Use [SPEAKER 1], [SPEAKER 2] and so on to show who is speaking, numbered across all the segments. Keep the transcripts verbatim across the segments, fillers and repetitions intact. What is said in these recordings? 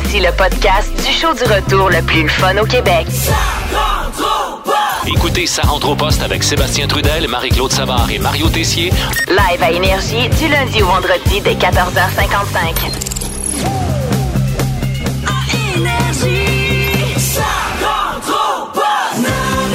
[SPEAKER 1] Voici le podcast du show du retour le plus le fun au Québec.
[SPEAKER 2] Écoutez Ça rentre au poste avec Sébastien Trudel, Marie-Claude Savard et Mario Tessier.
[SPEAKER 1] Live à Énergie du lundi au vendredi dès quatorze heures cinquante-cinq. À Énergie, ça rentre au poste.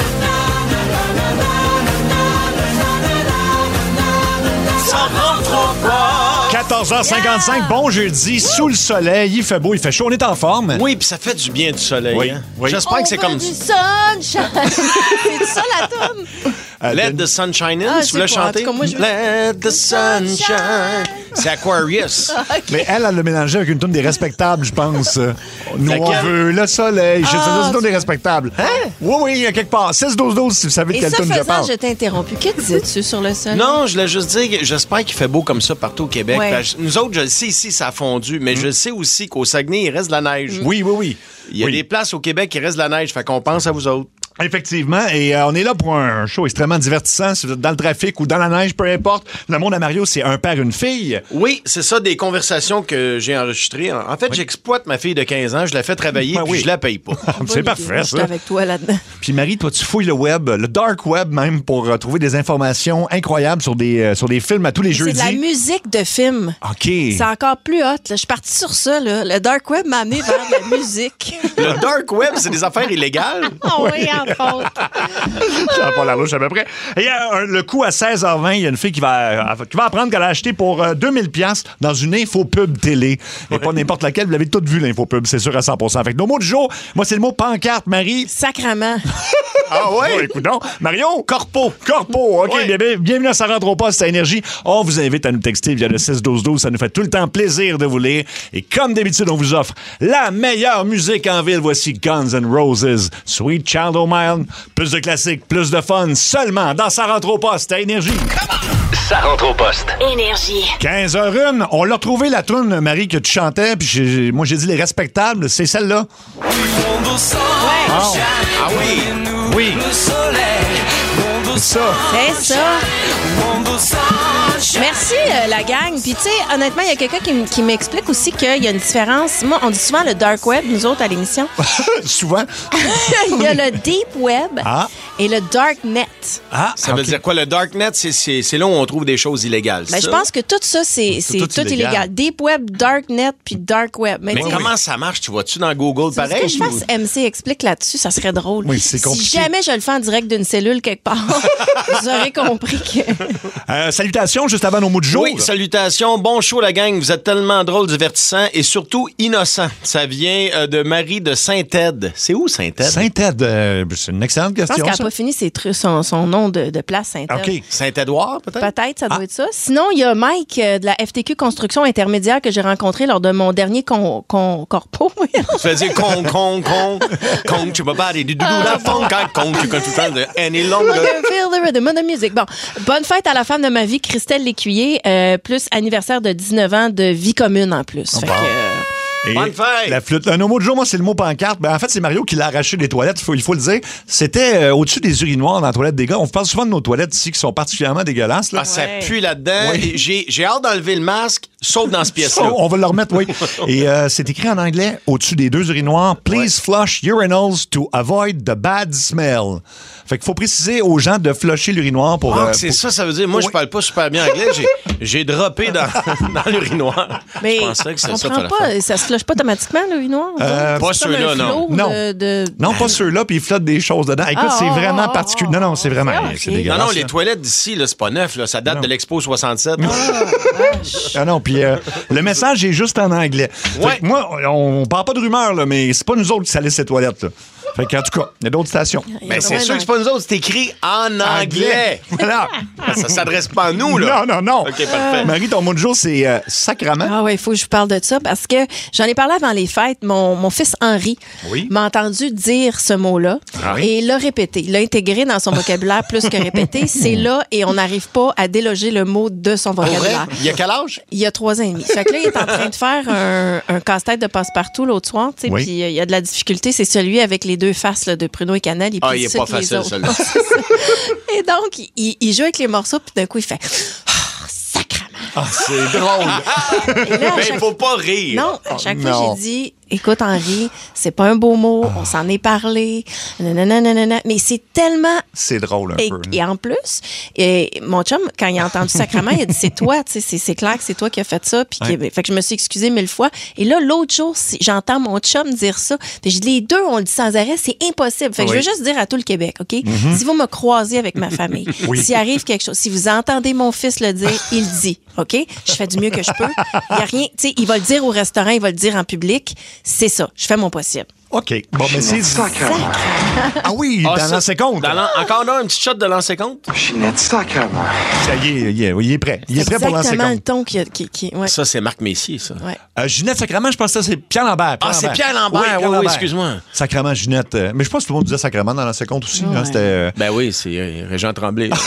[SPEAKER 3] Ça rentre au poste.
[SPEAKER 4] quatorze heures cinquante-cinq, bon jeudi, sous le soleil, il fait beau, il fait chaud, on est en forme.
[SPEAKER 3] Oui, puis ça fait du bien du soleil.
[SPEAKER 4] Oui,
[SPEAKER 3] hein?
[SPEAKER 4] oui.
[SPEAKER 3] J'espère
[SPEAKER 5] On
[SPEAKER 3] que c'est
[SPEAKER 5] veut
[SPEAKER 3] comme
[SPEAKER 5] du sunshine. C'est ça la toune?
[SPEAKER 4] Euh,
[SPEAKER 3] Let
[SPEAKER 4] de-
[SPEAKER 3] the sunshine in,
[SPEAKER 5] Ah,
[SPEAKER 3] si
[SPEAKER 5] je
[SPEAKER 3] vous voulez
[SPEAKER 5] sais pas. En
[SPEAKER 3] chanter.
[SPEAKER 5] tout cas, moi, je veux-
[SPEAKER 3] Let the sunshine. C'est Aquarius.
[SPEAKER 4] Mais elle, elle l'a mélangé avec une toune des respectables, je pense. Nous, on
[SPEAKER 3] Laquelle?
[SPEAKER 4] veut le soleil. Je sais
[SPEAKER 5] Ah,
[SPEAKER 4] pas, c'est une toune des respectables. Hein? Oui, oui, il y a quelque part. six douze douze, si vous savez de
[SPEAKER 5] Et
[SPEAKER 4] quelle
[SPEAKER 5] ça
[SPEAKER 4] toune je
[SPEAKER 5] faisant,
[SPEAKER 4] parle.
[SPEAKER 5] je t'ai interrompu. Que disais-tu sur le sol?
[SPEAKER 3] Non, je voulais juste dire que j'espère qu'il fait beau comme ça partout au Québec.
[SPEAKER 5] Ouais.
[SPEAKER 3] Parce que nous autres, je le sais ici, ça a fondu, mais je sais aussi qu'au Saguenay, il reste de la neige.
[SPEAKER 4] Oui, oui, oui.
[SPEAKER 3] Il y a
[SPEAKER 4] Oui.
[SPEAKER 3] des places au Québec qui reste de la neige, fait qu'on pense à vous autres.
[SPEAKER 4] Effectivement, et euh, on est là pour un show extrêmement divertissant. Si vous êtes dans le trafic ou dans la neige, peu importe. Le monde à Mario, c'est un père, une fille.
[SPEAKER 3] Oui, c'est ça, des conversations que j'ai enregistrées. En fait, j'exploite ma fille de quinze ans, je la fais travailler,
[SPEAKER 4] Ben
[SPEAKER 3] puis
[SPEAKER 4] oui.
[SPEAKER 3] je la paye pas.
[SPEAKER 4] C'est parfait,
[SPEAKER 5] Je suis
[SPEAKER 4] ça.
[SPEAKER 5] avec toi là-dedans.
[SPEAKER 4] Puis Marie, toi, tu fouilles le web, le dark web même, pour euh, trouver des informations incroyables sur des, euh, sur des films à tous les
[SPEAKER 5] C'est
[SPEAKER 4] jeudis.
[SPEAKER 5] de la musique de film.
[SPEAKER 4] OK.
[SPEAKER 5] C'est encore plus hot. Là. Je suis partie sur ça. Là. Le dark web m'a amené vers de la musique.
[SPEAKER 3] Le dark web, c'est des affaires illégales.
[SPEAKER 5] Oh oui, entre autres.
[SPEAKER 4] Ça pas la louche à peu près. Et euh, un- le coup à seize heures vingt, il y a une fille qui va, euh, qui va apprendre qu'elle a acheté pour euh, deux mille dollars dans une infopub télé. Et pas n'importe laquelle, vous l'avez toutes vu l'infopub, c'est sûr à cent pour cent. Fait que nos mots du jour, moi c'est le mot pancarte, Marie.
[SPEAKER 5] Sacrement.
[SPEAKER 4] Ah ouais? Écoute donc. Mario? Corpo. Corpo. OK,
[SPEAKER 3] Ouais.
[SPEAKER 4] bien, bien, bienvenue à Ça rentre au poste à Énergie. On vous invite à nous texter via le six douze douze. Ça nous fait tout le temps plaisir de vous lire. Et comme d'habitude, on vous offre la meilleure musique en ville. Voici Guns N' Roses, Sweet Child O' Mine. Plus de classiques, plus de fun, seulement dans Ça rentre au poste à Énergie.
[SPEAKER 2] Ça rentre au poste.
[SPEAKER 1] Énergie.
[SPEAKER 4] quinze heures une. On l'a retrouvé, la toune, Marie, que tu chantais. Puis j'ai- moi, j'ai dit les respectables. C'est celle-là.
[SPEAKER 3] Ah oui.
[SPEAKER 4] Oui. Ça.
[SPEAKER 5] C'est ça. Merci, euh, la gang. Puis, tu sais, honnêtement, il y a quelqu'un qui, m- qui m'explique aussi qu'il y a une différence. Moi, on dit souvent le dark web, nous autres, à l'émission.
[SPEAKER 4] Souvent.
[SPEAKER 5] Il y a le deep web
[SPEAKER 4] Ah.
[SPEAKER 5] et le dark net.
[SPEAKER 4] Ah,
[SPEAKER 3] Ça veut
[SPEAKER 4] OK.
[SPEAKER 3] dire quoi? Le darknet, c'est, c'est, c'est là où on trouve des choses illégales.
[SPEAKER 5] Ben,
[SPEAKER 3] ça?
[SPEAKER 5] je pense que tout ça, c'est c'est
[SPEAKER 4] tout
[SPEAKER 5] tout,
[SPEAKER 4] illégal.
[SPEAKER 5] illégal. Deep web, dark net, puis dark web. Mais,
[SPEAKER 3] Mais
[SPEAKER 5] tu sais,
[SPEAKER 3] comment ça marche? Tu vois-tu dans Google
[SPEAKER 5] tu veux
[SPEAKER 3] pareil?
[SPEAKER 5] que je fasse M C explique là-dessus, ça serait drôle.
[SPEAKER 4] Oui, c'est compliqué.
[SPEAKER 5] Si jamais je le fais en direct d'une cellule quelque part, vous aurez compris que...
[SPEAKER 4] Euh, salutations, juste avant nos mots du jour.
[SPEAKER 3] Oui, salutations. Bon show, la gang. Vous êtes tellement drôle, divertissant et surtout innocent. Ça vient euh, de Marie de Saint-Ed. C'est où Saint-Ed?
[SPEAKER 4] Saint-Ed, euh, c'est une excellente
[SPEAKER 5] Je pense
[SPEAKER 4] question.
[SPEAKER 5] qu'elle n'a
[SPEAKER 4] ça.
[SPEAKER 5] pas fini ses trucs, son, son nom de, de place, Saint-Ed.
[SPEAKER 4] OK.
[SPEAKER 3] Saint-Édouard, peut-être?
[SPEAKER 5] Peut-être, ça doit être ça. Sinon, il y a Mike euh, de la F T Q Construction Intermédiaire que j'ai rencontré lors de mon dernier con, con, corpo.
[SPEAKER 3] Tu fais dire con, con, con, con, tu peux pas aller du doudou la fond, quand con, tu peux tout faire de any longer.
[SPEAKER 5] Feel the rhythm of the music. Bon, bonne fête à la femme de ma vie, Christelle Lécuyer, euh, plus anniversaire de dix-neuf ans de vie commune en plus. Fait que, euh,
[SPEAKER 4] Et
[SPEAKER 3] Bonne fête!
[SPEAKER 4] La flûte. Un mot du jour, moi, c'est le mot pancarte. Ben, en fait, c'est Mario qui l'a arraché des toilettes, il faut, il faut le dire. C'était euh, au-dessus des urinoirs dans la toilette des gars. On parle souvent de nos toilettes ici qui sont particulièrement dégueulasses. Là.
[SPEAKER 3] Ah, ça
[SPEAKER 5] Ouais.
[SPEAKER 3] pue là-dedans.
[SPEAKER 4] Oui.
[SPEAKER 3] Et J'ai, j'ai hâte d'enlever le masque, sauf dans ce pièce-là.
[SPEAKER 4] On va le remettre, oui. Et euh, c'est écrit en anglais au-dessus des deux urinoirs. Please flush urinals to avoid the bad smell. Fait qu'il faut préciser aux gens de flusher l'urinoir pour.
[SPEAKER 3] Ah,
[SPEAKER 4] euh,
[SPEAKER 3] c'est
[SPEAKER 4] pour-
[SPEAKER 3] ça, ça veut dire, moi, je
[SPEAKER 4] Oui.
[SPEAKER 3] parle pas super bien anglais. J'ai, j'ai droppé dans, dans l'urinoir.
[SPEAKER 5] mais
[SPEAKER 3] je pensais que
[SPEAKER 5] je
[SPEAKER 3] c'était ça.
[SPEAKER 5] comprends
[SPEAKER 3] fallait faire.
[SPEAKER 5] pas, ça se flush pas automatiquement, le noir?
[SPEAKER 4] Euh,
[SPEAKER 3] Pas
[SPEAKER 5] C'est comme
[SPEAKER 3] ceux-là,
[SPEAKER 5] un
[SPEAKER 3] non.
[SPEAKER 5] flot
[SPEAKER 4] Non.
[SPEAKER 5] De, de...
[SPEAKER 4] Non, pas ceux-là, puis ils flottent des choses dedans. Écoute,
[SPEAKER 5] Ah,
[SPEAKER 4] c'est
[SPEAKER 5] ah,
[SPEAKER 4] vraiment
[SPEAKER 5] ah,
[SPEAKER 4] particulier.
[SPEAKER 5] ah,
[SPEAKER 4] Non, non, c'est vraiment.
[SPEAKER 5] ah,
[SPEAKER 4] C'est
[SPEAKER 5] ok.
[SPEAKER 4] dégueulasse.
[SPEAKER 3] Non, non, les
[SPEAKER 4] là.
[SPEAKER 3] toilettes d'ici, là, c'est pas neuf. Là. Ça date
[SPEAKER 4] Non.
[SPEAKER 3] de l'Expo soixante-sept.
[SPEAKER 4] Ah non, puis euh, le message est juste en anglais. Fait
[SPEAKER 3] Ouais.
[SPEAKER 4] que moi, on, on parle pas de rumeurs, là, mais c'est pas nous autres qui salissent ces toilettes. Là. Fait qu'en tout cas, il y a d'autres stations.
[SPEAKER 3] Mais c'est
[SPEAKER 5] Ouais,
[SPEAKER 3] sûr
[SPEAKER 5] non.
[SPEAKER 3] que c'est pas nous autres, c'est écrit en anglais.
[SPEAKER 4] Voilà.
[SPEAKER 3] Ça s'adresse pas à nous, là.
[SPEAKER 4] Non, non, non.
[SPEAKER 3] OK, parfait.
[SPEAKER 4] Marie, ton mot de jour, c'est euh, sacrament.
[SPEAKER 5] Ah ouais, il faut que je vous parle de ça parce que j'en ai parlé avant les fêtes. Mon, mon fils Henri
[SPEAKER 4] Oui.
[SPEAKER 5] m'a entendu dire ce mot-là
[SPEAKER 4] Ah oui?
[SPEAKER 5] et l'a répété. Il l'a intégré dans son vocabulaire plus que répété. C'est là et on n'arrive pas à déloger le mot de son
[SPEAKER 3] Pour vrai?
[SPEAKER 5] vocabulaire.
[SPEAKER 3] Il y a quel âge?
[SPEAKER 5] Il y a trois ans et demi. Fait que là, il est en train de faire un, un casse-tête de passe-partout l'autre soir. Tu sais,
[SPEAKER 4] Oui.
[SPEAKER 5] Puis euh, il y a de la difficulté. C'est celui avec les deux faces là, de Pruneau et Canel.
[SPEAKER 3] Ah, il est pas facile,
[SPEAKER 5] celui-là.
[SPEAKER 3] celui-là.
[SPEAKER 5] Et donc, il, il joue avec les morceaux, puis d'un coup, il fait Ah, sacrement.
[SPEAKER 4] Ah, c'est drôle.
[SPEAKER 5] Et là, à
[SPEAKER 3] Mais
[SPEAKER 5] chaque-
[SPEAKER 3] il faut pas rire.
[SPEAKER 5] Non, à chaque fois,
[SPEAKER 4] non.
[SPEAKER 5] j'ai dit, écoute, Henri, c'est pas un beau mot, on s'en est parlé, nanana, nanana. Mais c'est tellement...
[SPEAKER 4] C'est drôle un
[SPEAKER 5] Et,
[SPEAKER 4] peu.
[SPEAKER 5] et en plus, et mon chum, quand il a entendu Sacrement, il a dit, c'est toi, tu sais, c'est, c'est clair que c'est toi qui as fait ça. Puis
[SPEAKER 4] Ouais.
[SPEAKER 5] que, fait que je me suis excusée mille fois. Et là, l'autre jour, si j'entends mon chum dire ça, puis je dis, les deux, on le dit sans arrêt, c'est impossible. Fait que
[SPEAKER 4] Oui.
[SPEAKER 5] je veux juste dire à tout le Québec, OK? Si vous me croisez avec ma famille,
[SPEAKER 4] Oui.
[SPEAKER 5] s'il arrive quelque chose, si vous entendez mon fils le dire, il le dit, OK? Je fais du mieux que je peux. Il y a rien, tu sais, il va le dire au restaurant, il va le dire en public. C'est ça. Je fais mon possible.
[SPEAKER 4] OK. Bon, mais c'est... Ah oui,
[SPEAKER 3] Ah,
[SPEAKER 4] dans
[SPEAKER 3] ça,
[SPEAKER 4] l'ancien compte.
[SPEAKER 3] dans l'an- encore là, un petit shot de l'ancien compte?
[SPEAKER 6] Ginette Sacrement.
[SPEAKER 4] Ça y est, il est, il est prêt. Il est prêt pour l'ancien
[SPEAKER 5] Exactement le
[SPEAKER 4] compte.
[SPEAKER 5] ton qui... a- qui, qui ouais.
[SPEAKER 3] Ça, c'est Marc Messier, ça.
[SPEAKER 5] Ouais.
[SPEAKER 4] Euh, Ginette Sacrement, je pense que ça, c'est Pierre Lambert.
[SPEAKER 3] Ah, c'est Pierre Lambert.
[SPEAKER 4] Pierre
[SPEAKER 3] Oui, oui,
[SPEAKER 4] Lambert.
[SPEAKER 3] excuse-moi.
[SPEAKER 4] Sacrement, Ginette. euh, mais je pense que tout le monde disait Sacrement dans l'ancien compte aussi. hein,
[SPEAKER 5] Ouais.
[SPEAKER 4] c'était... euh,
[SPEAKER 3] Ben oui, c'est euh, Régent Tremblay. Tout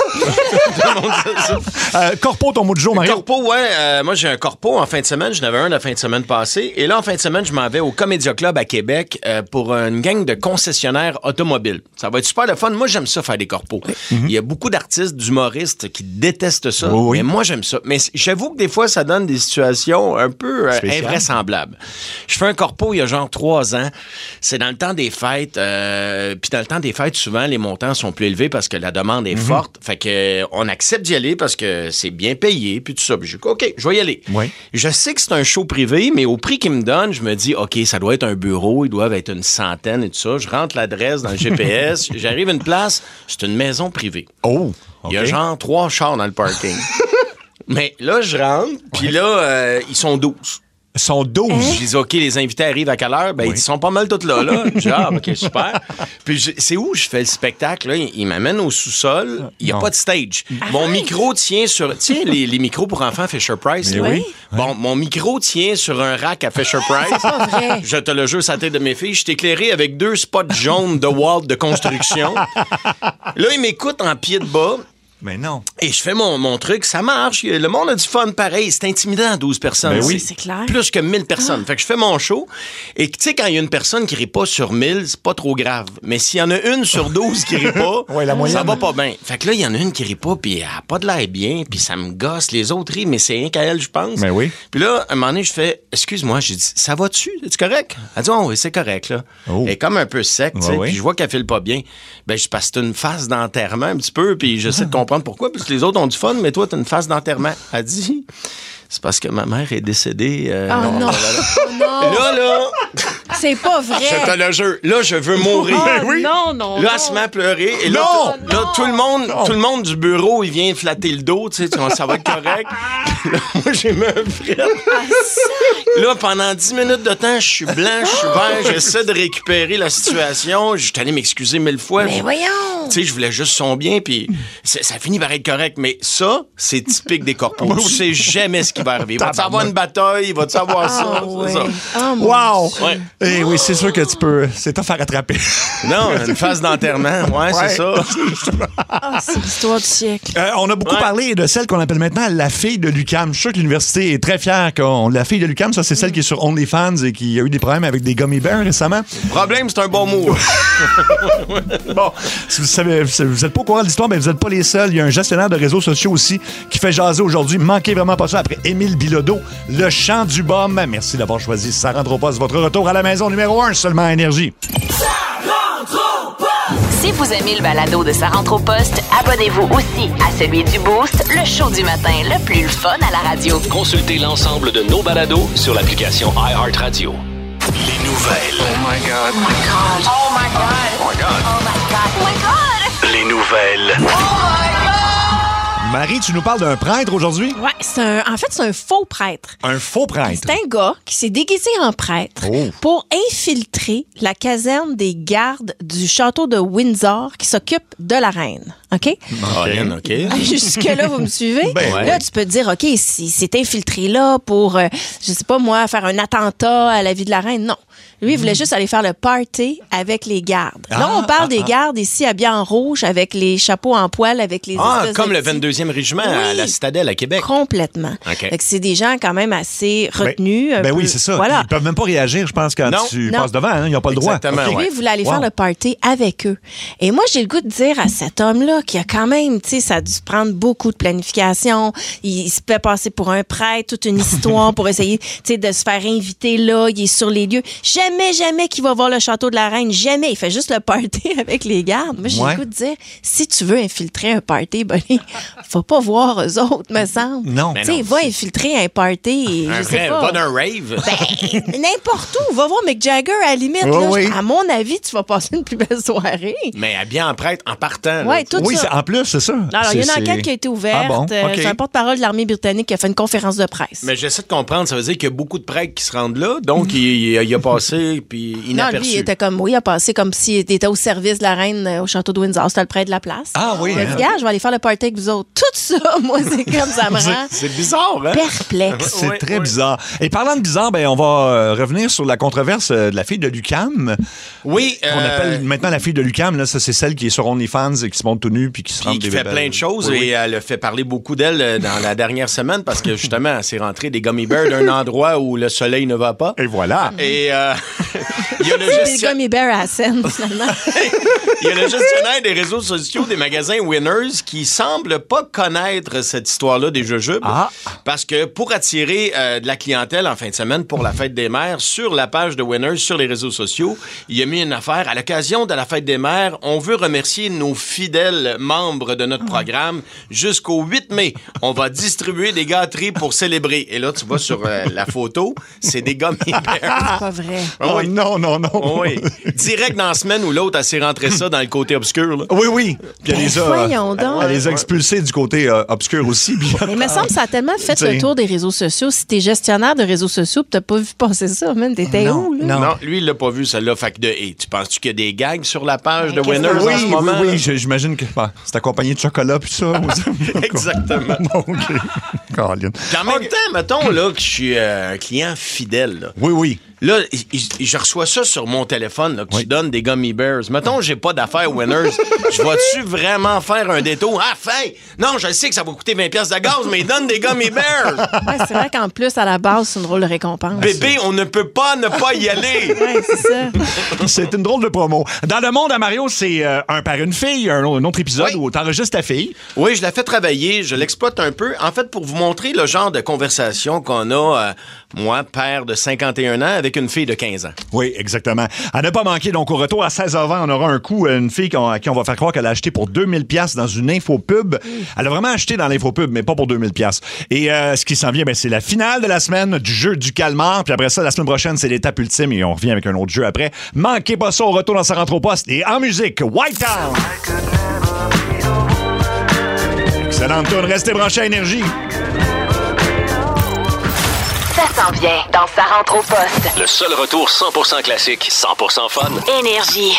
[SPEAKER 3] le monde dit ça.
[SPEAKER 4] euh, Corpo, ton mot du jour, Mario.
[SPEAKER 3] Corpo, ouais. euh, moi, j'ai un corpo en fin de semaine. J'en avais un la fin de semaine passée. Et là, en fin de semaine, je m'en vais au Comédia Club à Québec euh, pour une gang de concessionnaires automobiles. Ça va être super le fun. Moi, j'aime ça, faire des corpos. Il y a beaucoup d'artistes, d'humoristes qui détestent ça.
[SPEAKER 4] Oui, oui.
[SPEAKER 3] Mais moi, j'aime ça. Mais j'avoue que des fois, ça donne des situations un peu euh,
[SPEAKER 4] Spéciales.
[SPEAKER 3] invraisemblables. Je fais un corpo il y a genre trois ans. C'est dans le temps des fêtes. Euh, Puis dans le temps des fêtes, souvent, les montants sont plus élevés parce que la demande est forte. Fait que euh, on accepte d'y aller parce que c'est bien payé. Puis tout ça. Puis je dis, OK, je vais y aller.
[SPEAKER 4] Oui.
[SPEAKER 3] Je sais que c'est un show privé, mais au prix qu'ils me donnent, je me dis, OK, ça doit être un bureau. Ils doivent être une centaine et tout ça. Je rentre l'adresse dans le G P S. J'arrive à une place. C'est une maison privée.
[SPEAKER 4] Oh,
[SPEAKER 3] Il y a
[SPEAKER 4] OK.
[SPEAKER 3] genre trois chars dans le parking. Mais là, je rentre, puis là, euh, ils sont douze.
[SPEAKER 4] Ils sont douze.
[SPEAKER 3] Je dis, OK, les invités arrivent à quelle heure? Ben,
[SPEAKER 4] Oui.
[SPEAKER 3] ils sont pas mal tous là, là. Je dis, ah, OK, super. Puis, je- c'est où je fais le spectacle, là? Ils m'amènent au sous-sol. Il n'y a
[SPEAKER 4] Non.
[SPEAKER 3] pas de stage. Mon micro tient sur. Tu sais, les, les micros pour enfants Fisher-Price,
[SPEAKER 4] Mais
[SPEAKER 3] là?
[SPEAKER 4] oui.
[SPEAKER 3] Bon, mon micro tient sur un rack à Fisher-Price.
[SPEAKER 5] C'est pas vrai.
[SPEAKER 3] Je te le jure, sur la tête de mes filles. Je t'ai éclairé avec deux spots jaunes de Walt de construction. Là, ils m'écoutent en pied de bas.
[SPEAKER 4] Mais non.
[SPEAKER 3] Et je fais mon, mon truc, ça marche. Le monde a du fun pareil. C'est intimidant, douze personnes.
[SPEAKER 4] Ben oui.
[SPEAKER 5] C'est clair.
[SPEAKER 3] Plus que mille personnes. Fait que je fais mon show. Et tu sais, quand il y a une personne qui rit pas sur mille, c'est pas trop grave. Mais s'il y en a une sur douze qui rit pas,
[SPEAKER 4] Ouais, la moyenne.
[SPEAKER 3] ça va pas bien. Fait que là, il y en a une qui rit pas, puis elle a pas de l'air bien, puis ça me gosse. Les autres rient, mais c'est rien qu'à elle, je pense.
[SPEAKER 4] Ben oui.
[SPEAKER 3] Puis là, un moment donné, je fais, excuse-moi, j'ai dit, ça va-tu? Es-tu correct? Elle dit, oh, oui, c'est correct, là.
[SPEAKER 4] Oh.
[SPEAKER 3] Elle est comme un peu sec, tu sais,
[SPEAKER 4] Ouais, ouais.
[SPEAKER 3] puis je vois qu'elle file pas bien. Ben, je passe une phase d'enterrement un petit peu, puis j'essaie de comprendre pourquoi, parce que les autres ont du fun, mais toi, t'as une phase d'enterrement. Elle dit, c'est parce que ma mère est décédée. euh,
[SPEAKER 5] Oh non. Oh non.
[SPEAKER 3] Là, là,
[SPEAKER 5] C'est pas vrai.
[SPEAKER 3] je te le jure, là, je veux mourir.
[SPEAKER 5] Oh, non, non,
[SPEAKER 3] Là,
[SPEAKER 5] non.
[SPEAKER 3] elle se met à pleurer. Et là,
[SPEAKER 4] Non!
[SPEAKER 3] t- là, tout, le monde, tout le monde du bureau, il vient flatter le dos, tu sais, tu vois, ça va être correct. Là, moi, j'ai mis un fret. Là, pendant dix minutes de temps, je suis blanc, je suis vert, j'essaie de récupérer la situation. Je suis allé m'excuser mille fois.
[SPEAKER 5] Mais voyons.
[SPEAKER 3] Tu sais, je voulais juste son bien, puis c'est- ça finit par être correct. Mais ça, c'est typique des corpos. Tu sais jamais ce qui va arriver. Il va-tu avoir une bataille? Il va-tu avoir ça?
[SPEAKER 5] Ah,
[SPEAKER 3] C'est
[SPEAKER 5] ouais.
[SPEAKER 3] ça.
[SPEAKER 5] Oh, mon
[SPEAKER 4] Wow!
[SPEAKER 3] Ouais.
[SPEAKER 4] Eh oui, c'est sûr que tu peux. C'est tough à rattraper.
[SPEAKER 3] Non, une phase d'enterrement. Ouais,
[SPEAKER 4] Ouais.
[SPEAKER 3] c'est ça.
[SPEAKER 5] Ah, c'est l'histoire du siècle.
[SPEAKER 4] Euh, on a beaucoup
[SPEAKER 3] Ouais.
[SPEAKER 4] parlé de celle qu'on appelle maintenant la fille de l'U Q A M. Je suis sûr que l'université est très fière qu'on la fille de l'U Q A M. Ça, c'est celle qui est sur OnlyFans et qui a eu des problèmes avec des gummy bears récemment.
[SPEAKER 3] Problème, c'est un bon mot.
[SPEAKER 4] Bon, si vous savez, si vous êtes pas au courant de l'histoire, mais vous n'êtes pas les seuls. Il y a un gestionnaire de réseaux sociaux aussi qui fait jaser aujourd'hui. Manquez vraiment pas ça après Émile Bilodeau, le chant du bum. Merci d'avoir choisi Ça rentre au poste. Votre retour à la maison numéro un, seulement à Énergie.
[SPEAKER 1] Si vous aimez le balado de Sa rentre au poste, abonnez-vous aussi à celui du Boost, le show du matin le plus le fun à la radio.
[SPEAKER 2] Consultez l'ensemble de nos balados sur l'application iHeartRadio. Les nouvelles.
[SPEAKER 6] Oh my God.
[SPEAKER 1] Oh my God. Oh my God. Oh my God.
[SPEAKER 2] Les nouvelles.
[SPEAKER 4] Marie, tu nous parles d'un prêtre aujourd'hui?
[SPEAKER 5] Ouais, c'est un, en fait, c'est un faux prêtre.
[SPEAKER 4] Un faux prêtre.
[SPEAKER 5] C'est un gars qui s'est déguisé en prêtre
[SPEAKER 4] Oh.
[SPEAKER 5] pour infiltrer la caserne des gardes du château de Windsor qui s'occupe de la reine. OK?
[SPEAKER 3] Colin, OK.
[SPEAKER 5] Jusque-là, vous me suivez?
[SPEAKER 4] Ben ouais.
[SPEAKER 5] Là, tu peux te dire, OK, si c'est infiltré là pour, euh, je sais pas moi, faire un attentat à la vie de la reine. Non. Lui, il voulait juste aller faire le party avec les gardes. Là,
[SPEAKER 4] Ah,
[SPEAKER 5] on parle
[SPEAKER 4] ah,
[SPEAKER 5] des
[SPEAKER 4] ah.
[SPEAKER 5] gardes ici habillés en rouge avec les chapeaux en poil, avec les
[SPEAKER 3] Ah,
[SPEAKER 5] espèces
[SPEAKER 3] comme
[SPEAKER 5] de
[SPEAKER 3] le
[SPEAKER 5] petits-
[SPEAKER 3] vingt-deuxième régiment à
[SPEAKER 5] Oui.
[SPEAKER 3] la Citadelle à Québec.
[SPEAKER 5] Complètement.
[SPEAKER 3] OK.
[SPEAKER 5] Fait que c'est des gens quand même assez retenus.
[SPEAKER 4] Ben,
[SPEAKER 5] un
[SPEAKER 4] ben
[SPEAKER 5] peu-
[SPEAKER 4] oui, c'est ça.
[SPEAKER 5] Voilà.
[SPEAKER 4] Ils peuvent même pas réagir, je pense, quand
[SPEAKER 3] Non.
[SPEAKER 4] tu
[SPEAKER 5] Non.
[SPEAKER 4] passes devant. Hein. Ils n'ont pas le droit.
[SPEAKER 3] Exactement,
[SPEAKER 5] Puis lui,
[SPEAKER 3] ouais.
[SPEAKER 5] il voulait aller
[SPEAKER 4] Wow.
[SPEAKER 5] faire le party avec eux. Et moi, j'ai le goût de dire à cet homme-là, il y a quand même, tu sais, ça a dû prendre beaucoup de planification. Il, il se fait passer pour un prêtre, toute une histoire pour essayer, tu sais, de se faire inviter là. Il est sur les lieux. Jamais, jamais qu'il va voir le château de la reine. Jamais. Il fait juste le party avec les gardes. Moi, j'ai
[SPEAKER 4] Ouais.
[SPEAKER 5] le goût de dire, si tu veux infiltrer un party, Bonnie, faut pas voir eux autres, me semble.
[SPEAKER 4] Non.
[SPEAKER 5] Tu sais, va infiltrer un party.
[SPEAKER 3] Un
[SPEAKER 5] je sais
[SPEAKER 3] vrai,
[SPEAKER 5] pas.
[SPEAKER 3] va d'un rave.
[SPEAKER 5] Ben, n'importe où. Va voir Mick Jagger à la limite.
[SPEAKER 4] Oh,
[SPEAKER 5] là.
[SPEAKER 4] oui.
[SPEAKER 5] À mon avis, tu vas passer une plus belle soirée.
[SPEAKER 3] Mais habillé en prêtre, en partant. là.
[SPEAKER 5] Ouais, tout
[SPEAKER 4] Oui,
[SPEAKER 5] ça.
[SPEAKER 4] c'est- en plus, c'est ça.
[SPEAKER 5] Alors, il y a
[SPEAKER 4] C'est-
[SPEAKER 5] une enquête
[SPEAKER 4] c'est-
[SPEAKER 5] qui a été ouverte.
[SPEAKER 4] Ah bon?
[SPEAKER 5] Euh,
[SPEAKER 4] OK.
[SPEAKER 5] C'est un porte-parole de l'armée britannique qui a fait une conférence de presse.
[SPEAKER 3] Mais j'essaie de comprendre, ça veut dire qu'il y a beaucoup de prêtres qui se rendent là, donc il, il- il a passé, puis
[SPEAKER 5] non,
[SPEAKER 3] inaperçu.
[SPEAKER 5] lui, il était comme, oui, il a passé comme s'il était au service de la reine euh, au château de Windsor. C'était le prêtre de la place.
[SPEAKER 4] Ah oui,
[SPEAKER 5] Il a
[SPEAKER 4] hein.
[SPEAKER 5] dit, gars, je vais aller faire le party avec vous autres. Tout ça, moi, c'est comme ça me rend
[SPEAKER 3] C'est bizarre, hein?
[SPEAKER 5] perplexe.
[SPEAKER 4] C'est
[SPEAKER 3] Ouais,
[SPEAKER 4] très
[SPEAKER 3] ouais.
[SPEAKER 4] bizarre. Et parlant de bizarre, ben, on va euh, revenir sur la controverse euh, de la fille de L'U Q A M.
[SPEAKER 3] Oui.
[SPEAKER 4] On
[SPEAKER 3] euh,
[SPEAKER 4] appelle maintenant la fille de L'U Q A M. Là, ça, c'est celle qui est sur OnlyFans et qui se montre tout nu puis qui se
[SPEAKER 3] Puis
[SPEAKER 4] rentre
[SPEAKER 3] qui
[SPEAKER 4] des
[SPEAKER 3] fait
[SPEAKER 4] bébelles.
[SPEAKER 3] plein de choses
[SPEAKER 4] Oui, oui.
[SPEAKER 3] et elle a fait parler beaucoup d'elle euh, dans la dernière semaine parce que justement, elle s'est rentrée des gummy bears d'un endroit où le soleil ne va pas.
[SPEAKER 4] Et voilà.
[SPEAKER 3] Et euh, il y a le
[SPEAKER 5] C'est des
[SPEAKER 3] gestion-
[SPEAKER 5] gummy bears à la scène, finalement.
[SPEAKER 3] il y a le gestionnaire des réseaux sociaux des magasins Winners qui semble pas connaître cette histoire-là des jujubes.
[SPEAKER 4] Ah.
[SPEAKER 3] Parce que pour attirer euh, de la clientèle en fin de semaine pour la fête des mères, sur la page de Winners, sur les réseaux sociaux, il a mis une affaire. À l'occasion de la fête des mères, on veut remercier nos fidèles membres de notre programme. Jusqu'au huit mai, on va distribuer des gâteries pour célébrer. Et là, tu vois sur euh, la photo, c'est des gummy bears.
[SPEAKER 5] C'est pas vrai.
[SPEAKER 3] Ah
[SPEAKER 4] Oh,
[SPEAKER 3] oui.
[SPEAKER 4] non, non, non.
[SPEAKER 3] Oh oui. Direct dans la semaine où l'autre, elle s'est rentrée ça dans le côté obscur. Là.
[SPEAKER 4] Oui, oui. Puis elle les a,
[SPEAKER 5] voyons donc.
[SPEAKER 4] elle les a expulsés du côté euh, obscur aussi. Puis-
[SPEAKER 5] Mais il me semble que ça a tellement fait
[SPEAKER 4] T'sais.
[SPEAKER 5] le tour des réseaux sociaux. Si t'es gestionnaire de réseaux sociaux pis t'as pas vu passer ça, man, t'étais
[SPEAKER 4] Non,
[SPEAKER 5] où, là?
[SPEAKER 4] non.
[SPEAKER 3] Non, lui, il l'a pas vu, celle-là. Fait que de hey, tu penses-tu qu'il y a des gags sur la page de
[SPEAKER 5] qu'est-ce
[SPEAKER 3] Winners
[SPEAKER 5] que-
[SPEAKER 3] en
[SPEAKER 4] Oui,
[SPEAKER 3] ce
[SPEAKER 4] oui,
[SPEAKER 3] moment?
[SPEAKER 4] oui,
[SPEAKER 3] là?
[SPEAKER 4] je- j'imagine que bah, c'est accompagné de chocolat puis ça.
[SPEAKER 3] Exactement.
[SPEAKER 4] OK. Colin.
[SPEAKER 3] Puis en même temps, mettons là, que je suis euh, un client fidèle. Là.
[SPEAKER 4] Oui, oui.
[SPEAKER 3] Là, il- il- je reçois ça sur mon téléphone, là, que
[SPEAKER 4] Oui.
[SPEAKER 3] tu donnes des gummy bears. Mettons, j'ai pas d'affaires Winners. Je vais-tu vraiment faire un détour? Ah, fin! Non, je sais que ça va coûter vingt pièces de gaz, mais donne des gummy bears!
[SPEAKER 5] Ouais, c'est vrai qu'en plus, à la base, c'est une drôle de récompense.
[SPEAKER 3] Bébé, on ne peut pas ne pas y aller!
[SPEAKER 5] Ouais, c'est ça.
[SPEAKER 4] C'est une drôle de promo. Dans le monde à Mario, c'est euh, un par une fille, un, un autre épisode
[SPEAKER 3] Oui.
[SPEAKER 4] où t'enregistres ta fille.
[SPEAKER 3] Oui, je la fais travailler, je l'exploite un peu. En fait, pour vous montrer le genre de conversation qu'on a, euh, moi, père de cinquante et un ans, avec une fille de quinze ans.
[SPEAKER 4] Oui, exactement. À ne pas manquer, donc au retour à seize heures vingt, on aura un coup, une fille qu'on- à qui on va faire croire qu'elle a acheté pour deux mille piastres dans une infopub. Elle a vraiment acheté dans l'infopub, mais pas pour deux mille piastres. Et euh, ce qui s'en vient, ben, c'est la finale de la semaine du jeu du calmar. Puis après ça, la semaine prochaine, c'est l'étape ultime et on revient avec un autre jeu après. Manquez pas ça au retour dans sa rentre au poste. Et en musique, White Town. Excellente tourne, restez branchés à Énergie.
[SPEAKER 1] Ça s'en vient dans Sa rentre au poste.
[SPEAKER 2] Le seul retour cent pour cent classique, cent pour cent fun.
[SPEAKER 1] Énergie.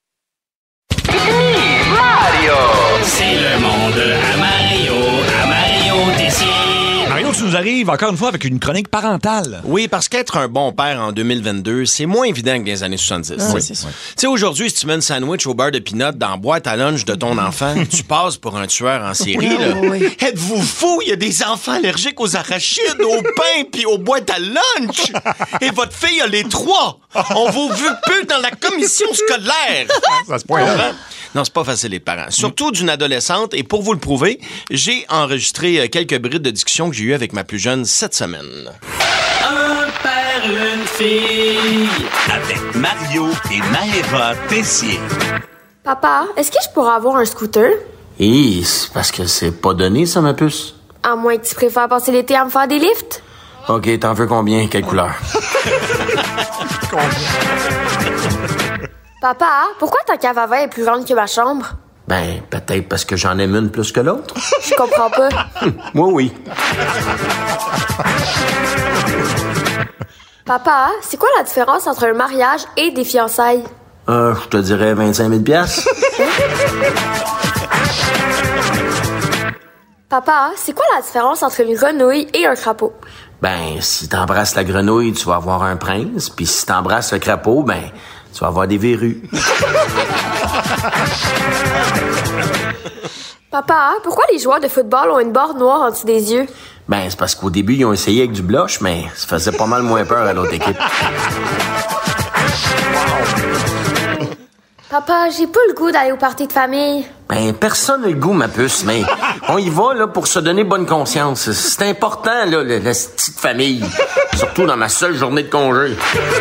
[SPEAKER 6] C'est le monde à Mario, à Mario Tessier.
[SPEAKER 4] Mario, tu nous arrives encore une fois avec une chronique parentale.
[SPEAKER 3] Oui, parce qu'être un bon père en deux mille vingt-deux, c'est moins évident que dans les années soixante-dix.
[SPEAKER 5] Ah,
[SPEAKER 3] Oui.
[SPEAKER 5] c'est sûr.
[SPEAKER 3] Tu sais, aujourd'hui, si tu mets une sandwich au beurre de pinot dans la boîte à lunch de ton enfant, tu passes pour un tueur en série.
[SPEAKER 5] Oui,
[SPEAKER 3] là.
[SPEAKER 5] oui, oui.
[SPEAKER 3] Êtes-vous fou? Il y a des enfants allergiques aux arachides, au pain puis aux boîtes à lunch. Et votre fille a les trois. On vous vu peu dans la commission scolaire.
[SPEAKER 4] Ça se pointe là.
[SPEAKER 3] Non, c'est pas facile, les parents. Surtout d'une adolescente. Et pour vous le prouver, j'ai enregistré euh, quelques brides de discussion que j'ai eues avec ma plus jeune cette semaine.
[SPEAKER 6] Un père, une fille. Avec Mario et Maëva Tessier.
[SPEAKER 7] Papa, est-ce que je pourrais avoir un scooter?
[SPEAKER 8] Et c'est parce que c'est pas donné, ça, ma puce.
[SPEAKER 7] À moins que tu préfères passer l'été à me faire des lifts?
[SPEAKER 8] OK, t'en veux combien? Quelle couleur?
[SPEAKER 7] Papa, pourquoi ta cave à vin est plus grande que ma chambre?
[SPEAKER 8] Ben, peut-être parce que j'en aime une plus que l'autre.
[SPEAKER 7] Je comprends pas.
[SPEAKER 8] Moi, oui.
[SPEAKER 7] Papa, c'est quoi la différence entre un mariage et des fiançailles?
[SPEAKER 8] Euh, je te dirais vingt-cinq mille piastres.
[SPEAKER 7] Papa, c'est quoi la différence entre une grenouille et un crapaud?
[SPEAKER 8] Ben, si t'embrasses la grenouille, tu vas avoir un prince. Puis si t'embrasses le crapaud, ben, tu vas avoir des verrues.
[SPEAKER 7] Papa, pourquoi les joueurs de football ont une barre noire en dessous des yeux?
[SPEAKER 8] Ben, c'est parce qu'au début, ils ont essayé avec du blush, mais ça faisait pas mal moins peur à l'autre équipe.
[SPEAKER 7] Papa, j'ai pas le goût d'aller au party de famille.
[SPEAKER 8] Ben, personne n'a le goût, ma puce, mais on y va, là, pour se donner bonne conscience. C'est important, là, la, la petite famille. Surtout dans ma seule journée de congé.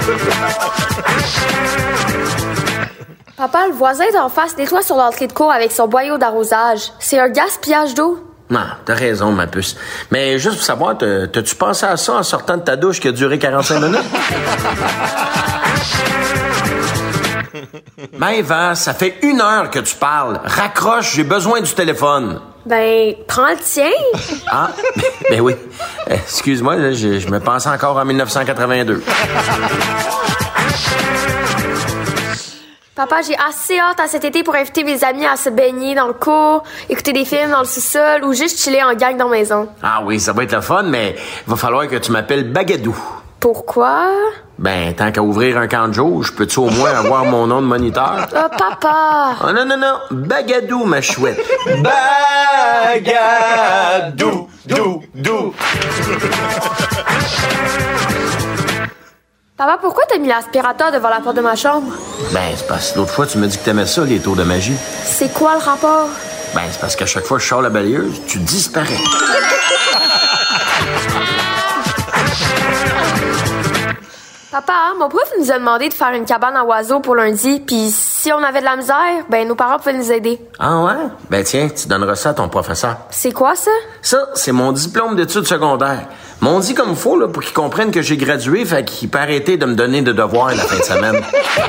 [SPEAKER 7] Papa, le voisin d'en face nettoie sur l'entrée de cour avec son boyau d'arrosage. C'est un gaspillage d'eau.
[SPEAKER 8] Non, t'as raison, ma puce. Mais juste pour savoir, t'as- t'as-tu pensé à ça en sortant de ta douche qui a duré quarante-cinq minutes? Maëva, ça fait une heure que tu parles. Raccroche, j'ai besoin du téléphone.
[SPEAKER 7] Ben, prends le tien.
[SPEAKER 8] Ah, ben oui. Euh, Excuse-moi, là, je, je me pense encore en dix-neuf cent quatre-vingt-deux.
[SPEAKER 7] Papa, j'ai assez hâte à cet été pour inviter mes amis à se baigner dans le cours, écouter des films dans le sous-sol ou juste chiller en gang dans la maison.
[SPEAKER 8] Ah oui, ça va être le fun, mais il va falloir que tu m'appelles Bagadou.
[SPEAKER 7] Pourquoi?
[SPEAKER 8] Ben, tant qu'à ouvrir un camp de jour, peux-tu au moins avoir mon nom de moniteur?
[SPEAKER 7] Ah, papa!
[SPEAKER 8] Oh non, non, non, Bagadou, ma chouette.
[SPEAKER 3] Bagadou, dou, dou.
[SPEAKER 7] Papa, pourquoi t'as mis l'aspirateur devant la porte de ma chambre?
[SPEAKER 8] Ben, c'est parce que l'autre fois, tu m'as dit que t'aimais ça, les tours de magie.
[SPEAKER 7] C'est quoi le rapport?
[SPEAKER 8] Ben, c'est parce qu'à chaque fois que je sors la balayeuse, tu disparais.
[SPEAKER 7] Papa, mon prof nous a demandé de faire une cabane à oiseaux pour lundi, puis si on avait de la misère, ben nos parents pouvaient nous aider.
[SPEAKER 8] Ah ouais? Ben tiens, tu donneras ça à ton professeur.
[SPEAKER 7] C'est quoi ça?
[SPEAKER 8] Ça, c'est mon diplôme d'études secondaires. M'ont dit comme faut, là, pour qu'ils comprennent que j'ai gradué, fait qu'il peut arrêter de me donner de devoirs la fin de semaine.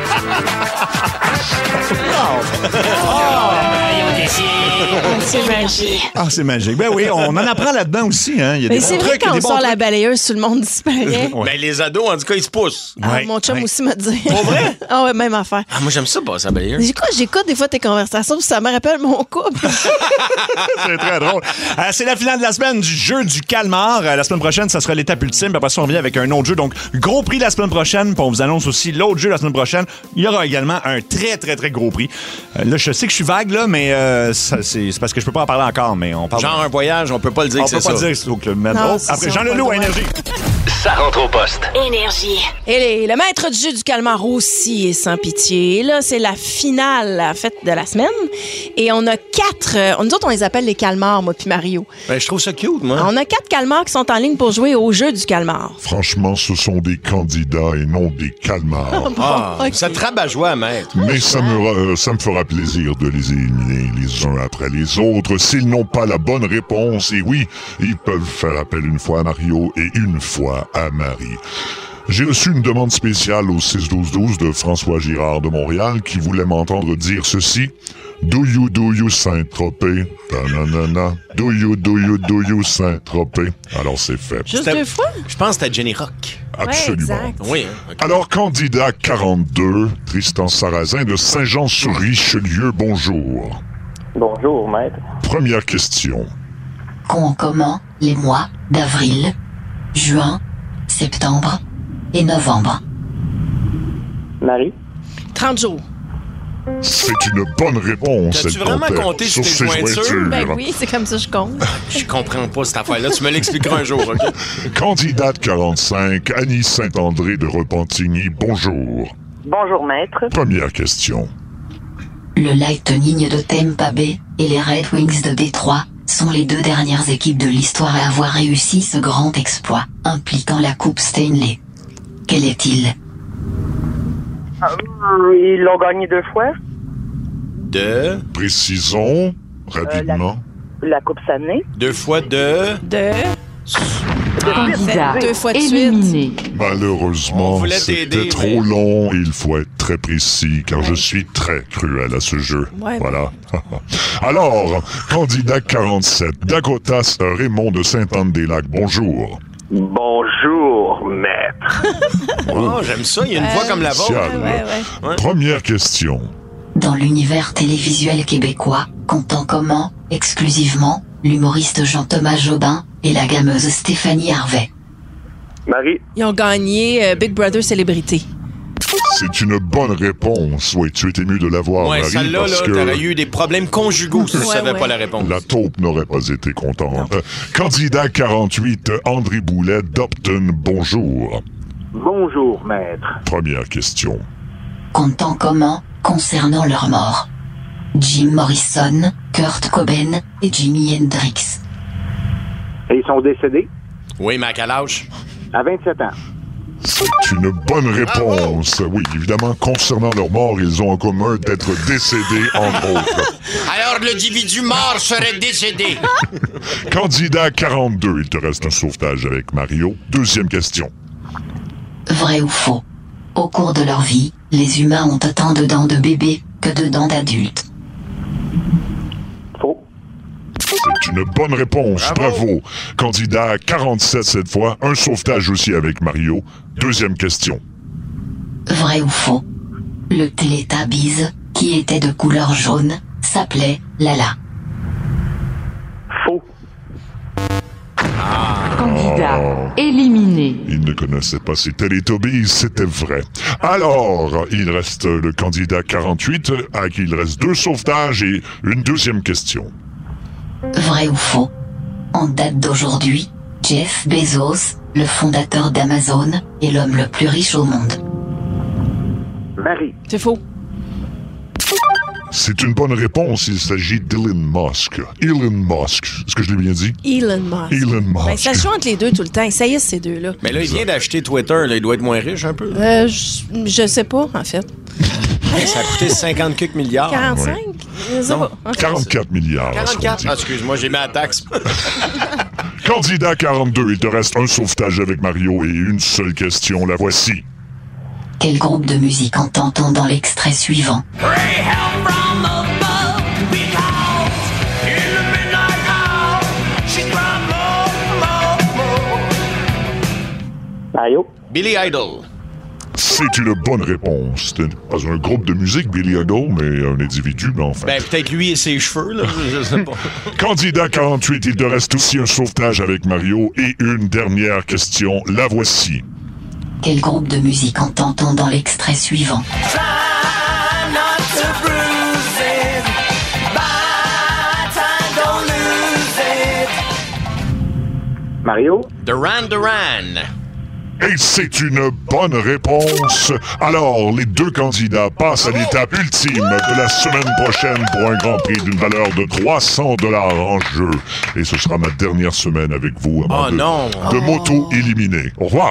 [SPEAKER 5] C'est magique.
[SPEAKER 4] Ah, c'est magique. Ben oui, on en apprend là-dedans aussi. Hein. Il y a
[SPEAKER 5] Mais
[SPEAKER 4] des
[SPEAKER 5] c'est
[SPEAKER 4] bons
[SPEAKER 5] vrai
[SPEAKER 4] trucs,
[SPEAKER 5] quand
[SPEAKER 4] des
[SPEAKER 5] on
[SPEAKER 4] bons
[SPEAKER 5] sort la
[SPEAKER 4] trucs.
[SPEAKER 5] balayeuse, tout le monde disparaît.
[SPEAKER 4] Ouais.
[SPEAKER 3] Ben, les ados, en tout cas, ils se poussent.
[SPEAKER 5] Ah,
[SPEAKER 4] Ouais,
[SPEAKER 5] mon chum
[SPEAKER 4] ouais.
[SPEAKER 5] aussi m'a dit.
[SPEAKER 3] Pour vrai?
[SPEAKER 5] Ah ouais, même affaire.
[SPEAKER 3] Ah, moi, j'aime ça, passer à la balayeuse.
[SPEAKER 5] J'écoute, j'écoute des fois tes conversations, puis ça me rappelle mon couple.
[SPEAKER 4] C'est très drôle. Euh, c'est la finale de la semaine du jeu du calmar. Euh, la semaine prochaine, ça sera l'étape ultime. Puis après ça, on revient avec un autre jeu. Donc, gros prix la semaine prochaine. Puis on vous annonce aussi l'autre jeu la semaine prochaine. Il y aura également un très, très, très gros prix. Euh, là, je sais que je suis vague, là, mais euh, ça, c'est, c'est parce que je peux pas en parler encore. Mais on parle.
[SPEAKER 3] Genre un voyage, on peut pas le dire
[SPEAKER 4] on
[SPEAKER 3] que
[SPEAKER 4] peut
[SPEAKER 3] c'est
[SPEAKER 4] pas
[SPEAKER 3] ça.
[SPEAKER 4] dire qu'il faut que le mettre.
[SPEAKER 5] Non,
[SPEAKER 4] Oh,
[SPEAKER 5] c'est
[SPEAKER 4] après,
[SPEAKER 5] ça,
[SPEAKER 4] Jean
[SPEAKER 5] on peut
[SPEAKER 4] Leloup,
[SPEAKER 5] le
[SPEAKER 4] Énergie.
[SPEAKER 2] Ça rentre au poste.
[SPEAKER 1] Énergie.
[SPEAKER 5] Et les- le maître du jeu du calmar aussi est sans pitié. Et là, c'est la finale, en fait, de la semaine. Et on a quatre... euh, nous autres, on les appelle les calmars, moi puis Mario.
[SPEAKER 3] Ben, je trouve ça cute, moi.
[SPEAKER 5] On a quatre calmars qui sont en ligne pour jouer au jeu du calmar.
[SPEAKER 9] Franchement, ce sont des candidats et non des calmars.
[SPEAKER 3] Ah,
[SPEAKER 5] Ok.
[SPEAKER 3] ça te rabat-joie, maître.
[SPEAKER 9] Mais ça me, ra- ça me fera plaisir de les éliminer les uns après les autres s'ils n'ont pas la bonne réponse. Et oui, ils peuvent faire appel une fois à Mario et une fois à Marie. J'ai reçu une demande spéciale au six douze douze de François Girard de Montréal qui voulait m'entendre dire ceci. Do you, do you Saint-Tropez? Ta-na-na-na. Do you, do you, do you Saint-Tropez? Alors c'est fait.
[SPEAKER 5] Juste
[SPEAKER 3] C'était-
[SPEAKER 5] deux fois?
[SPEAKER 3] Je pense que c'était Jenny Rock.
[SPEAKER 9] Absolument.
[SPEAKER 5] Ouais, exact.
[SPEAKER 3] Oui, hein, ok.
[SPEAKER 9] Alors, candidat quarante-deux, Tristan Sarrazin de Saint-Jean-sur-Richelieu, bonjour.
[SPEAKER 10] Bonjour, maître.
[SPEAKER 9] Première question.
[SPEAKER 11] Qu'ont en commun les mois d'avril, juin, septembre et novembre?
[SPEAKER 10] Marie?
[SPEAKER 5] trente jours.
[SPEAKER 9] C'est une bonne réponse.
[SPEAKER 3] T'as-tu
[SPEAKER 9] elle
[SPEAKER 3] vraiment
[SPEAKER 9] comptait
[SPEAKER 3] compté sur tes
[SPEAKER 9] ses
[SPEAKER 3] jointures?
[SPEAKER 5] Ben oui, c'est comme ça que je compte.
[SPEAKER 3] Je comprends pas cette affaire-là. Tu me l'expliqueras un jour, OK?
[SPEAKER 9] Candidate quarante-cinq, Annie Saint-André de Repentigny, bonjour.
[SPEAKER 10] Bonjour, maître.
[SPEAKER 9] Première question.
[SPEAKER 11] Le Lightning de Tampa Bay et les Red Wings de Détroit sont les deux dernières équipes de l'histoire à avoir réussi ce grand exploit, impliquant la Coupe Stanley. Quel est-il?
[SPEAKER 10] Euh, ils l'ont gagné deux fois.
[SPEAKER 3] De...
[SPEAKER 9] Précisons rapidement.
[SPEAKER 10] La Coupe Stanley.
[SPEAKER 3] Deux fois de...
[SPEAKER 5] De...
[SPEAKER 1] Candidat
[SPEAKER 5] Deux fois de suite.
[SPEAKER 1] éliminé.
[SPEAKER 9] Malheureusement,
[SPEAKER 3] On voulait
[SPEAKER 9] c'était
[SPEAKER 3] t'aider,
[SPEAKER 9] trop
[SPEAKER 3] mais-
[SPEAKER 9] long et il faut être très précis car je suis très cruel à ce jeu.
[SPEAKER 5] Ouais.
[SPEAKER 9] Voilà. Alors, candidat quarante-sept, Dakotas Raymond de Sainte-Anne-des-Lacs, bonjour.
[SPEAKER 10] Bonjour, maître.
[SPEAKER 3] Oh, j'aime ça. Il y a une voix comme la vôtre.
[SPEAKER 9] Spécial.
[SPEAKER 5] Ouais, ouais.
[SPEAKER 9] Première question.
[SPEAKER 11] Dans l'univers télévisuel québécois, comptant comment, exclusivement, l'humoriste Jean-Thomas Jobin et la gameuse Stéphanie Harvey?
[SPEAKER 10] Marie?
[SPEAKER 5] Ils ont gagné euh, Big Brother Célébrité.
[SPEAKER 9] C'est une bonne réponse. Oui, tu étais mieux de l'avoir,
[SPEAKER 3] Ouais,
[SPEAKER 9] Marie,
[SPEAKER 3] celle-là,
[SPEAKER 9] parce
[SPEAKER 3] là,
[SPEAKER 9] que
[SPEAKER 3] t'aurais eu des problèmes conjugaux si tu
[SPEAKER 5] Ouais,
[SPEAKER 3] savais
[SPEAKER 5] ouais.
[SPEAKER 3] pas la réponse.
[SPEAKER 9] la taupe n'aurait pas été contente. Euh, candidat quarante-huit, André Boulet d'Opton, bonjour.
[SPEAKER 10] Bonjour, maître.
[SPEAKER 9] Première question.
[SPEAKER 11] Comptant comment, concernant leur mort? Jim Morrison, Kurt Cobain et Jimi Hendrix.
[SPEAKER 10] Et ils sont décédés?
[SPEAKER 3] Oui, mais à quel âge?
[SPEAKER 10] À vingt-sept ans.
[SPEAKER 9] C'est une bonne réponse. Oui, évidemment, concernant leur mort, ils ont en commun d'être décédés, entre autres.
[SPEAKER 3] Alors, l'individu mort serait décédé.
[SPEAKER 9] Candidat quarante-deux, il te reste un sauvetage avec Mario. Deuxième question.
[SPEAKER 11] Vrai ou faux? Au cours de leur vie, les humains ont autant de dents de bébé que de dents d'adultes.
[SPEAKER 10] Faux.
[SPEAKER 9] C'est une bonne réponse. Bravo. Bravo. Candidat quarante-sept cette fois. Un sauvetage aussi avec Mario. Deuxième question.
[SPEAKER 11] Vrai ou faux? Le Télétabbies, qui était de couleur jaune, s'appelait Lala.
[SPEAKER 10] Faux.
[SPEAKER 12] Candidat éliminé.
[SPEAKER 9] Il ne connaissait pas ces Teletubbies, c'était vrai. Alors, il reste le candidat quarante-huit, à qui il reste deux sauvetages et une deuxième question.
[SPEAKER 11] Vrai ou faux? En date d'aujourd'hui, Jeff Bezos, le fondateur d'Amazon, est l'homme le plus riche au monde.
[SPEAKER 10] Marie.
[SPEAKER 5] C'est faux.
[SPEAKER 9] C'est une bonne réponse. Il s'agit d'Elon Musk. Elon Musk. Est-ce que je l'ai bien dit?
[SPEAKER 5] Elon Musk.
[SPEAKER 9] Elon Musk.
[SPEAKER 5] Ben, ça se joue entre les deux tout le temps. Ils saillissent ces deux-là.
[SPEAKER 3] Mais là, il vient d'acheter Twitter. Là, il doit être moins riche un peu.
[SPEAKER 5] Euh, je, je sais pas, en fait.
[SPEAKER 3] Ça a coûté cinquante quelques milliards.
[SPEAKER 5] quarante-cinq?
[SPEAKER 3] Ouais.
[SPEAKER 5] Je sais pas.
[SPEAKER 9] quarante-quatre milliards.
[SPEAKER 3] quarante-quatre? Ah, excuse-moi, j'ai mis la taxe.
[SPEAKER 9] Candidat quarante-deux, il te reste un sauvetage avec Mario et une seule question. La voici.
[SPEAKER 11] Quel groupe de musique entend-on dans l'extrait suivant?
[SPEAKER 10] Mario.
[SPEAKER 3] Billy Idol.
[SPEAKER 9] C'est une bonne réponse. Ce n'est pas un groupe de musique, Billy Idol, mais un individu, mais enfin.
[SPEAKER 3] Ben, peut-être lui et ses cheveux, là. Je sais pas.
[SPEAKER 9] Candidat quarante-huit, il te reste aussi un sauvetage avec Mario et une dernière question. La voici.
[SPEAKER 11] Quel groupe de musique entend-on dans l'extrait suivant?
[SPEAKER 10] Mario.
[SPEAKER 3] Duran Duran.
[SPEAKER 9] Et c'est une bonne réponse. Alors, les deux candidats passent à l'étape ultime de la semaine prochaine pour un grand prix d'une valeur de trois cents dollars en jeu. Et ce sera ma dernière semaine avec vous avant
[SPEAKER 3] oh
[SPEAKER 9] de,
[SPEAKER 3] non.
[SPEAKER 9] de m'auto-éliminer. Au revoir.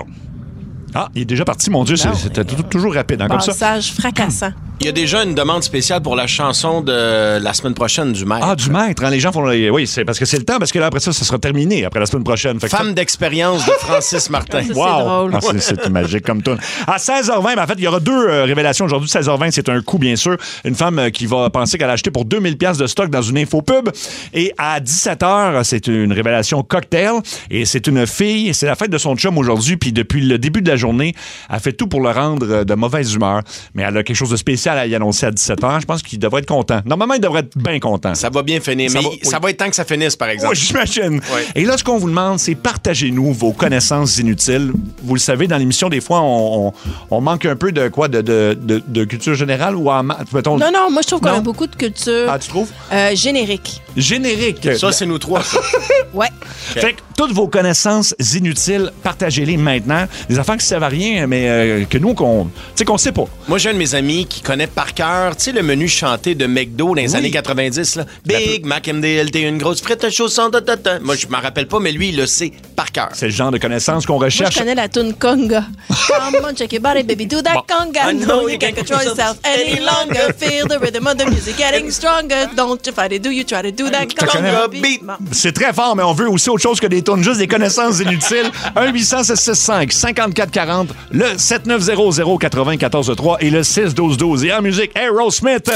[SPEAKER 4] Ah, il est déjà parti, mon Dieu, c'est- c'était tout- toujours rapide, hein, comme ça.
[SPEAKER 5] Passage fracassant.
[SPEAKER 3] Il y a déjà une demande spéciale pour la chanson de la semaine prochaine du maître.
[SPEAKER 4] Ah, du maître, hein, les gens font... Oui, c'est parce que c'est le temps, parce que là, après ça, ça sera terminé, après la semaine prochaine. Fait que
[SPEAKER 3] Femme d'expérience de Francis Martin.
[SPEAKER 5] Ça, c'est
[SPEAKER 4] Wow!
[SPEAKER 5] drôle.
[SPEAKER 4] Ah, c'est, c'est magique comme tout. À seize heures vingt, ben, en fait, il y aura deux euh, révélations aujourd'hui. seize heures vingt, c'est un coup, bien sûr. Une femme euh, qui va penser qu'elle a acheté pour deux mille dollars de stock dans une infopub. Et à dix-sept heures, c'est une révélation cocktail. Et c'est une fille, c'est la fête de son chum aujourd'hui. Puis depuis le début de la journée, elle fait tout pour le rendre euh, de mauvaise humeur. Mais elle a quelque chose de spécial à y annoncer à dix-sept heures. Je pense qu'il devrait être content. Normalement, il devrait être bien content.
[SPEAKER 3] Ça va bien finir,
[SPEAKER 4] Ça
[SPEAKER 3] mais
[SPEAKER 4] va-
[SPEAKER 3] il- ça
[SPEAKER 4] oui.
[SPEAKER 3] va être temps que ça finisse, par exemple.
[SPEAKER 4] Oui, j'imagine.
[SPEAKER 3] Oui.
[SPEAKER 4] Et là, ce qu'on vous demande, c'est partagez-nous vos connaissances inutiles. Vous le savez, dans l'émission, des fois, on, on, on manque un peu de quoi? De, de, de, de culture générale ou en... ma- mettons-
[SPEAKER 5] Non, non, moi, je trouve qu'on
[SPEAKER 4] Non?
[SPEAKER 5] a beaucoup de culture
[SPEAKER 4] Ah, tu trouves?
[SPEAKER 5] euh, générique.
[SPEAKER 4] Générique.
[SPEAKER 3] Ça, c'est nous trois. ça.
[SPEAKER 5] Ouais.
[SPEAKER 4] Fait que toutes vos connaissances inutiles, partagez-les maintenant. Des affaires qui servent à rien, mais euh, que nous, qu'on, tu sais, qu'on sait pas.
[SPEAKER 3] Moi, j'ai un de mes amis qui connaît par cœur, tu sais, le menu chanté de McDo dans les
[SPEAKER 4] Oui.
[SPEAKER 3] années quatre-vingt-dix. Là. Big Mac M D L T, une grosse frite, un chausson, ta, ta, ta. Moi, je m'en rappelle pas, mais lui, il le sait par cœur.
[SPEAKER 4] C'est le genre de connaissances qu'on
[SPEAKER 5] Moi,
[SPEAKER 4] recherche.
[SPEAKER 5] je connais la tune Conga. Come on, check your body, baby, do that
[SPEAKER 4] Bon.
[SPEAKER 5] conga. No, you can't control yourself any longer. Feel the rhythm of the music getting stronger. Don't you fight it, do you try to do that
[SPEAKER 4] connais?
[SPEAKER 5] conga
[SPEAKER 3] Beat.
[SPEAKER 5] beat?
[SPEAKER 4] C'est très fort, mais on veut aussi autre chose que des tunes, juste des connaissances inutiles. un huit cents sept six cinq cinquante-quatre quarante, le sept neuf zéro zéro quatre-vingt-quatorze trois et le six douze douze. Et en musique, Aerosmith.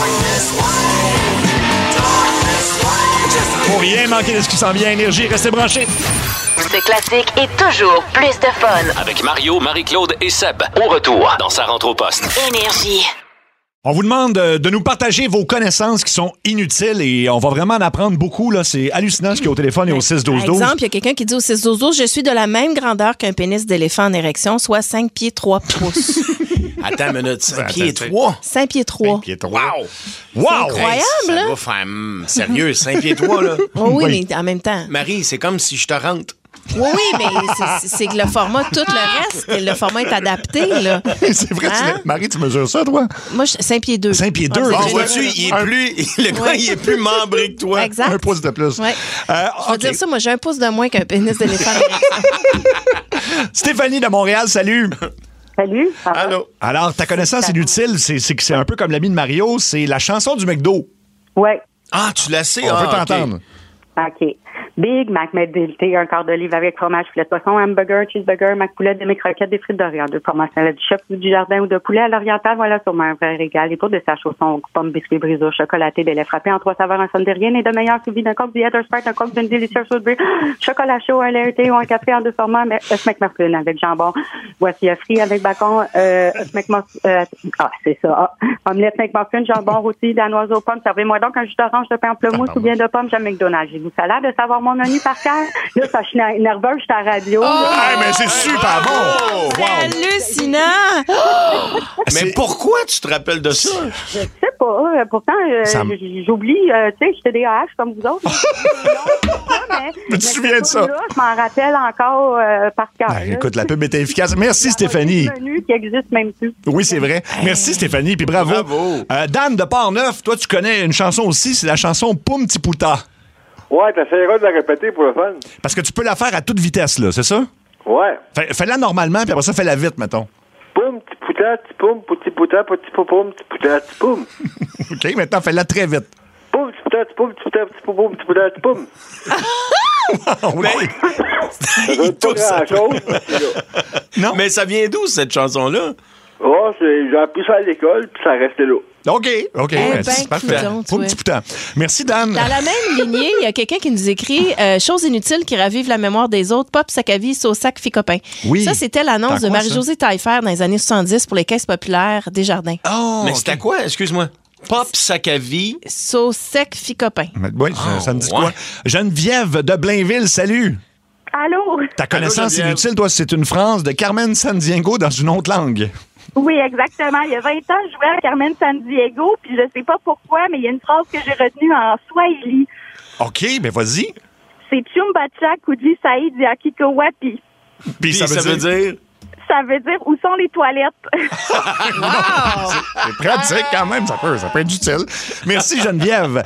[SPEAKER 4] Pour rien manquer de ce qui s'en vient, Énergie, restez branchés.
[SPEAKER 1] Ce classique est toujours plus de fun.
[SPEAKER 2] Avec Mario, Marie-Claude et Seb. Au retour dans Sa rentre au poste.
[SPEAKER 1] Énergie.
[SPEAKER 4] On vous demande de, de nous partager vos connaissances qui sont inutiles et on va vraiment en apprendre beaucoup. Là. C'est hallucinant ce qu'il y a au téléphone et au six douze
[SPEAKER 5] Par
[SPEAKER 4] douze.
[SPEAKER 5] exemple, il y a quelqu'un qui dit au six douze douze, je suis de la même grandeur qu'un pénis d'éléphant en érection, soit cinq pieds trois pouces.
[SPEAKER 3] Attends une minute, cinq
[SPEAKER 4] Attends,
[SPEAKER 3] pieds
[SPEAKER 4] attends.
[SPEAKER 3] trois.
[SPEAKER 5] cinq pieds trois.
[SPEAKER 4] Pied trois.
[SPEAKER 3] Wow!
[SPEAKER 4] Wow!
[SPEAKER 5] incroyable,
[SPEAKER 3] ça
[SPEAKER 5] hein?
[SPEAKER 3] va faire... hum, sérieux, cinq pieds trois, là.
[SPEAKER 5] Oh oui,
[SPEAKER 4] Oui.
[SPEAKER 5] mais en même temps.
[SPEAKER 3] Marie, c'est comme si je te rentre.
[SPEAKER 5] Oui, oui, mais c'est, c'est que le format, tout le reste, le format est adapté, là.
[SPEAKER 4] C'est vrai,
[SPEAKER 5] Hein?
[SPEAKER 4] tu, Marie, tu mesures ça, toi?
[SPEAKER 5] Moi, cinq pieds deux.
[SPEAKER 4] cinq pieds deux.
[SPEAKER 5] Ah,
[SPEAKER 3] Oh,
[SPEAKER 5] c'est
[SPEAKER 3] vois-tu,
[SPEAKER 5] génial.
[SPEAKER 3] il est plus, le gars,
[SPEAKER 5] Ouais.
[SPEAKER 3] il est plus membré que toi.
[SPEAKER 5] Exact.
[SPEAKER 4] Un pouce de plus.
[SPEAKER 5] Ouais.
[SPEAKER 4] Euh,
[SPEAKER 5] Je veux
[SPEAKER 4] OK.
[SPEAKER 5] dire ça, moi, j'ai un pouce de moins qu'un pénis d'éléphant.
[SPEAKER 4] Stéphanie de Montréal, salut.
[SPEAKER 13] Salut. ça va?
[SPEAKER 3] Allô?
[SPEAKER 4] Alors, ta connaissance inutile, c'est, c'est que c'est un peu comme l'ami de Mario, c'est la chanson du McDo.
[SPEAKER 13] Ouais.
[SPEAKER 3] Ah, tu l'as sais?
[SPEAKER 4] On
[SPEAKER 3] ah,
[SPEAKER 4] veut
[SPEAKER 3] ok.
[SPEAKER 4] t'entendre.
[SPEAKER 13] OK. Big Mac Médilité, un quart d'olive avec fromage, filet de poisson, hamburger, cheeseburger, mac poulet, demi croquettes, des frites d'Orient, deux formages salade du chef ou du jardin ou de poulet à l'oriental, voilà sûrement un vrai régal. Et pour des sacs chaussons, pommes, biscuits, brisaux, chocolaté, des laits frappés en trois saveurs, un sundae, rien n'est de meilleur suivi d'un coke, du Heather Sprite, un coke d'une délicieuse sauce beurre, chocolat chaud, un lait thé ou un café en deux formats, mais œuf McMuffin avec jambon, voici un frit avec bacon, euh, œuf McMuffin, euh, ah, c'est ça, ah, omelette McMuffin, jambon rôti, danoise aux pommes, servez-moi donc un jus d'orange, de pamplemousse ou bien de pommes, j'aime McDonald's. J'ai vous salade de savoir mon menu par cœur. Là, ça, je suis nerveuse, je suis à la radio.
[SPEAKER 4] Ah, mais c'est super bon!
[SPEAKER 5] C'est hallucinant!
[SPEAKER 3] Mais pourquoi tu te rappelles de ça?
[SPEAKER 13] Je sais pas. euh, Pourtant, euh,
[SPEAKER 4] Ça me-
[SPEAKER 13] j- j'oublie, euh, tu sais, j'étais des H comme vous autres. mais,
[SPEAKER 4] Mais tu te souviens de ça?
[SPEAKER 13] Là, je m'en rappelle encore euh, par cœur.
[SPEAKER 4] Ah,
[SPEAKER 13] là.
[SPEAKER 4] écoute, la pub était efficace. Merci, Stéphanie.
[SPEAKER 13] C'est un menu qui existe même plus.
[SPEAKER 4] Oui, c'est vrai. Merci, Stéphanie, puis bravo.
[SPEAKER 3] Bravo.
[SPEAKER 4] Euh, Dan de Portneuf, toi, tu connais une chanson aussi, c'est la chanson Poum Petit Pouta.
[SPEAKER 14] Ouais, t'essaieras de la répéter pour le fun.
[SPEAKER 4] Parce que tu peux la faire à toute vitesse, là, c'est ça?
[SPEAKER 14] Ouais.
[SPEAKER 4] Fais- Fais-la normalement, puis après ça, fais-la vite, mettons.
[SPEAKER 14] Poum, petit pouta, petit poum, petit pouta, petit poum, petit pouta, petit poum.
[SPEAKER 4] OK, maintenant, fais-la très vite.
[SPEAKER 14] Poum, petit pouta, petit poum, petit pouta, petit poum, petit pouta, petit poum.
[SPEAKER 4] Oui.
[SPEAKER 14] Ça donne pas grand-chose.
[SPEAKER 4] Non.
[SPEAKER 3] Mais ça vient d'où, cette chanson-là?
[SPEAKER 14] Oh, c'est- j'ai appris ça à l'école, puis ça restait là.
[SPEAKER 4] OK, OK.
[SPEAKER 5] Eh
[SPEAKER 4] ouais,
[SPEAKER 5] ben,
[SPEAKER 4] c'est parfait.
[SPEAKER 5] coudonc,
[SPEAKER 4] Poum
[SPEAKER 5] ouais.
[SPEAKER 4] Petit Pouta. Merci, Dan.
[SPEAKER 5] Dans la même lignée, il y a quelqu'un qui nous écrit euh, Chose inutile qui ravive la mémoire des autres, pop, sac à vie, sauce sac, Ficopain.
[SPEAKER 4] Oui.
[SPEAKER 5] Ça, c'était l'annonce
[SPEAKER 4] T'as
[SPEAKER 5] de
[SPEAKER 4] quoi,
[SPEAKER 5] Marie-Josée Taillefer dans les années soixante-dix pour les caisses populaires Desjardins.
[SPEAKER 4] Oh,
[SPEAKER 3] Mais
[SPEAKER 4] OK.
[SPEAKER 3] c'était quoi? Excuse-moi. Pop, sac à vie.
[SPEAKER 5] Sauce sec, Ficopain.
[SPEAKER 4] Oui, ça, ça me dit
[SPEAKER 3] Oh, ouais.
[SPEAKER 4] quoi? Geneviève de Blainville, salut.
[SPEAKER 13] Allô?
[SPEAKER 4] Ta connaissance
[SPEAKER 3] Geneviève.
[SPEAKER 4] inutile, toi, c'est une phrase de Carmen Sandiego dans une autre langue.
[SPEAKER 13] Oui, exactement. Il y a vingt ans, je jouais à Carmen Sandiego, puis je sais pas pourquoi, mais il y a une phrase que j'ai retenue en Swahili.
[SPEAKER 4] OK, ben vas-y.
[SPEAKER 13] C'est Chumbacha Kudi Saïd Yakikowapi.
[SPEAKER 4] Puis
[SPEAKER 3] Puis
[SPEAKER 4] ça veut dire...
[SPEAKER 13] Ça veut dire où sont les toilettes?
[SPEAKER 4] C'est pratique quand même, ça peut, ça peut être utile. Merci Geneviève.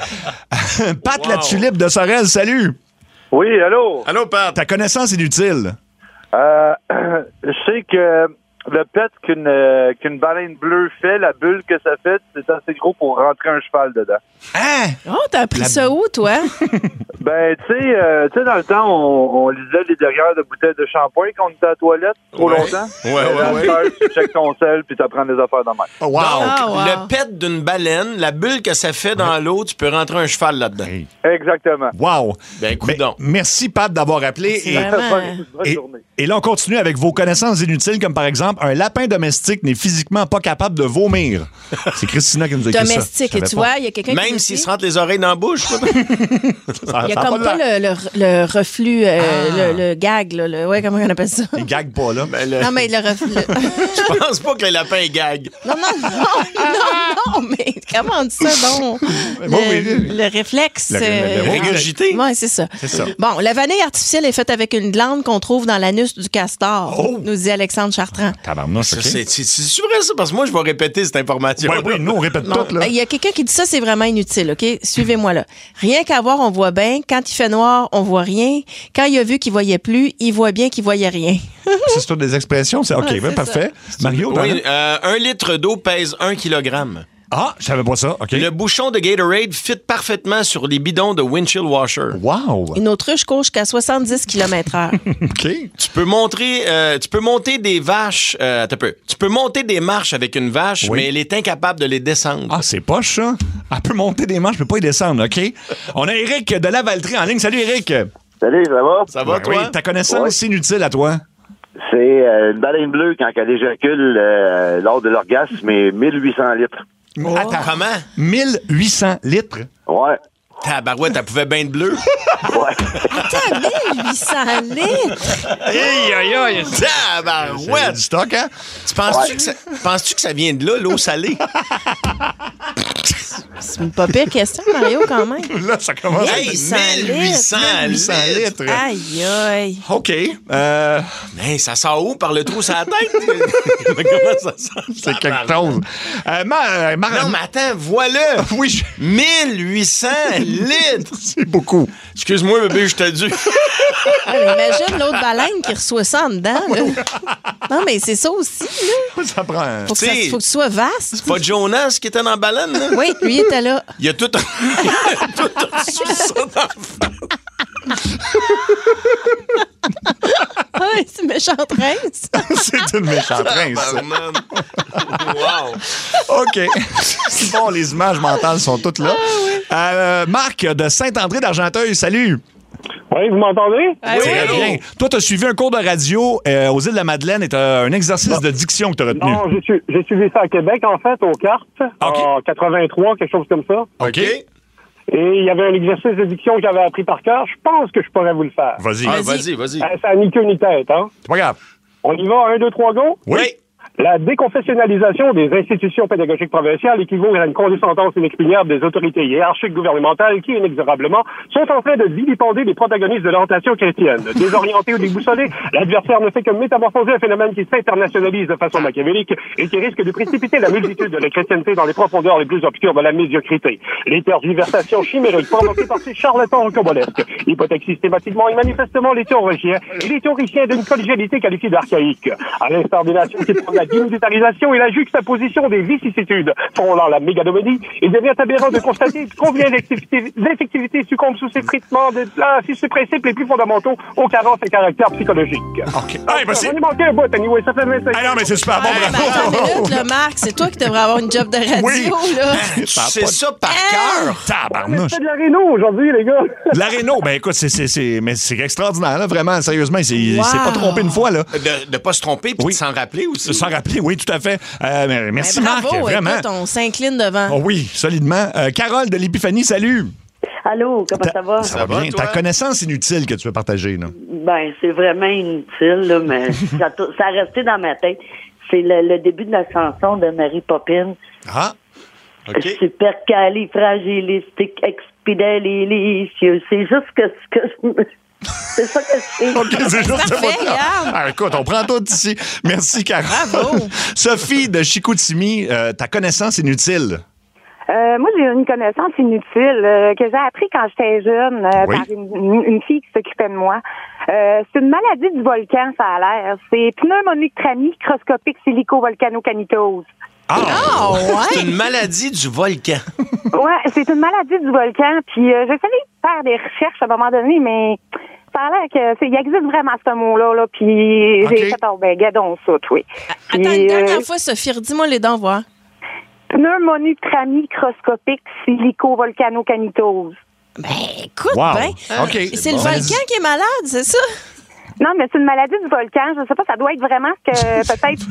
[SPEAKER 4] Pat
[SPEAKER 3] Wow.
[SPEAKER 4] la tulipe de Sorel, salut.
[SPEAKER 14] Oui, allô?
[SPEAKER 3] Allô, Pat?
[SPEAKER 4] Ta connaissance inutile.
[SPEAKER 14] Euh, je sais que le pet qu'une euh, qu'une baleine bleue fait, la bulle que ça fait, c'est assez gros pour rentrer un cheval dedans.
[SPEAKER 4] Hein?
[SPEAKER 5] Oh, t'as appris
[SPEAKER 4] La-
[SPEAKER 5] ça où, toi?
[SPEAKER 14] Ben, tu sais, euh, tu sais, dans le temps, on, on lisait les derrière de bouteilles de shampoing quand on était à la toilette trop
[SPEAKER 3] Ouais.
[SPEAKER 14] longtemps.
[SPEAKER 3] Ouais, ouais,
[SPEAKER 14] Là,
[SPEAKER 3] ouais.
[SPEAKER 14] à cette heure, tu checkes ton sel puis t'apprends des affaires de même.
[SPEAKER 4] Oh, wow.
[SPEAKER 5] Ah, wow.
[SPEAKER 3] Le pet d'une baleine, la bulle que ça fait dans l'eau, tu peux rentrer un cheval là-dedans.
[SPEAKER 4] Hey.
[SPEAKER 14] Exactement.
[SPEAKER 4] Wow.
[SPEAKER 3] Ben,
[SPEAKER 4] Ben,
[SPEAKER 3] coudonc.
[SPEAKER 4] merci Pat d'avoir appelé.
[SPEAKER 5] C'est
[SPEAKER 4] Et,
[SPEAKER 5] vraiment-
[SPEAKER 14] Bonne, bonne
[SPEAKER 4] et,
[SPEAKER 14] journée.
[SPEAKER 4] et là, on continue avec vos connaissances inutiles, comme par exemple, un lapin domestique n'est physiquement pas capable de vomir. C'est Christina qui nous a écrit ça.
[SPEAKER 5] Domestique.
[SPEAKER 4] Je
[SPEAKER 5] Et
[SPEAKER 4] savais
[SPEAKER 5] tu
[SPEAKER 4] pas.
[SPEAKER 5] vois, il y a quelqu'un qui
[SPEAKER 3] Même
[SPEAKER 5] nous
[SPEAKER 3] s'il
[SPEAKER 5] dit-
[SPEAKER 3] se rentre les oreilles dans la bouche.
[SPEAKER 4] Ça-
[SPEAKER 5] Il y a
[SPEAKER 4] ça
[SPEAKER 5] comme
[SPEAKER 4] de
[SPEAKER 5] pas
[SPEAKER 4] l'air.
[SPEAKER 5] le, le, le reflux, euh,
[SPEAKER 4] Ah.
[SPEAKER 5] le, le gag, là, le, ouais, comment on appelle ça?
[SPEAKER 4] Il gague pas, là.
[SPEAKER 3] Ben, le-
[SPEAKER 5] Non, mais le reflux.
[SPEAKER 3] Je pense pas que les lapins gaguent.
[SPEAKER 5] Non, non, non, non, non, mais comment on dit ça, donc? Le,
[SPEAKER 4] Bon, oui, oui.
[SPEAKER 5] le réflexe.
[SPEAKER 4] Le- le- le-
[SPEAKER 5] euh,
[SPEAKER 3] Régurgité.
[SPEAKER 5] Oui, c'est ça.
[SPEAKER 4] C'est ça.
[SPEAKER 5] Bon, la vanille artificielle est faite avec une glande qu'on trouve dans l'anus du castor,
[SPEAKER 4] Oh!
[SPEAKER 5] nous dit Alexandre Chartrand.
[SPEAKER 4] Tabarnouche,
[SPEAKER 3] Ça,
[SPEAKER 4] OK.
[SPEAKER 3] C'est c'est- c'est vrai, ça? Parce que moi, je vais répéter cette information.
[SPEAKER 4] Ouais, oui, nous, on répète
[SPEAKER 5] Bon,
[SPEAKER 4] tout, là.
[SPEAKER 5] ben, il y a quelqu'un qui dit ça, c'est vraiment inutile, OK? Suivez-moi là. Rien qu'à voir, on voit bien. Quand il fait noir, on voit rien. Quand il a vu qu'il voyait plus, il voit bien qu'il voyait rien.
[SPEAKER 4] C'est toutes des expressions. C'est OK,
[SPEAKER 5] Ouais,
[SPEAKER 4] ben,
[SPEAKER 5] c'est
[SPEAKER 4] parfait. Mario, t'en
[SPEAKER 3] Oui,
[SPEAKER 4] as?
[SPEAKER 3] euh, un litre d'eau pèse un kilogramme.
[SPEAKER 4] Ah, je savais pas ça. OK.
[SPEAKER 3] Le bouchon de Gatorade fit parfaitement sur les bidons de windshield washer.
[SPEAKER 4] Wow.
[SPEAKER 5] Une autruche court jusqu'à soixante-dix kilomètres heure.
[SPEAKER 4] OK.
[SPEAKER 3] Tu peux montrer, euh, tu peux monter des vaches. Euh, attends un peu. Tu peux monter des marches avec une vache,
[SPEAKER 4] Oui.
[SPEAKER 3] mais elle est incapable de les descendre.
[SPEAKER 4] Ah, c'est poche, ça. Elle peut monter des manches, je peux pas y descendre, OK? On a Eric de la Valtrie en ligne. Salut, Eric.
[SPEAKER 10] Salut, ça va?
[SPEAKER 3] Ça va,
[SPEAKER 4] Ouais,
[SPEAKER 3] toi?
[SPEAKER 4] oui, ta connaissance,
[SPEAKER 10] Ouais.
[SPEAKER 4] c'est inutile à toi.
[SPEAKER 10] C'est euh, une baleine bleue quand elle éjacule euh, lors de l'orgasme, mais mille huit cents litres.
[SPEAKER 3] Attends, comment?
[SPEAKER 4] mille huit cents litres.
[SPEAKER 10] Ouais.
[SPEAKER 3] Tabarouette, elle pouvait bien être bleue.
[SPEAKER 10] Ouais.
[SPEAKER 5] Attends, mille huit cents litres!
[SPEAKER 4] Aïe, aïe, aïe. C'est
[SPEAKER 3] Tabarouette!
[SPEAKER 4] du stock, hein?
[SPEAKER 3] Tu penses-tu que, ça- penses-tu que ça vient de là, l'eau salée?
[SPEAKER 5] C'est une pas pire question, Mario, quand même.
[SPEAKER 4] Là, ça commence
[SPEAKER 3] Hey, mille huit cents litres.
[SPEAKER 5] Aïe, aïe.
[SPEAKER 4] OK. Euh...
[SPEAKER 3] Mais ça sort où? Par le trou sur la tête? Comment ça sort?
[SPEAKER 4] C'est quelque chose. Euh, Mar- Mar-
[SPEAKER 3] Non, mais attends, voilà.
[SPEAKER 4] Oui, je-
[SPEAKER 3] mille huit cents litres.
[SPEAKER 4] c'est beaucoup.
[SPEAKER 3] Excuse-moi, bébé, je t'ai dû.
[SPEAKER 5] Ah, mais imagine l'autre baleine qui reçoit ça en dedans. Là. Non, mais c'est ça aussi. Là.
[SPEAKER 4] Ça prend un...
[SPEAKER 5] Faut que, ça,
[SPEAKER 3] T'sais,
[SPEAKER 5] faut que tu sois vaste.
[SPEAKER 3] C'est pas Jonas qui était dans la baleine, là?
[SPEAKER 5] Oui, lui était là.
[SPEAKER 3] Il a tout, il a tout reçu ça dans le
[SPEAKER 5] Ah, c'est une méchante rince.
[SPEAKER 4] C'est une méchante rince.
[SPEAKER 3] Wow.
[SPEAKER 4] OK. C'est bon, les images mentales sont toutes là. Euh, Marc de Saint-André d'Argenteuil, salut.
[SPEAKER 15] Oui, vous m'entendez?
[SPEAKER 5] Ah,
[SPEAKER 4] Très
[SPEAKER 5] oui.
[SPEAKER 4] bien. Toi, tu as suivi un cours de radio euh, aux îles de la Madeleine et tu as un exercice de diction que tu as retenu.
[SPEAKER 15] Non, j'ai, su- j'ai suivi ça à Québec, en fait, aux cartes,
[SPEAKER 4] OK.
[SPEAKER 15] en quatre-vingt-trois, quelque chose comme ça.
[SPEAKER 4] OK.
[SPEAKER 15] Et il y avait un exercice de diction que j'avais appris par cœur. Je pense que je pourrais vous le faire.
[SPEAKER 4] Vas-y.
[SPEAKER 3] Ah, vas-y, vas-y.
[SPEAKER 15] Euh, ça n'a ni queue ni tête, hein?
[SPEAKER 4] C'est pas grave.
[SPEAKER 15] On y va, un, deux, trois, go?
[SPEAKER 4] Oui.
[SPEAKER 15] La déconfessionnalisation des institutions pédagogiques provinciales équivaut à une condescendance inexpugnable des autorités hiérarchiques gouvernementales qui, inexorablement, sont en train de vilipender les protagonistes de l'orientation chrétienne. Désorientés ou déboussolés, l'adversaire ne fait que métamorphoser un phénomène qui s'internationalise de façon machiavélique et qui risque de précipiter la multitude de la chrétienté dans les profondeurs les plus obscures de la médiocrité. Les tergiversations chimériques provoquées par ces charlatans rocambolesques hypothèquent systématiquement et manifestement les théoriciens et les théoriciens d'une collégialité qualifiée d'archaïque. À l'instar des nations qui prennent la dimilitarisation et la juxtaposition des vicissitudes frôlant la mégalomanie, il devient aberrant de constater combien l'effectivité succombe sous ces traitements de là, si ces principes les plus fondamentaux aux carences et caractères psychologiques.
[SPEAKER 4] OK. Hey, ben c'est...
[SPEAKER 15] On y manquait un bout, anyway, ça fait vingt-cinq
[SPEAKER 4] Ah non, mais c'est super bon,
[SPEAKER 5] Ouais, mais
[SPEAKER 4] bravo.
[SPEAKER 5] attends une minute, là, Marc, c'est toi qui devrais avoir une job de radio,
[SPEAKER 4] Oui.
[SPEAKER 5] là.
[SPEAKER 3] Tu sais ça par cœur?
[SPEAKER 4] Tabarnouche.
[SPEAKER 15] C'est de la réno aujourd'hui, les gars.
[SPEAKER 4] La Réno, ben écoute, c'est, c'est, c'est, mais c'est extraordinaire, là, vraiment, sérieusement. C'est,
[SPEAKER 5] Wow.
[SPEAKER 4] c'est pas trompé une fois, là.
[SPEAKER 3] De ne pas se tromper puis
[SPEAKER 4] Oui.
[SPEAKER 3] de s'en rappeler aussi.
[SPEAKER 4] Sans rappeler, oui, tout à fait. Euh, mais merci,
[SPEAKER 5] Ben, bravo,
[SPEAKER 4] Marc, vraiment.
[SPEAKER 5] écoute, on s'incline devant.
[SPEAKER 4] Oh oui, solidement. Euh, Carole de l'Épiphanie, salut.
[SPEAKER 16] Allô, comment ça va?
[SPEAKER 4] Ça va bien. Ta connaissance inutile que tu veux partager, là.
[SPEAKER 16] Ben, c'est vraiment inutile, là, mais ça, t- ça a resté dans ma tête. C'est le, le début de la chanson de Mary Poppins.
[SPEAKER 4] Ah, OK.
[SPEAKER 16] Supercalifragilistique, expidélicieux. C'est juste que ce que je me... C'est ça que c'est.
[SPEAKER 4] OK, c'est juste
[SPEAKER 5] Parfait,
[SPEAKER 4] ça.
[SPEAKER 5] regarde.
[SPEAKER 4] Ah, écoute, on prend tout ici. Merci, Carole.
[SPEAKER 5] Bravo.
[SPEAKER 4] Sophie de Chicoutimi, euh, ta connaissance inutile.
[SPEAKER 13] Euh, moi, j'ai une connaissance inutile euh, que j'ai appris quand j'étais jeune euh,
[SPEAKER 4] Oui.
[SPEAKER 13] par une, une- une fille qui s'occupait de moi. Euh, c'est une maladie du volcan, ça a l'air. C'est pneumonictramie microscopique silico-volcanocanitose.
[SPEAKER 4] Ah,
[SPEAKER 5] Ah, ouais.
[SPEAKER 3] C'est une maladie du volcan.
[SPEAKER 13] Ouais, c'est une maladie du volcan. Puis euh, j'ai essayé de faire des recherches à un moment donné, mais ça a l'air que c'est, il existe vraiment ce mot-là. Là, puis
[SPEAKER 4] OK.
[SPEAKER 13] j'ai fait, oh ben, gadons ça, oui.
[SPEAKER 5] Attends, une dernière fois, Sophie, redis-moi les dents, voir.
[SPEAKER 13] Pneumonictramie microscopique silico-volcanocanitose.
[SPEAKER 5] Ben, écoute,
[SPEAKER 4] Wow.
[SPEAKER 5] ben.
[SPEAKER 4] OK.
[SPEAKER 5] C'est
[SPEAKER 4] C'est
[SPEAKER 5] le
[SPEAKER 4] bon.
[SPEAKER 5] volcan qui est malade, c'est ça?
[SPEAKER 13] Non, mais c'est une maladie du volcan. Je sais pas, ça doit être vraiment que peut-être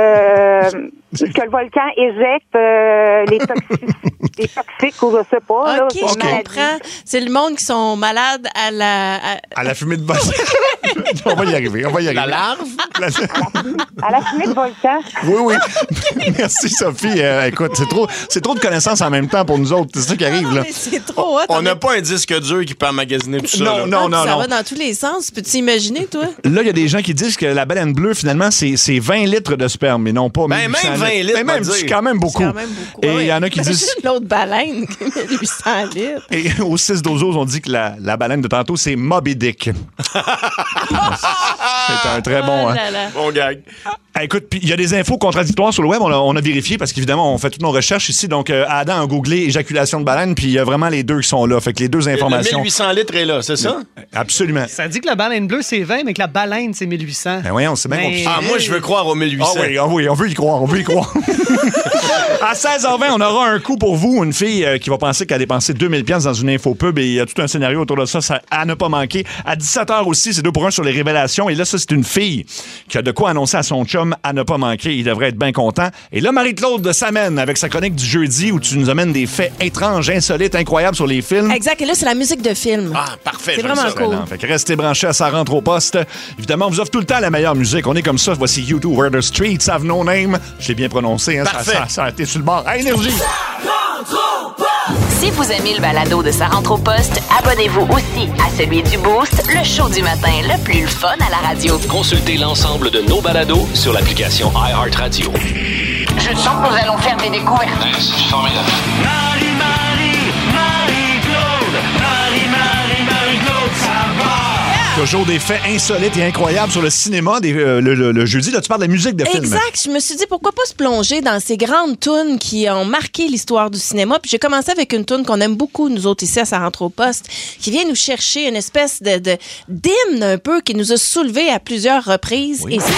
[SPEAKER 13] que, que le volcan éjecte euh, les, toxi- les toxiques ou je sais pas. là.
[SPEAKER 5] OK,
[SPEAKER 13] C'est
[SPEAKER 5] je
[SPEAKER 13] une maladie.
[SPEAKER 5] comprends. C'est le monde qui sont malades à la... à-
[SPEAKER 4] À la fumée de volcan. On va y arriver, on va y arriver.
[SPEAKER 3] La larve?
[SPEAKER 4] La-
[SPEAKER 13] À la fumée de volcan.
[SPEAKER 4] Oui, oui. Merci, Sophie. Euh, écoute, c'est trop, c'est trop de connaissances en même temps pour nous autres. C'est ça qui arrive,
[SPEAKER 5] Ah,
[SPEAKER 4] là.
[SPEAKER 5] mais c'est trop hot.
[SPEAKER 3] On n'a pas un disque dur qui peut emmagasiner tout ça.
[SPEAKER 4] Non,
[SPEAKER 3] là.
[SPEAKER 4] non, non,
[SPEAKER 5] Ça
[SPEAKER 4] non.
[SPEAKER 5] va dans tous les sens. Peux-tu imaginer, toi?
[SPEAKER 4] Là, il y a des gens qui disent que la baleine bleue, finalement, c'est, c'est vingt litres de sperme, mais non pas
[SPEAKER 3] Ben,
[SPEAKER 4] mille huit cents
[SPEAKER 3] même vingt litres,
[SPEAKER 4] Mais même,
[SPEAKER 3] on va
[SPEAKER 4] c'est
[SPEAKER 3] dire.
[SPEAKER 4] quand même beaucoup.
[SPEAKER 5] C'est quand même beaucoup.
[SPEAKER 4] Et il
[SPEAKER 5] Ouais,
[SPEAKER 4] y en a
[SPEAKER 5] ouais.
[SPEAKER 4] qui disent...
[SPEAKER 5] Imagine l'autre baleine, mille huit cents litres.
[SPEAKER 4] Et au six dozos, on dit que la, la baleine de tantôt, c'est Moby Dick. C'est un très bon,
[SPEAKER 5] Oh
[SPEAKER 4] hein.
[SPEAKER 5] là là.
[SPEAKER 3] Bon gag.
[SPEAKER 4] Ah, écoute, puis il y a des infos contradictoires sur le web. On a, on a vérifié parce qu'évidemment, on fait toutes nos recherches ici. Donc, euh, Adam a googlé éjaculation de baleine, puis il y a vraiment les deux qui sont là. Fait que les deux
[SPEAKER 3] Le
[SPEAKER 4] informations.
[SPEAKER 3] mille huit cents litres est là, c'est ça?
[SPEAKER 4] Absolument.
[SPEAKER 17] Ça dit que la baleine bleue, c'est vingt, mais que la baleine, c'est mille huit cents.
[SPEAKER 4] Ben voyons, c'est bien
[SPEAKER 17] Mais-
[SPEAKER 4] compliqué.
[SPEAKER 3] Ah, moi, je veux croire aux mille huit
[SPEAKER 4] Ah
[SPEAKER 3] cents.
[SPEAKER 4] oui, ah oui, on veut y croire, on veut y croire. À seize heures vingt, on aura un coup pour vous, une fille euh, qui va penser qu'elle a dépensé deux mille dollars dans une infopub et il y a tout un scénario autour de ça, ça à ne pas manquer. À dix-sept heures aussi, c'est deux pour un sur les révélations et là, ça, c'est une fille qui a de quoi annoncer à son chum à ne pas manquer. Il devrait être bien content. Et là, Marie-Claude de Samène avec sa chronique du jeudi où tu nous amènes des faits étranges, insolites, incroyables sur les films.
[SPEAKER 5] Exact. Et là, c'est la musique de film.
[SPEAKER 3] Ah, parfait.
[SPEAKER 5] C'est
[SPEAKER 3] j'aime
[SPEAKER 5] vraiment
[SPEAKER 3] ça.
[SPEAKER 5] cool.
[SPEAKER 4] Excellent. Fait que restez branchés à Ça rentre au poste. Évidemment, on vous offre tout le temps la meilleure musique. On est comme ça. Voici You Two Where the Streets Have No Name. Je l'ai bien prononcé. Hein? Ça,
[SPEAKER 3] Parfait.
[SPEAKER 4] ça, ça a été sur le bord. À Énergie!
[SPEAKER 6] Ça rentre
[SPEAKER 1] Si vous aimez le balado de Sa rentre au poste, abonnez-vous aussi à celui du Boost, le show du matin le plus le fun à la radio.
[SPEAKER 2] Consultez l'ensemble de nos balados sur l'application iHeartRadio.
[SPEAKER 1] Je sens que nous allons faire des découvertes.
[SPEAKER 2] C'est formidable.
[SPEAKER 6] Marie, Marie, Marie-Claude, Marie, Marie, Marie-Claude, ça va!
[SPEAKER 4] Toujours des faits insolites et incroyables sur le cinéma des, euh, le, le, le jeudi. Là, tu parles de la musique de film.
[SPEAKER 5] Exact. Je me suis dit, pourquoi pas se plonger dans ces grandes tunes qui ont marqué l'histoire du cinéma. Puis j'ai commencé avec une tune qu'on aime beaucoup, nous autres ici à Ça rentre au poste, qui vient nous chercher une espèce de, de d'hymne un peu qui nous a soulevés à plusieurs reprises.
[SPEAKER 3] Oui.
[SPEAKER 5] Et c'est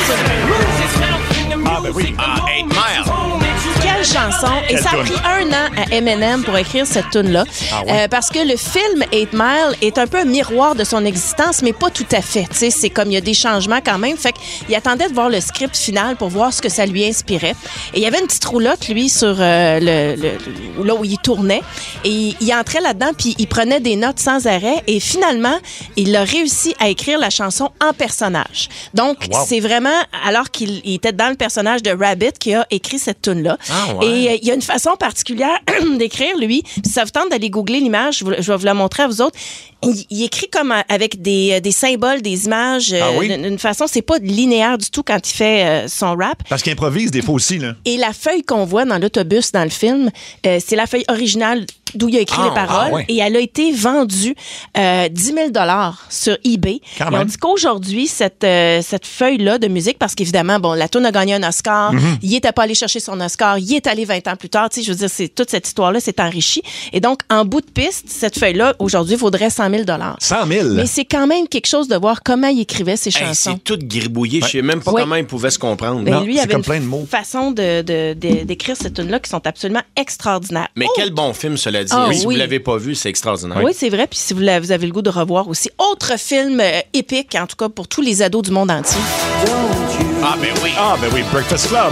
[SPEAKER 3] Ah, ben oui. Ah, eight Mile.
[SPEAKER 5] Quelle chanson! Et
[SPEAKER 3] Quelle
[SPEAKER 5] ça a
[SPEAKER 3] toune.
[SPEAKER 5] pris un an à Eminem pour écrire cette tune-là.
[SPEAKER 3] Ah oui?
[SPEAKER 5] Euh, parce que le film eight Mile est un peu un miroir de son existence, mais pas tout à fait. Tu sais, c'est comme il y a des changements quand même. Fait qu'il attendait de voir le script final pour voir ce que ça lui inspirait. Et il y avait une petite roulotte, lui, sur euh, le, le, le- là où il tournait. Et il, il entrait là-dedans, puis il prenait des notes sans arrêt. Et finalement, il a réussi à écrire la chanson en personnage. Donc,
[SPEAKER 3] Wow.
[SPEAKER 5] c'est vraiment, alors qu'il il était dans le personnage de Rabbit, qui a écrit cette tune-là.
[SPEAKER 3] Ah ouais.
[SPEAKER 5] Et euh, il y a une façon particulière d'écrire, lui. Si ça vous tente d'aller googler l'image, je, vous- je vais vous la montrer à vous autres. Il, il écrit comme euh, avec des, des symboles, des images, euh,
[SPEAKER 4] Ah oui?
[SPEAKER 5] d'une d'une façon, c'est pas linéaire du tout quand il fait euh, son rap.
[SPEAKER 4] Parce qu'il improvise des fois aussi, là.
[SPEAKER 5] Et la feuille qu'on voit dans l'autobus dans le film, euh, c'est la feuille originale d'où il a écrit
[SPEAKER 4] Ah,
[SPEAKER 5] les paroles.
[SPEAKER 4] ah ouais.
[SPEAKER 5] Et elle a été vendue euh, dix mille dollars sur eBay.
[SPEAKER 4] Quand
[SPEAKER 5] Et
[SPEAKER 4] même.
[SPEAKER 5] on dit qu'aujourd'hui, cette, euh, cette feuille-là de musique, parce qu'évidemment, bon, la toune a gagné un Oscar,
[SPEAKER 4] Mhm.
[SPEAKER 5] il était pas allé chercher son Oscar, il est allé vingt ans plus tard. Tu sais, je veux dire, c'est, toute cette histoire-là s'est enrichie. Et donc, en bout de piste, cette feuille-là, aujourd'hui, vaudrait cent mille dollars.
[SPEAKER 4] cent mille?
[SPEAKER 5] Mais c'est quand même quelque chose de voir comment il écrivait ses
[SPEAKER 3] Hey,
[SPEAKER 5] chansons.
[SPEAKER 3] c'est tout gribouillé. Je sais même pas
[SPEAKER 5] Ouais.
[SPEAKER 3] comment il pouvait se comprendre.
[SPEAKER 5] Mais
[SPEAKER 3] Non,
[SPEAKER 5] lui
[SPEAKER 3] c'est
[SPEAKER 5] avait
[SPEAKER 3] comme
[SPEAKER 5] une
[SPEAKER 3] plein de mots.
[SPEAKER 5] façon de, de- de- d'écrire cette tune-là qui sont absolument extraordinaires.
[SPEAKER 3] Mais
[SPEAKER 5] Oh!
[SPEAKER 3] quel bon film, cela dit.
[SPEAKER 5] Ah,
[SPEAKER 3] si
[SPEAKER 5] oui.
[SPEAKER 3] vous l'avez pas vu, c'est extraordinaire.
[SPEAKER 5] Oui, c'est vrai. Puis si vous, la- vous avez le goût de revoir aussi. Autre film euh, épique, en tout cas pour tous les ados du monde entier.
[SPEAKER 3] Ah, ben oui.
[SPEAKER 4] Ah, ben oui, Breakfast Club.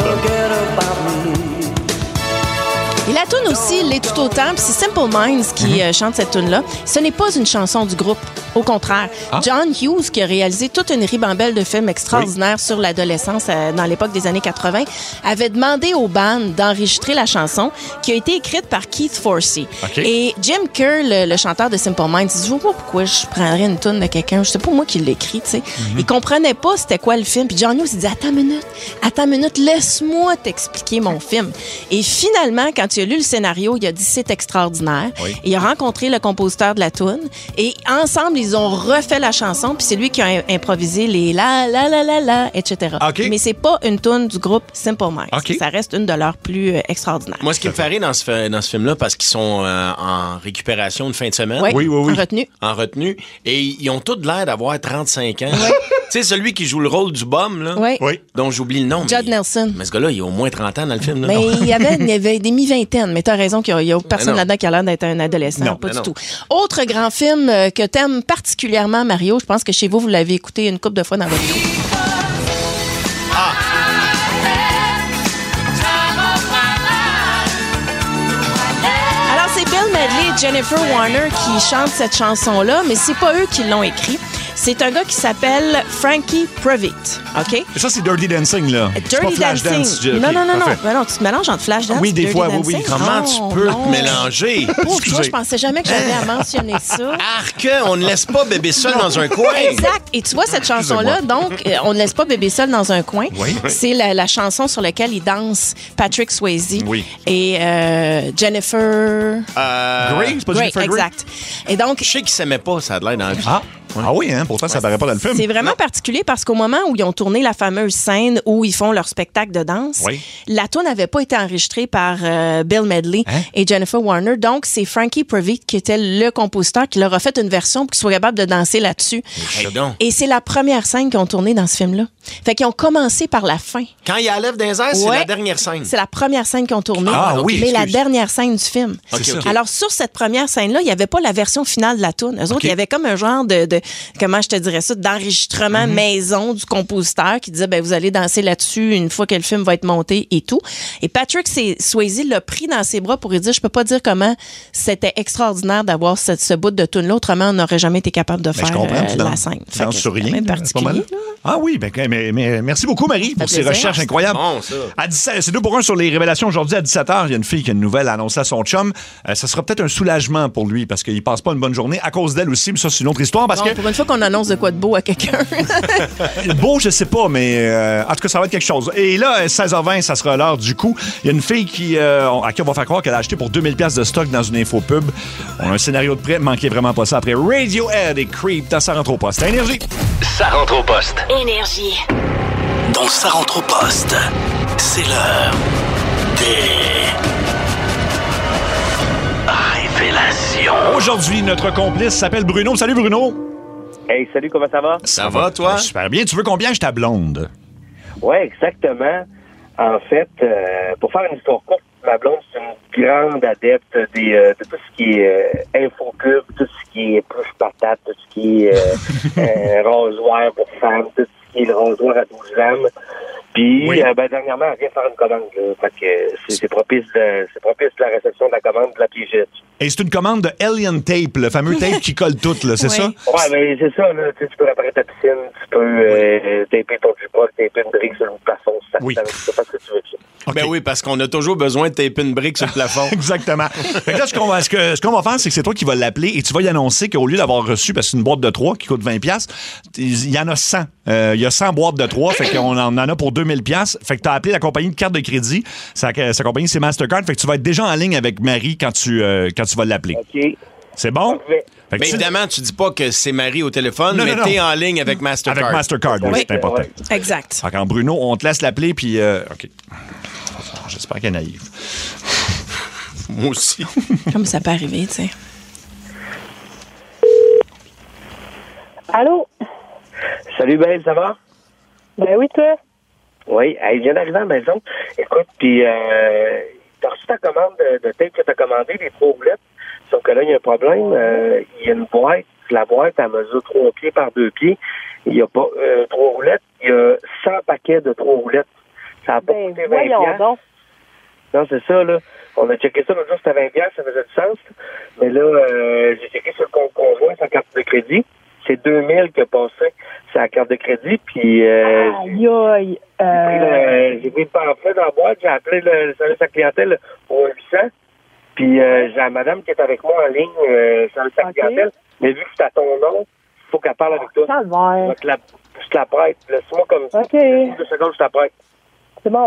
[SPEAKER 5] Et la tune aussi l'est tout autant. Puis c'est Simple Minds qui euh, chante cette tune-là. Ce n'est pas une chanson du groupe. Au contraire,
[SPEAKER 4] Ah.
[SPEAKER 5] John Hughes, qui a réalisé toute une ribambelle de films extraordinaires sur l'adolescence euh, dans l'époque des années quatre-vingt, avait demandé aux bandes d'enregistrer la chanson qui a été écrite par Keith Forsey.
[SPEAKER 4] OK.
[SPEAKER 5] Et Jim Kerr, le, le chanteur de Simple Minds, il dit « Je vois pas pourquoi je prendrais une tune de quelqu'un. Je sais pas moi qui l'écrit, tu sais.
[SPEAKER 4] Mhm.
[SPEAKER 5] Il comprenait pas c'était quoi le film. Puis John Hughes, il dit « Attends une minute, attends une minute, laisse-moi t'expliquer mon film. » Et finalement, quand il a lu le scénario, il a dit « C'est extraordinaire.
[SPEAKER 4] Oui. »
[SPEAKER 5] Il a rencontré le compositeur de la tune et ensemble, ils ont refait la chanson, puis c'est lui qui a im- improvisé les la la la la la, et cetera.
[SPEAKER 3] OK.
[SPEAKER 5] Mais c'est pas une tune du groupe Simple Minds.
[SPEAKER 3] OK.
[SPEAKER 5] Ça reste une de leurs plus euh, extraordinaires.
[SPEAKER 3] Moi, ce qui me fait rire dans ce, fi- dans ce film-là, parce qu'ils sont euh, en récupération de fin de semaine.
[SPEAKER 5] Oui, Oui, oui, oui. en retenue.
[SPEAKER 3] En retenue. Et ils ont tous l'air d'avoir trente-cinq ans. Tu sais, celui qui joue le rôle du bum, là,
[SPEAKER 5] Oui.
[SPEAKER 3] dont j'oublie le nom.
[SPEAKER 5] Judd
[SPEAKER 3] mais,
[SPEAKER 5] Nelson.
[SPEAKER 3] mais ce gars-là, il a au moins trente ans dans le film. Là.
[SPEAKER 5] Mais il y avait, il y avait des mi-vingtaines, mais t'as raison qu'il n'y a, personne
[SPEAKER 3] non.
[SPEAKER 5] là-dedans qui a l'air d'être un adolescent.
[SPEAKER 3] Non,
[SPEAKER 5] pas
[SPEAKER 3] mais
[SPEAKER 5] du
[SPEAKER 3] non.
[SPEAKER 5] tout. Autre grand film euh, que t'aimes particulièrement, Mario, je pense que chez vous, vous l'avez écouté une couple de fois dans votre vie. Alors, c'est Bill Medley et Jennifer Warner qui chantent cette chanson-là, mais c'est pas eux qui l'ont écrit. C'est un gars qui s'appelle Frankie Previtt, OK?
[SPEAKER 4] Et ça, c'est Dirty Dancing, là. C'est pas
[SPEAKER 5] Dirty
[SPEAKER 4] Flash
[SPEAKER 5] Dancing.
[SPEAKER 4] Dance. Ok,
[SPEAKER 5] non, non, non, non.
[SPEAKER 4] parfait.
[SPEAKER 5] Ben non, tu te mélanges entre Flashdance
[SPEAKER 4] Oui,
[SPEAKER 5] et
[SPEAKER 4] des
[SPEAKER 5] Dirty
[SPEAKER 4] fois, oui,
[SPEAKER 5] Dancing.
[SPEAKER 4] oui.
[SPEAKER 3] Comment
[SPEAKER 5] Non,
[SPEAKER 3] tu peux
[SPEAKER 5] non.
[SPEAKER 3] te mélanger?
[SPEAKER 5] Pauvre toi, je pensais jamais que j'avais à mentionner ça.
[SPEAKER 3] Arc, on ne laisse pas bébé seul dans un coin.
[SPEAKER 5] Exact. Et tu vois, cette chanson-là, donc, euh, on ne laisse pas bébé seul dans un coin.
[SPEAKER 3] Oui.
[SPEAKER 5] C'est la, la chanson sur laquelle il danse Patrick Swayze
[SPEAKER 3] Oui.
[SPEAKER 5] et euh, Jennifer...
[SPEAKER 3] Euh,
[SPEAKER 4] Grey, c'est pas
[SPEAKER 5] Grey,
[SPEAKER 4] Jennifer Grey?
[SPEAKER 5] exact. Et donc,
[SPEAKER 3] Je sais qu'ils s'aimaient pas, ça a l'air dans la vie.
[SPEAKER 4] Ah. Ah oui, hein? Pourtant, ça paraît pas dans le film.
[SPEAKER 5] c'est vraiment particulier parce qu'au moment où ils ont tourné la fameuse scène où ils font leur spectacle de danse,
[SPEAKER 4] Oui.
[SPEAKER 5] la tune n'avait pas été enregistrée par euh, Bill Medley
[SPEAKER 4] Hein?
[SPEAKER 5] et Jennifer Warner. Donc, c'est Frankie Previtt qui était le compositeur qui leur a fait une version pour qu'ils soient capables de danser là-dessus.
[SPEAKER 3] Hey, donc.
[SPEAKER 5] Et c'est la première scène qu'ils ont tournée dans ce film-là. Fait qu'ils ont commencé par la fin.
[SPEAKER 3] Quand il enlève des airs, c'est
[SPEAKER 5] Ouais.
[SPEAKER 3] la dernière scène.
[SPEAKER 5] C'est la première scène qu'ils ont tournée,
[SPEAKER 3] Ah, oui,
[SPEAKER 5] mais la
[SPEAKER 3] excuse.
[SPEAKER 5] dernière scène du film.
[SPEAKER 3] Ok, ok.
[SPEAKER 5] Alors, sur cette première scène-là, il n'y avait pas la version finale de la tune. Eux autres,
[SPEAKER 4] Ok.
[SPEAKER 5] il y avait comme un genre de, de, comment je te dirais ça, d'enregistrement mm-hmm. maison du compositeur qui disait, ben vous allez danser là-dessus une fois que le film va être monté et tout. Et Patrick Swayze l'a pris dans ses bras pour lui dire, je peux pas dire comment c'était extraordinaire d'avoir ce, ce bout de tune là, autrement on n'aurait jamais été capable de faire euh, la scène.
[SPEAKER 4] Tu danses sur rien.
[SPEAKER 5] C'est pas mal.
[SPEAKER 4] Ah oui, ben, mais, mais merci beaucoup Marie pour ces recherches incroyables.
[SPEAKER 3] Bon, ça.
[SPEAKER 4] À dix-sept, c'est deux pour un sur les révélations aujourd'hui à dix-sept heures. Il y a une fille qui a une nouvelle à annoncer à son chum. Euh, ça sera peut-être un soulagement pour lui parce qu'il passe pas une bonne journée à cause d'elle aussi, mais ça c'est une autre histoire parce
[SPEAKER 5] bon,
[SPEAKER 4] que
[SPEAKER 5] pour une fois qu'on annonce de quoi de beau à quelqu'un.
[SPEAKER 4] beau, je sais pas, mais euh, en tout cas ça va être quelque chose. Et là, seize heures vingt, ça sera l'heure du coup. Il y a une fille qui euh, à qui on va faire croire qu'elle a acheté pour deux mille dollars de stock dans une infopub. On a un scénario de prêt, manquez vraiment pas ça après Radiohead et Creep dans Ça rentre au poste. Énergie.
[SPEAKER 2] Ça rentre au poste.
[SPEAKER 1] Énergie.
[SPEAKER 2] Dans Ça rentre au poste, c'est l'heure des révélations.
[SPEAKER 4] Aujourd'hui, notre complice s'appelle Bruno. Salut Bruno.
[SPEAKER 18] Hey, salut, comment ça va?
[SPEAKER 3] Ça, ça va, toi?
[SPEAKER 4] Super bien. Tu veux qu'on biège ta blonde?
[SPEAKER 18] Oui, exactement. En fait, euh, pour faire une histoire courte, ma blonde, c'est une grande adepte des, euh, de tout ce qui est euh, infopub, tout ce qui est plus patate, tout ce qui est euh, euh, rasoir pour femmes, tout ce qui est le rasoir à douze lames. Puis, oui. euh, ben, dernièrement, elle vient faire une commande. Là, fait que c'est, c'est, propice de, c'est propice de la réception de la commande de la piégette.
[SPEAKER 4] Et c'est une commande de Alien Tape, le fameux tape qui colle tout, là, c'est oui. ça?
[SPEAKER 18] Ouais, mais c'est ça, là. Tu, sais, tu peux réparer ta piscine, tu peux euh, taper ton jupon, taper une brique sur le plafond, ça, oui. ça, ça fait ce que tu veux.
[SPEAKER 3] Okay. Ben oui, parce qu'on a toujours besoin de taper une brique sur le plafond.
[SPEAKER 4] Exactement. Fait que là, ce qu'on, va, ce, que, ce qu'on va faire, c'est que c'est toi qui vas l'appeler et tu vas y annoncer qu'au lieu d'avoir reçu, parce que c'est une boîte de trois qui coûte vingt dollars, il y en a cent. Euh, il y a cent boîtes de trois, fait qu'on en a pour deux mille dollars. Fait que tu as appelé la compagnie de carte de crédit. Sa, sa compagnie, c'est Mastercard. Fait que tu vas être déjà en ligne avec Marie quand tu, euh, quand tu vas l'appeler.
[SPEAKER 18] OK.
[SPEAKER 4] C'est bon?
[SPEAKER 18] Parfait.
[SPEAKER 3] Mais tu... évidemment, tu dis pas que c'est Marie au téléphone,
[SPEAKER 4] non,
[SPEAKER 3] mais
[SPEAKER 4] non,
[SPEAKER 3] t'es
[SPEAKER 4] non.
[SPEAKER 3] en ligne avec Mastercard.
[SPEAKER 4] Avec Mastercard, oui, oui. C'est important.
[SPEAKER 5] Ouais. Exact.
[SPEAKER 4] Fait qu'en Bruno, on te laisse l'appeler, puis... Euh, OK. J'espère qu'elle est naïve.
[SPEAKER 3] Moi aussi.
[SPEAKER 5] Comme ça peut arriver, tu sais.
[SPEAKER 19] Allô?
[SPEAKER 18] Salut, Belle, ça va?
[SPEAKER 19] Ben oui, toi?
[SPEAKER 18] Oui, elle vient d'arriver à la maison. Écoute, puis euh, t'as reçu ta commande de, de tape que t'as commandé, les trois roulettes. Sauf que là, il y a un problème. Euh, il y a une boîte. La boîte, elle mesure trois pieds par deux pieds. Il n'y a pas euh, trois roulettes. Il y a cent paquets de trois roulettes. Ça a pas
[SPEAKER 19] ben,
[SPEAKER 18] coûté vingt dollars. Non, c'est ça, là. On a checké ça l'autre jour, c'était vingt dollars, ça faisait du sens. Mais là, euh, j'ai checké sur le compte conjoint, sa carte de crédit. C'est deux mille qui a passé sur la carte de crédit, puis... Euh,
[SPEAKER 19] aïe, aïe! Euh...
[SPEAKER 18] J'ai pris le pamphlet dans la boîte, j'ai appelé le, le service à clientèle pour huit cents, puis euh, j'ai la madame qui est avec moi en ligne, euh, service à clientèle, okay. Mais vu que c'est à ton nom, il faut qu'elle parle avec toi.
[SPEAKER 19] Ça va.
[SPEAKER 18] Donc, la, je te la prête. Laisse-moi comme ça.
[SPEAKER 19] OK.
[SPEAKER 18] Deux secondes, je te la prête.
[SPEAKER 19] C'est bon.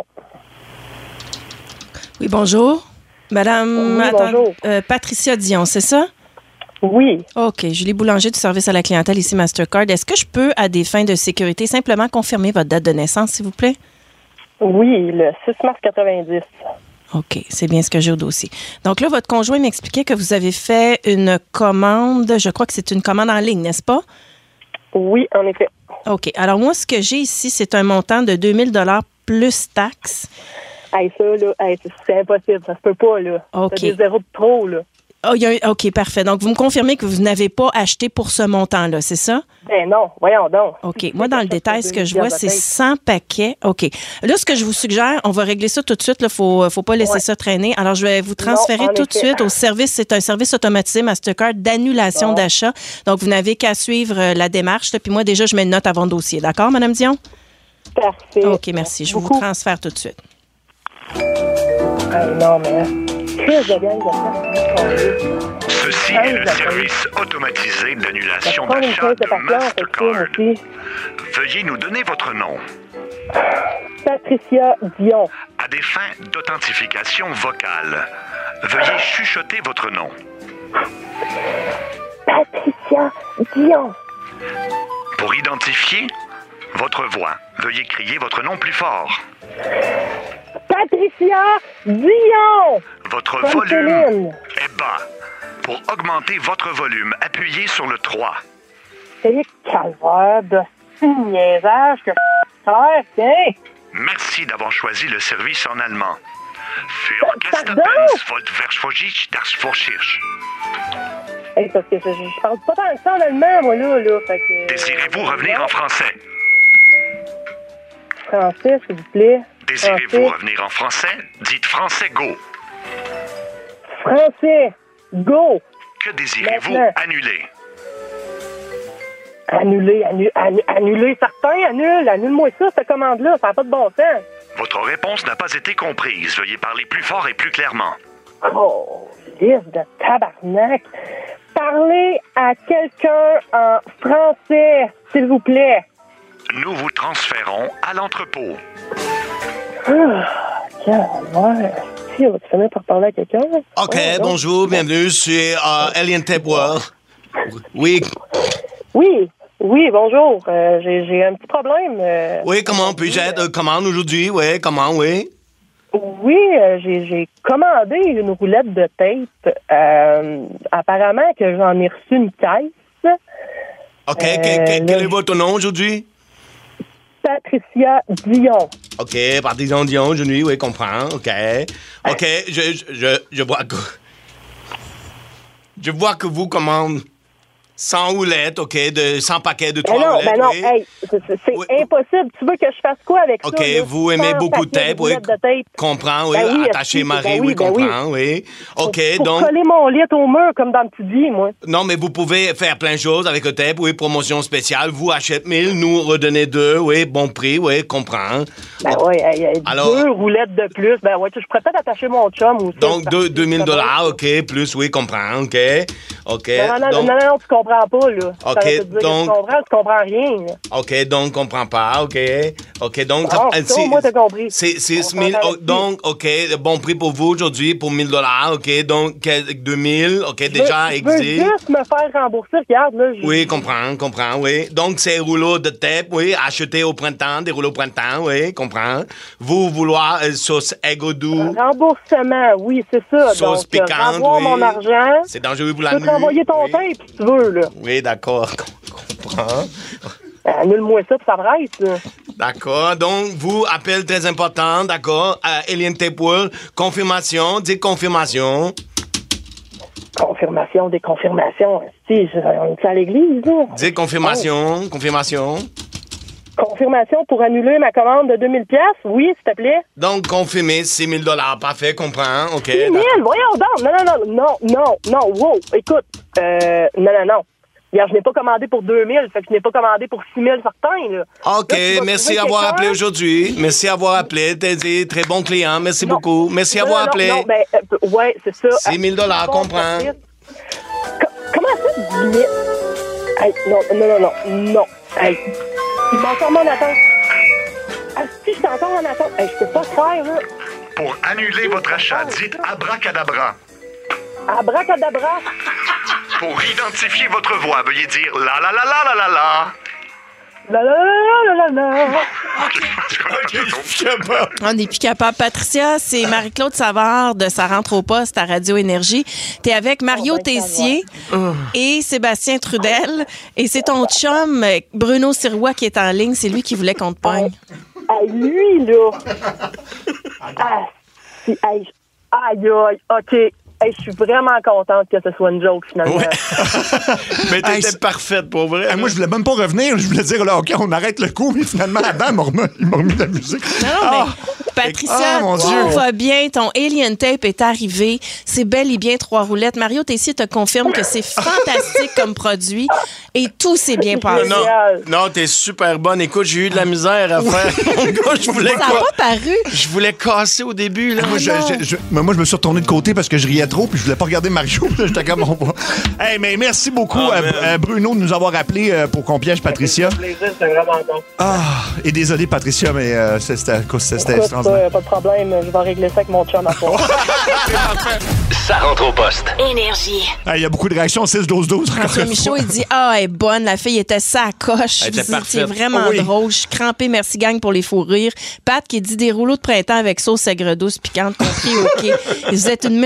[SPEAKER 5] Oui, bonjour. Madame
[SPEAKER 19] oui,
[SPEAKER 5] attends,
[SPEAKER 19] bonjour.
[SPEAKER 5] Euh, Patricia Dion, c'est ça?
[SPEAKER 19] Oui.
[SPEAKER 5] OK. Julie Boulanger du service à la clientèle ici Mastercard. Est-ce que je peux, à des fins de sécurité, simplement confirmer votre date de naissance, s'il vous plaît?
[SPEAKER 19] Oui, le six mars quatre-vingt-dix.
[SPEAKER 5] OK. C'est bien ce que j'ai au dossier. Donc là, votre conjoint m'expliquait que vous avez fait une commande. Je crois que c'est une commande en ligne, n'est-ce pas?
[SPEAKER 19] Oui, en effet.
[SPEAKER 5] OK. Alors moi, ce que j'ai ici, c'est un montant de deux mille dollars plus taxes.
[SPEAKER 19] Hey, ça, là, hey, c'est impossible. Ça se peut pas, là.
[SPEAKER 5] OK.
[SPEAKER 19] T'as des zéros de trop, là.
[SPEAKER 5] Oh, il y a un... OK, parfait. Donc, vous me confirmez que vous n'avez pas acheté pour ce montant-là, c'est ça?
[SPEAKER 19] Ben non, voyons donc.
[SPEAKER 5] OK. Moi, dans le détail, ce que je vois, c'est cent paquets. OK. Là, ce que je vous suggère, on va régler ça tout de suite. Il ne faut, faut pas laisser ouais. ça traîner. Alors, je vais vous transférer non, tout effet. de suite au service. C'est un service automatisé Mastercard d'annulation bon. d'achat. Donc, vous n'avez qu'à suivre la démarche. Là. Puis moi, déjà, je mets une note avant le dossier. D'accord, Mme Dion?
[SPEAKER 19] Parfait.
[SPEAKER 5] OK, merci. Je
[SPEAKER 19] Beaucoup.
[SPEAKER 5] vous transfère tout de suite.
[SPEAKER 19] Hey, non, mais...
[SPEAKER 20] Ceci est le service automatisé d'annulation d'achat de Mastercard. Veuillez nous donner votre nom.
[SPEAKER 19] Patricia Dion.
[SPEAKER 20] À des fins d'authentification vocale, veuillez chuchoter votre nom.
[SPEAKER 19] Patricia Dion.
[SPEAKER 20] Pour identifier votre voix, veuillez crier votre nom plus fort.
[SPEAKER 19] Patricia Dion.
[SPEAKER 20] Votre
[SPEAKER 19] Comme
[SPEAKER 20] volume
[SPEAKER 19] Céline.
[SPEAKER 20] est bas. Pour augmenter votre volume, appuyez sur le trois.
[SPEAKER 19] C'est le calvaire de ce niaisage que faire, tiens.
[SPEAKER 20] Merci d'avoir choisi le service en allemand. Für Gäste das Volksverzicht das Vorschirsch.
[SPEAKER 19] Hey, parce que je, je, je parle pas tant que ça en allemand, moi, là. là fait que,
[SPEAKER 20] Désirez-vous revenir en français?
[SPEAKER 19] Français, s'il vous plaît.
[SPEAKER 20] Désirez-vous
[SPEAKER 19] Français.
[SPEAKER 20] revenir en français? Dites français go.
[SPEAKER 19] Français, go.
[SPEAKER 20] Que désirez-vous
[SPEAKER 19] Maintenant.
[SPEAKER 20] annuler?
[SPEAKER 19] Annuler, annuler, annuler, annuler, certain, annule, annule-moi ça, cette commande-là, ça n'a pas de bon sens.
[SPEAKER 20] Votre réponse n'a pas été comprise. Veuillez parler plus fort et plus clairement.
[SPEAKER 19] Oh, liste de tabarnak. Parlez à quelqu'un en français, s'il vous plaît.
[SPEAKER 20] Nous vous transférons à l'entrepôt.
[SPEAKER 19] Ah, calvaire. Si, on va-tu finir par parler à quelqu'un?
[SPEAKER 3] OK,
[SPEAKER 19] Ouais, non?
[SPEAKER 3] bonjour, bienvenue sur euh, Alien Tape World. Oui.
[SPEAKER 19] Oui, oui, bonjour. Euh, j'ai, j'ai un petit problème. euh,
[SPEAKER 3] Oui, comment puis-je être? Comment aujourd'hui? Oui, comment, oui?
[SPEAKER 19] Oui, euh, j'ai, j'ai commandé une roulette de tape. Euh, apparemment que j'en ai reçu une caisse.
[SPEAKER 3] OK,
[SPEAKER 19] Euh,
[SPEAKER 3] que- que-
[SPEAKER 19] là,
[SPEAKER 3] quel est votre nom aujourd'hui?
[SPEAKER 19] Patricia Dion.
[SPEAKER 3] OK, partisan Dion, aujourd'hui, oui, comprends. OK. OK, je, je, je, je vois que... Je vois que vous commandez cent roulettes, OK, de cent paquets de
[SPEAKER 19] Ben
[SPEAKER 3] trois
[SPEAKER 19] non,
[SPEAKER 3] roulettes,
[SPEAKER 19] ben non,
[SPEAKER 3] oui.
[SPEAKER 19] hey, c'est, c'est- c'est impossible. Tu veux que je fasse quoi avec
[SPEAKER 3] OK,
[SPEAKER 19] ça? là?
[SPEAKER 3] vous aimez
[SPEAKER 19] cent
[SPEAKER 3] beaucoup de
[SPEAKER 19] paquets
[SPEAKER 3] tape, oui.
[SPEAKER 19] roulettes de tape.
[SPEAKER 3] Comprends, oui.
[SPEAKER 19] Ben oui,
[SPEAKER 3] Attaché
[SPEAKER 19] est-ce que-
[SPEAKER 3] Marie,
[SPEAKER 19] ben
[SPEAKER 3] oui,
[SPEAKER 19] oui, ben
[SPEAKER 3] comprends, oui. OK,
[SPEAKER 19] Pour
[SPEAKER 3] donc...
[SPEAKER 19] coller mon lit au mur comme dans le petit dit, moi.
[SPEAKER 3] Non, mais vous pouvez faire plein de choses avec le tape, oui, promotion spéciale. Vous achetez mille, nous redonnez deux, oui, bon prix, oui, comprends.
[SPEAKER 19] Ben ouais, hey, hey,
[SPEAKER 3] Alors-
[SPEAKER 19] deux roulettes de plus. Ben ouais, je pourrais peut-être attacher mon chum aussi.
[SPEAKER 3] Donc,
[SPEAKER 19] Ça-
[SPEAKER 3] deux- deux mille dollars, OK, plus, oui, comprends, OK. OK,
[SPEAKER 19] Non, non, non,
[SPEAKER 3] donc...
[SPEAKER 19] non, non, tu comprends pas, là.
[SPEAKER 3] OK,
[SPEAKER 19] Ça veut dire que
[SPEAKER 3] donc-
[SPEAKER 19] tu comprends, tu comprends rien. là.
[SPEAKER 3] OK, donc, comprend pas, OK. OK, donc...
[SPEAKER 19] Bon,
[SPEAKER 3] ça-
[SPEAKER 19] ça, au moins, t'as compris.
[SPEAKER 3] C'est six
[SPEAKER 19] On
[SPEAKER 3] mille,
[SPEAKER 19] s'entend
[SPEAKER 3] oh,
[SPEAKER 19] là-dessus.
[SPEAKER 3] donc, OK, bon prix pour vous aujourd'hui, pour mille dollars, OK, donc, que- deux mille, OK,
[SPEAKER 19] Je
[SPEAKER 3] déjà
[SPEAKER 19] veux- je veux
[SPEAKER 3] existe.
[SPEAKER 19] juste me faire rembourser, regarde, là. je-
[SPEAKER 3] Oui, comprends, comprends, oui. Donc, ces rouleaux de tape, oui, achetés au printemps, des rouleaux au printemps, oui, comprends. Vous vouloir euh, sauce Egodou,
[SPEAKER 19] Remboursement, oui, c'est ça.
[SPEAKER 3] sauce
[SPEAKER 19] Donc, euh,
[SPEAKER 3] piquante,
[SPEAKER 19] renvoie
[SPEAKER 3] oui.
[SPEAKER 19] mon argent.
[SPEAKER 3] C'est dangereux pour
[SPEAKER 19] Je
[SPEAKER 3] la
[SPEAKER 19] peux
[SPEAKER 3] nuit.
[SPEAKER 19] te renvoyer ton
[SPEAKER 3] oui.
[SPEAKER 19] tape, si tu veux, là.
[SPEAKER 3] Oui, d'accord, comprends.
[SPEAKER 19] Ben, annule-moi ça, puis ça presse, là.
[SPEAKER 3] D'accord, donc, vous, appel très important, d'accord, à Alien Tape World, confirmation, dites confirmation.
[SPEAKER 19] Confirmation, déconfirmation. Si, je- on est à l'église, là.
[SPEAKER 3] Dites confirmation, confirmation.
[SPEAKER 19] Confirmation pour annuler ma commande de deux mille piastres? Oui, s'il te plaît.
[SPEAKER 3] Donc, confirmé, six mille dollars, parfait, comprends, OK.
[SPEAKER 19] six mille, voyons donc. Non, non, non, non, non, non, wow. Écoute, euh, non, non, non. Regarde, je n'ai pas commandé pour deux mille, fait que je n'ai pas commandé pour six mille certains, là.
[SPEAKER 3] OK,
[SPEAKER 19] Là, tu vas
[SPEAKER 3] merci
[SPEAKER 19] trouver
[SPEAKER 3] d'avoir
[SPEAKER 19] quelqu'un-
[SPEAKER 3] appelé aujourd'hui. Merci d'avoir appelé. T'es dit très bon client. Merci beaucoup. Merci
[SPEAKER 19] Non,
[SPEAKER 3] d'avoir
[SPEAKER 19] non,
[SPEAKER 3] appelé.
[SPEAKER 19] Non, ben, euh, ouais, c'est ça.
[SPEAKER 3] six mille dollars,
[SPEAKER 19] Bon
[SPEAKER 3] comprends.
[SPEAKER 19] service. Co- Comment ça, dix mille? Hey, non, non, non, non, non. Hey, il m'a encore en attente. Ah, si, je suis encore en attente. Hey, je peux pas faire, là.
[SPEAKER 20] Pour annuler votre achat, dites abracadabra.
[SPEAKER 19] Abracadabra.
[SPEAKER 20] Pour identifier votre voix, veuillez dire la la la la la la la.
[SPEAKER 19] La la la la la la.
[SPEAKER 5] On n'est plus capable. Patricia, c'est Marie-Claude Savard de Ça rentre au poste à Radio Énergie. T'es avec Mario
[SPEAKER 19] Oh, ben,
[SPEAKER 5] Tessier et Sébastien Trudel. Et c'est ton chum, euh, Bruno Sirois, qui est en ligne. C'est lui qui voulait qu'on te pogne.
[SPEAKER 19] Hey, lui, là. Ah, si, hey, aïe, aïe, OK. Hey, je suis vraiment contente que ce soit une joke, finalement.
[SPEAKER 3] Mais t'étais
[SPEAKER 4] Hey, c'est-
[SPEAKER 3] parfaite, pour vrai.
[SPEAKER 4] Hey, moi, je voulais même pas revenir. Je voulais dire, là, OK, on arrête le coup, mais finalement, Adam m'a remis, il m'a remis de la musique.
[SPEAKER 5] Non, non,
[SPEAKER 4] Ah!
[SPEAKER 5] mais Patricia,
[SPEAKER 4] Ah, mon
[SPEAKER 5] tout
[SPEAKER 4] Dieu.
[SPEAKER 5] va bien. Ton Alien Tape est arrivé. C'est bel et bien trois roulettes. Mario Tessier te confirme que c'est fantastique comme produit et tout s'est bien passé.
[SPEAKER 3] Non, non, t'es super bonne. Écoute, j'ai eu de la misère à faire. Mon gars, je voulais
[SPEAKER 5] Ça n'a
[SPEAKER 3] ca-
[SPEAKER 5] pas paru.
[SPEAKER 3] Je voulais casser au début, là.
[SPEAKER 4] Moi je, je- je- mais moi, je me suis retourné de côté parce que je riais trop puis je voulais pas regarder Mario. Là, j'étais comme, on va. Hey, mais merci beaucoup,
[SPEAKER 3] Ah,
[SPEAKER 4] à,
[SPEAKER 3] man.
[SPEAKER 4] à Bruno, de nous avoir appelé euh, pour qu'on piège Patricia.
[SPEAKER 19] plaisir, c'est vraiment bon.
[SPEAKER 4] Ah, et désolé, Patricia, mais euh, c'est- c'était c'était
[SPEAKER 19] Écoute,
[SPEAKER 4] extraordinaire.
[SPEAKER 19] pas, pas de problème, je vais régler ça avec mon chum à fond.
[SPEAKER 2] Ça rentre au poste.
[SPEAKER 1] Énergie.
[SPEAKER 4] Hey, il y a beaucoup de réactions, six douze douze.
[SPEAKER 5] François Michaud, il dit « Ah, elle est bonne, la fille était sa coche.
[SPEAKER 3] Elle était
[SPEAKER 5] Vous étiez
[SPEAKER 3] parfaite.
[SPEAKER 5] vraiment
[SPEAKER 4] Oui.
[SPEAKER 5] drôle. Je suis crampée, merci gang pour les fous rires. » Pat qui dit « Des rouleaux de printemps avec sauce aigre douce piquante, compris, OK. » Vous êtes une méchante gang.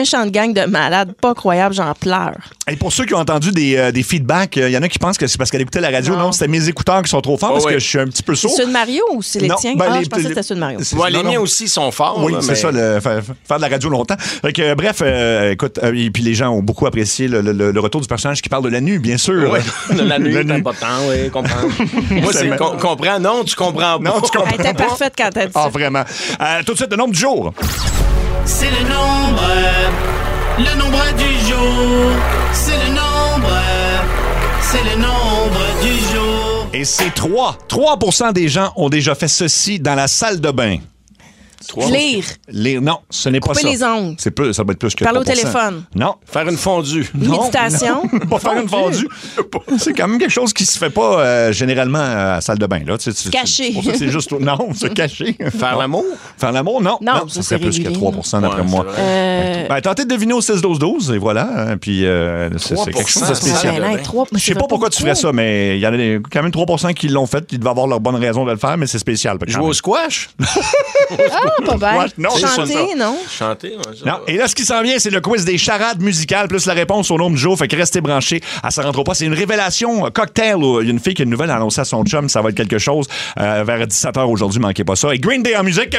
[SPEAKER 5] gang de malades pas croyables, j'en pleure.
[SPEAKER 4] Et pour ceux qui ont entendu des, euh, des feedbacks, il euh, y en a qui pensent que c'est parce qu'elle écoutait la radio. Non, non c'était mes écouteurs qui sont trop forts oh, parce oui. que je suis un petit peu sourd.
[SPEAKER 5] C'est ceux de Mario ou c'est les
[SPEAKER 4] non,
[SPEAKER 5] tiens?
[SPEAKER 4] Ben,
[SPEAKER 5] ah,
[SPEAKER 4] les,
[SPEAKER 5] je pensais
[SPEAKER 4] les,
[SPEAKER 5] que c'était ceux de Mario.
[SPEAKER 3] Ouais, les miens aussi sont forts.
[SPEAKER 4] Oui,
[SPEAKER 3] là,
[SPEAKER 4] c'est
[SPEAKER 3] mais...
[SPEAKER 4] ça, le, faire, faire de la radio longtemps. Fait que, bref, euh, écoute, euh, et puis les gens ont beaucoup apprécié le, le, le retour du personnage qui parle de la nuit, bien sûr.
[SPEAKER 3] Oui, de la nuit, c'est important, oui, comprends. Moi, c'est com- comprends, non, tu comprends pas.
[SPEAKER 4] Non, tu comprends
[SPEAKER 5] Elle était
[SPEAKER 4] pas.
[SPEAKER 5] parfaite quand elle dit ça.
[SPEAKER 4] Ah, vraiment. Euh, tout de suite, le nombre du jour.
[SPEAKER 6] C'est le nombre, le nombre du jour. C'est le nombre, c'est le nombre du jour.
[SPEAKER 4] Et c'est trois. trois pour cent des gens ont déjà fait ceci dans la salle de bain.
[SPEAKER 5] Lire.
[SPEAKER 4] Lire. Non, ce n'est pas ça.
[SPEAKER 5] Couper les ongles.
[SPEAKER 4] C'est plus, ça va être plus que
[SPEAKER 5] Parler
[SPEAKER 4] trois pour cent.
[SPEAKER 5] au téléphone.
[SPEAKER 4] Non.
[SPEAKER 3] Faire une fondue.
[SPEAKER 4] Non,
[SPEAKER 5] méditation.
[SPEAKER 4] Non, pas faire une fondue. C'est quand même quelque chose qui se fait pas euh, généralement à la salle de bain. Là. Tu, tu,
[SPEAKER 5] cacher.
[SPEAKER 4] Tu, c'est juste... Non, se cacher.
[SPEAKER 3] Faire
[SPEAKER 4] non.
[SPEAKER 3] l'amour?
[SPEAKER 4] Faire l'amour, non.
[SPEAKER 5] Non,
[SPEAKER 4] non
[SPEAKER 5] ça,
[SPEAKER 4] ça serait plus que trois pour cent d'après
[SPEAKER 3] ouais,
[SPEAKER 4] moi.
[SPEAKER 5] Euh...
[SPEAKER 4] Ben, tentez de deviner au six douze douze, et voilà. Hein, puis euh, c'est, c'est quelque chose de spécial.
[SPEAKER 5] Je
[SPEAKER 4] sais pas pourquoi tu ferais ça, mais il y en a des, quand même trois pour cent qui l'ont fait. Ils devaient avoir leur bonne raison de le faire, mais c'est spécial.
[SPEAKER 3] Jouer au squash?
[SPEAKER 5] Ah, pas bien.
[SPEAKER 4] Non,
[SPEAKER 5] chanter, non?
[SPEAKER 3] Chanter, ouais,
[SPEAKER 4] non. Et là, ce qui s'en vient, c'est le quiz des charades musicales plus la réponse au nombre du jour. Fait que restez branchés. À Ça rentre pas. C'est une révélation euh, cocktail. Il y a une fille qui a une nouvelle annoncée à son chum. Ça va être quelque chose. Euh, vers dix-sept heures aujourd'hui, manquez pas ça. Et Green Day en musique.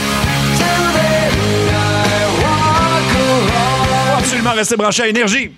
[SPEAKER 4] Absolument, restez branchés à Énergie.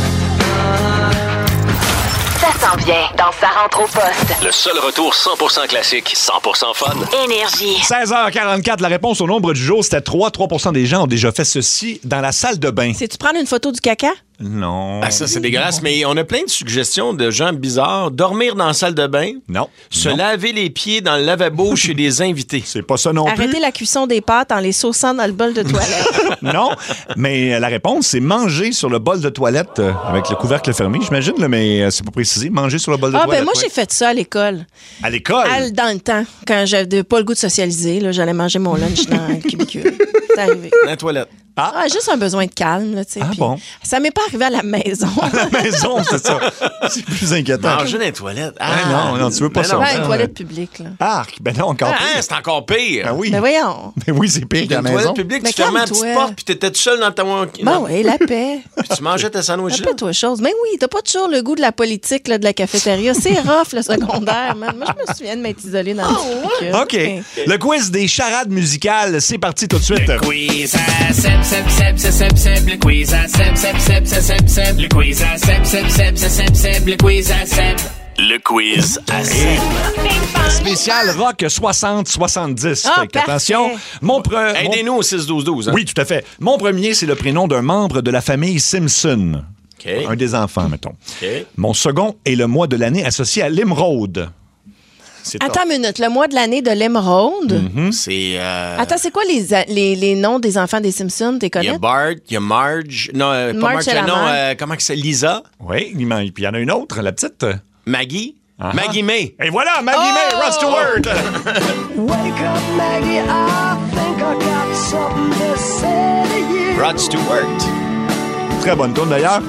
[SPEAKER 1] Ça s'en vient dans Ça rentre au poste.
[SPEAKER 2] Le seul retour cent pour cent classique, cent pour cent fun.
[SPEAKER 1] Énergie.
[SPEAKER 4] seize heures quarante-quatre, la réponse au nombre du jour, c'était trois. trois pour cent des gens ont déjà fait ceci dans la salle de bain.
[SPEAKER 5] C'est-tu prendre une photo du caca?
[SPEAKER 4] Non.
[SPEAKER 3] Ah, ça, c'est dégueulasse, mais on a plein de suggestions de gens bizarres. Dormir dans la salle de bain.
[SPEAKER 4] Non.
[SPEAKER 3] Se
[SPEAKER 4] non.
[SPEAKER 3] laver les pieds dans le lavabo chez des invités.
[SPEAKER 4] C'est pas ça non
[SPEAKER 5] Arrêter
[SPEAKER 4] plus.
[SPEAKER 5] Arrêter la cuisson des pâtes en les sauçant dans le bol de toilette.
[SPEAKER 4] Non, mais la réponse, c'est manger sur le bol de toilette euh, avec le couvercle fermé, j'imagine, là, mais euh, c'est pas précisé. Manger sur le bol de
[SPEAKER 5] ah,
[SPEAKER 4] toilette.
[SPEAKER 5] Ah, ben moi,
[SPEAKER 4] ouais.
[SPEAKER 5] j'ai fait ça à l'école.
[SPEAKER 4] À l'école?
[SPEAKER 5] À, dans le temps, quand j'avais pas le goût de socialiser, là, j'allais manger mon lunch dans le cubicule. C'est arrivé.
[SPEAKER 3] Dans la toilette.
[SPEAKER 5] Ah. ah, juste un besoin de calme, là, tu sais.
[SPEAKER 4] Ah bon?
[SPEAKER 5] Ça m'est pas arrivé à la maison.
[SPEAKER 4] À la maison, c'est ça. C'est plus inquiétant.
[SPEAKER 3] Manger dans les toilettes. Ah,
[SPEAKER 4] ben non, non, tu veux pas
[SPEAKER 3] ben
[SPEAKER 4] ça.
[SPEAKER 5] Ouais, une toilette publique, là.
[SPEAKER 4] Arc, ben non, encore
[SPEAKER 3] ah,
[SPEAKER 4] pire.
[SPEAKER 3] Ah, c'est encore pire.
[SPEAKER 4] Ben oui.
[SPEAKER 5] Ben voyons.
[SPEAKER 4] Ben oui, c'est pire qu'à la maison.
[SPEAKER 3] Une toilette publique, tu fermais la petite porte, puis t'étais tout seul dans ta...
[SPEAKER 5] Ben oui, la paix.
[SPEAKER 3] Puis tu mangeais ta sandwich là.
[SPEAKER 5] Répète-toi chose. Mais oui, t'as pas toujours le goût de la politique, là, de la cafétéria. C'est rough, le secondaire, man. Moi, je me souviens de m'être isolée dans le petit
[SPEAKER 4] OK. Okay. Le quiz des charades musicales, c'est parti tout de suite.
[SPEAKER 6] Le quiz à Seb, Seb, Seb, Seb, Seb, Seb, le quiz à Seb, Seb, Seb, Seb, Seb, Seb, le quiz à Seb, Seb, Seb, Seb, Seb, Seb, le quiz à Seb.
[SPEAKER 2] Le quiz à Seb.
[SPEAKER 4] Spécial rock soixante soixante-dix.
[SPEAKER 5] Ah,
[SPEAKER 4] attention. Mon pre...
[SPEAKER 3] Aidez-nous au six douze douze. Hein?
[SPEAKER 4] Oui, tout à fait. Mon premier, c'est le prénom d'un membre de la famille Simpson.
[SPEAKER 3] Okay.
[SPEAKER 4] Un des enfants, mettons.
[SPEAKER 3] Okay.
[SPEAKER 4] Mon second est le mois de l'année associé à l'émeraude.
[SPEAKER 5] C'est Attends une minute. Le mois de l'année de l'émeraude?
[SPEAKER 4] Mm-hmm.
[SPEAKER 3] C'est... Euh...
[SPEAKER 5] Attends, c'est quoi les, les, les noms des enfants des Simpsons? T'es connais?
[SPEAKER 3] Il y a Bart, il y a Marge. Non, euh, pas
[SPEAKER 5] Marge,
[SPEAKER 3] Marge, non, euh, comment que c'est? Lisa.
[SPEAKER 4] Oui, puis il y en a une autre, la petite.
[SPEAKER 3] Maggie.
[SPEAKER 4] Uh-huh.
[SPEAKER 3] Maggie May.
[SPEAKER 4] Et voilà, Maggie oh! May, Rod Stewart.
[SPEAKER 6] Wake up, Maggie, I think I got something to say to you.
[SPEAKER 3] Rod Stewart.
[SPEAKER 4] Très bonne tourne d'ailleurs.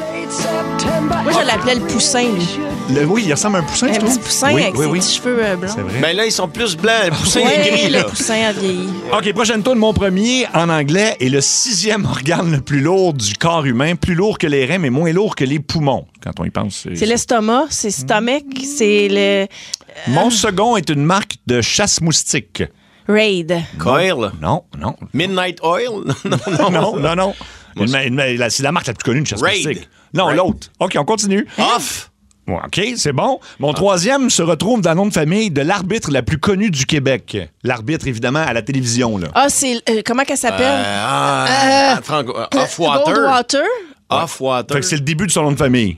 [SPEAKER 5] Moi, je l'appelais le poussin, lui.
[SPEAKER 4] Le, oui, il ressemble à un poussin,
[SPEAKER 5] un
[SPEAKER 4] je trouve.
[SPEAKER 5] Un petit poussin
[SPEAKER 4] oui,
[SPEAKER 5] avec
[SPEAKER 4] oui,
[SPEAKER 5] ses
[SPEAKER 4] oui.
[SPEAKER 5] petits cheveux euh, blancs.
[SPEAKER 4] C'est vrai.
[SPEAKER 3] Mais là, ils sont plus blancs. Le poussin
[SPEAKER 5] ouais,
[SPEAKER 3] est gris,
[SPEAKER 5] le
[SPEAKER 3] là.
[SPEAKER 5] Le poussin a vieilli.
[SPEAKER 4] OK, prochaine tourne. Mon premier, en anglais, est le sixième organe le plus lourd du corps humain. Plus lourd que les reins, mais moins lourd que les poumons. Quand on y pense, c'est...
[SPEAKER 5] C'est l'estomac, c'est stomach, mmh. c'est le...
[SPEAKER 4] Mon second est une marque de chasse-moustique.
[SPEAKER 5] Raid.
[SPEAKER 3] Coil?
[SPEAKER 4] Non, non.
[SPEAKER 3] Midnight Oil?
[SPEAKER 4] non, non, non. non, non. Une, une, une, c'est la marque la plus connue de chasse-moustique. Non, Raid. L'autre. OK, on continue.
[SPEAKER 3] Off.
[SPEAKER 4] Bon, OK, c'est bon. Mon ah. troisième se retrouve dans le nom de famille de l'arbitre la plus connue du Québec. L'arbitre, évidemment, à la télévision. Là.
[SPEAKER 5] Ah, c'est... Euh, comment qu'elle s'appelle?
[SPEAKER 3] Euh, ah, euh, Franco, uh, Off-Water.
[SPEAKER 5] Goldwater.
[SPEAKER 3] Off-Water.
[SPEAKER 4] Fait que c'est le début de son nom de famille.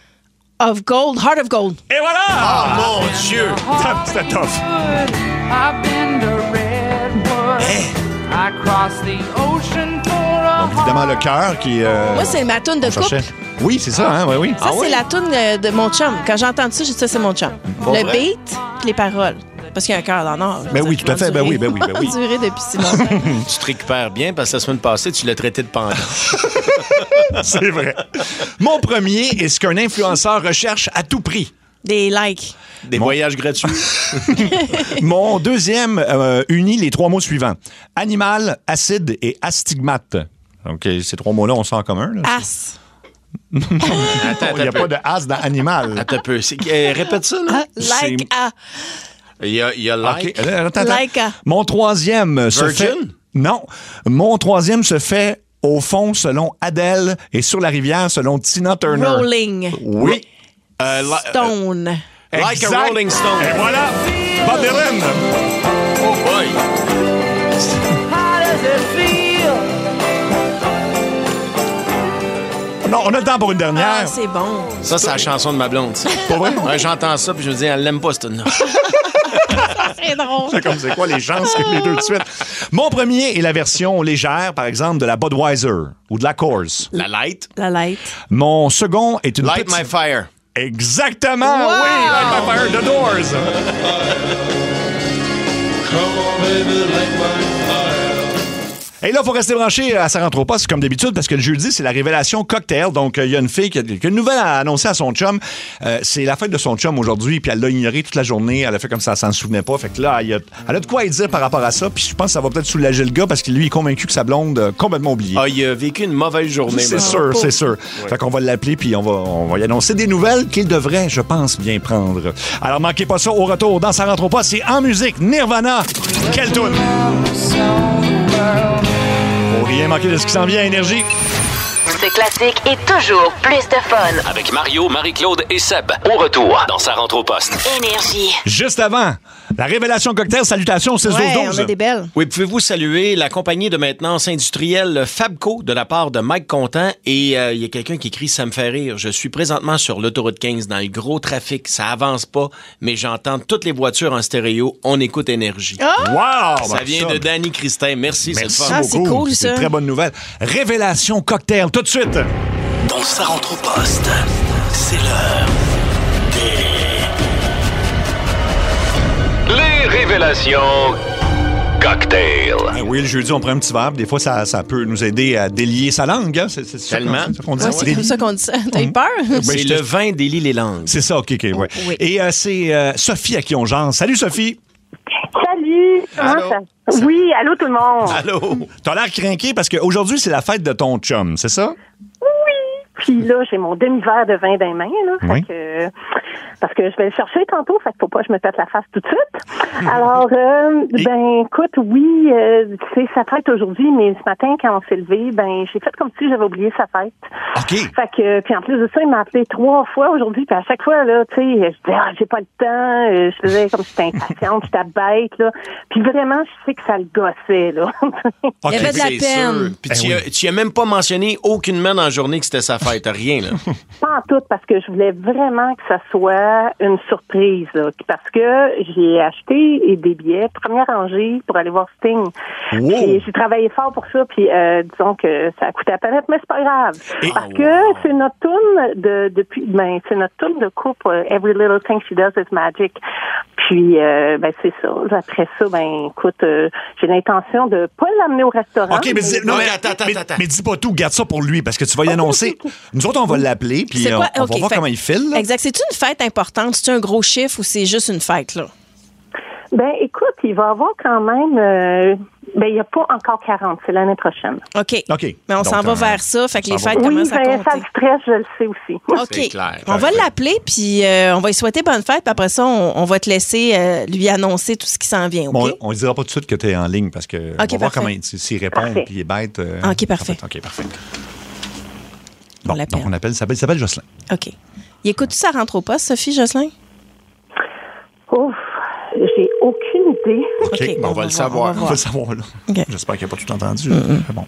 [SPEAKER 5] Of Gold, Heart of Gold.
[SPEAKER 4] Et voilà!
[SPEAKER 3] Oh, mon Dieu!
[SPEAKER 4] C'était tough.
[SPEAKER 6] I've been to Redwood.
[SPEAKER 4] Hey.
[SPEAKER 6] I crossed the ocean for a
[SPEAKER 4] Donc, évidemment, le cœur qui... Euh,
[SPEAKER 5] Moi, c'est ma toune de couple.
[SPEAKER 4] Oui, c'est ça, hein? Oui, oui.
[SPEAKER 5] Ça, ah, c'est oui? la toune de mon chum. Quand j'entends ça, j'ai dit ça, c'est mon chum. Bon le vrai? Beat puis les paroles. Parce qu'il y a un cœur dans l'or.
[SPEAKER 4] Ben oui, tout à fait. Ben oui, ben oui, ben oui.
[SPEAKER 5] duré depuis si longtemps.
[SPEAKER 3] Tu te récupères bien parce que la semaine passée, tu l'as traité de pendant.
[SPEAKER 4] C'est vrai. Mon premier est ce qu'un influenceur recherche à tout prix.
[SPEAKER 5] Des likes.
[SPEAKER 3] Des Mon... voyages gratuits.
[SPEAKER 4] Mon deuxième euh, unit les trois mots suivants. Animal, acide et astigmate. Donc, ces trois mots-là, on sent en commun. Là.
[SPEAKER 5] As.
[SPEAKER 3] Attends,
[SPEAKER 4] Il n'y a pas de as dans animal.
[SPEAKER 3] Attends un peu. C'est, euh, répète ça, là.
[SPEAKER 5] Like a.
[SPEAKER 3] Il y a, il y a like.
[SPEAKER 4] Okay. Attends, attends.
[SPEAKER 5] Like a.
[SPEAKER 4] Mon troisième se
[SPEAKER 3] Virgin?
[SPEAKER 4] fait... Non. Mon troisième se fait au fond selon Adele et sur la rivière selon Tina Turner.
[SPEAKER 5] Rolling.
[SPEAKER 4] Oui.
[SPEAKER 3] Euh, li-
[SPEAKER 5] Stone.
[SPEAKER 3] euh, like
[SPEAKER 4] Exact.
[SPEAKER 3] a Rolling Stone.
[SPEAKER 4] Et voilà. Bob Dylan.
[SPEAKER 3] Oh boy.
[SPEAKER 4] Non, on a le temps pour une dernière.
[SPEAKER 5] Ah, c'est bon.
[SPEAKER 3] Ça, c'est la chanson de ma blonde. ça.
[SPEAKER 4] Pas vrai?
[SPEAKER 3] Ouais, j'entends ça, puis je me dis, elle l'aime pas, cette tune-là.
[SPEAKER 5] C'est drôle.
[SPEAKER 4] C'est comme c'est quoi les chances que les deux de suite. Mon premier est la version légère, par exemple, de la Budweiser ou de la Coors.
[SPEAKER 3] La light.
[SPEAKER 5] La light.
[SPEAKER 4] Mon second est une
[SPEAKER 3] Light
[SPEAKER 4] petite...
[SPEAKER 3] My Fire.
[SPEAKER 4] Exactement,
[SPEAKER 5] Wow!
[SPEAKER 4] oui, Light My Fire, The Doors. Et là, il faut rester branché à Ça rentre au poste, comme d'habitude, parce que le jeudi, c'est la révélation cocktail. Donc, il euh, y a une fille qui a, qui a une nouvelle à annoncer à son chum. Euh, c'est la fête de son chum aujourd'hui, puis elle l'a ignoré toute la journée. Elle a fait comme ça, elle s'en souvenait pas. Fait que là, elle a, elle a de quoi y dire par rapport à ça. Puis je pense que ça va peut-être soulager le gars, parce que lui, il est convaincu que sa blonde a complètement oublié.
[SPEAKER 3] Ah, il a vécu une mauvaise journée.
[SPEAKER 4] C'est
[SPEAKER 3] maintenant.
[SPEAKER 4] sûr, c'est sûr. Fait qu'on va l'appeler, puis on va, on va y annoncer des nouvelles qu'il devrait, je pense, bien prendre. Alors, manquez pas ça au retour dans Ça rentre au poste. C'est en musique, Nirvana. Quelle toune! Faut rien manquer de ce qui s'en vient à Énergie.
[SPEAKER 1] Ce classique est toujours plus de fun.
[SPEAKER 2] Avec Mario, Marie-Claude et Seb. Au retour dans Sa rentre au poste.
[SPEAKER 1] Énergie.
[SPEAKER 4] Juste avant, la révélation cocktail, salutations, six douze
[SPEAKER 5] Ouais,
[SPEAKER 4] douze.
[SPEAKER 5] on a des belles.
[SPEAKER 3] Oui, pouvez-vous saluer la compagnie de maintenance industrielle Fabco de la part de Mike Contant? Et il euh, y a quelqu'un qui écrit « Ça me fait rire. Je suis présentement sur l'autoroute quinze dans le gros trafic. Ça avance pas, mais j'entends toutes les voitures en stéréo. On écoute Énergie.
[SPEAKER 5] Oh!
[SPEAKER 4] Wow!
[SPEAKER 3] Ça
[SPEAKER 4] Ben,
[SPEAKER 3] vient de Danny Christin. Merci, c'est le
[SPEAKER 4] Merci
[SPEAKER 3] fun.
[SPEAKER 5] Ah, c'est
[SPEAKER 4] beaucoup.
[SPEAKER 5] cool,
[SPEAKER 4] C'est
[SPEAKER 5] ça.
[SPEAKER 4] une très bonne nouvelle. Révélation cocktail, tout de suite.
[SPEAKER 2] Dans Sa rentre au poste, c'est l'heure des... Les révélations cocktail.
[SPEAKER 4] Ben oui, le jeudi, on prend un petit verre. Des fois, ça, ça peut nous aider à délier sa langue. Hein? C'est, c'est ça
[SPEAKER 3] Tellement.
[SPEAKER 4] qu'on- c'est ça qu'on dit.
[SPEAKER 5] Ouais, c'est
[SPEAKER 4] Délier.
[SPEAKER 5] comme ça qu'on dit ça. T'as eu peur?
[SPEAKER 3] C'est
[SPEAKER 4] je
[SPEAKER 3] le
[SPEAKER 4] te-
[SPEAKER 3] vin délie les langues.
[SPEAKER 4] C'est ça, OK, OK, ouais.
[SPEAKER 5] oui.
[SPEAKER 4] Et euh, c'est euh, Sophie à qui on jase. Salut, Sophie.
[SPEAKER 19] Salut! Comment
[SPEAKER 3] Allô?
[SPEAKER 19] ça? Oui, allô tout le monde.
[SPEAKER 3] Allô?
[SPEAKER 4] T'as l'air craqué parce qu'aujourd'hui, c'est la fête de ton chum, c'est ça?
[SPEAKER 19] Puis là, j'ai mon demi-verre de vin dans les mains, là. Fait
[SPEAKER 4] Oui.
[SPEAKER 19] que, parce que je vais le chercher tantôt, fait qu'il faut pas que je me pète la face tout de suite. Alors, euh,
[SPEAKER 4] Et-
[SPEAKER 19] ben, écoute, oui, euh, c'est sa fête aujourd'hui, mais ce matin, quand on s'est levé, ben, j'ai fait comme si j'avais oublié sa fête.
[SPEAKER 4] OK.
[SPEAKER 19] Fait que, puis en plus de ça, il m'a appelé trois fois aujourd'hui, puis à chaque fois, là, tu sais, je disais, ah, j'ai pas le temps, euh, je faisais comme si j'étais impatiente, j'étais bête, là. Puis vraiment, je sais que ça le gossait, là.
[SPEAKER 4] OK.
[SPEAKER 5] Il y avait de la
[SPEAKER 3] C'est
[SPEAKER 5] peine.
[SPEAKER 3] sûr. Puis
[SPEAKER 4] Ben
[SPEAKER 3] tu,
[SPEAKER 4] oui.
[SPEAKER 3] as, tu as même pas mentionné aucunement dans la journée que c'était sa fête. Rien, là.
[SPEAKER 19] Pas en tout, parce que je voulais vraiment que ça soit une surprise, là. Parce que j'ai acheté des billets, première rangée, pour aller voir Sting.
[SPEAKER 4] Wow.
[SPEAKER 19] Puis j'ai travaillé fort pour ça, puis euh, disons que ça a coûté à peine, mais c'est pas grave.
[SPEAKER 4] Et-
[SPEAKER 19] Parce que c'est notre tune de depuis ben c'est notre tune de couple euh, Every Little Thing She Does Is Magic. Puis euh, ben c'est ça. Après ça, ben écoute, euh, j'ai l'intention de pas l'amener au restaurant.
[SPEAKER 4] OK, mais, dis, non,
[SPEAKER 3] Non,
[SPEAKER 4] mais,
[SPEAKER 3] mais attends, attends,
[SPEAKER 4] mais-
[SPEAKER 3] attends.
[SPEAKER 4] mais dis pas tout, garde ça pour lui, parce que tu vas y annoncer. Nous autres, on va l'appeler, puis
[SPEAKER 5] C'est
[SPEAKER 4] euh,
[SPEAKER 5] quoi?
[SPEAKER 4] on
[SPEAKER 5] OK,
[SPEAKER 4] va voir
[SPEAKER 5] fait-
[SPEAKER 4] comment il file. là.
[SPEAKER 5] Exact. C'est-tu une fête importante? C'est-tu un gros chiffre ou c'est juste une fête, là?
[SPEAKER 19] Ben écoute, il va avoir quand même euh, ben il n'y a pas encore quarante, c'est l'année prochaine.
[SPEAKER 5] OK.
[SPEAKER 4] OK.
[SPEAKER 5] Mais on
[SPEAKER 4] Donc,
[SPEAKER 5] s'en va
[SPEAKER 4] euh,
[SPEAKER 5] vers ça. Fait que les
[SPEAKER 4] s'en va
[SPEAKER 5] fêtes
[SPEAKER 4] vers-
[SPEAKER 19] Oui,
[SPEAKER 5] commencent à
[SPEAKER 19] ben, ça
[SPEAKER 5] compter.
[SPEAKER 19] le stresse, je le sais aussi.
[SPEAKER 5] OK.
[SPEAKER 3] C'est clair.
[SPEAKER 5] On va l'appeler, puis euh, on va lui souhaiter bonne fête, puis après ça, on, on va te laisser euh, lui annoncer tout ce qui s'en vient, OK?
[SPEAKER 4] Bon, on ne dira pas tout de suite que tu es en ligne, parce que on va voir
[SPEAKER 5] parfait.
[SPEAKER 4] comment il, s'il répond,
[SPEAKER 19] Parfait.
[SPEAKER 4] puis il est bête. euh,
[SPEAKER 5] OK, parfait.
[SPEAKER 4] OK, parfait.
[SPEAKER 5] On
[SPEAKER 4] Bon,
[SPEAKER 5] l'appelle.
[SPEAKER 4] donc on appelle, il s'appelle, il s'appelle Jocelyn.
[SPEAKER 5] OK. Il écoute-tu ça rentre au poste, Sophie, Jocelyn?
[SPEAKER 19] Ouf, j'ai aucune idée.
[SPEAKER 4] OK,
[SPEAKER 5] OK,
[SPEAKER 4] bon,
[SPEAKER 3] on va le savoir.
[SPEAKER 5] on va
[SPEAKER 4] On va
[SPEAKER 5] voir.
[SPEAKER 4] le savoir, là.
[SPEAKER 5] OK.
[SPEAKER 4] J'espère qu'il n'a pas tout entendu. C'est bon.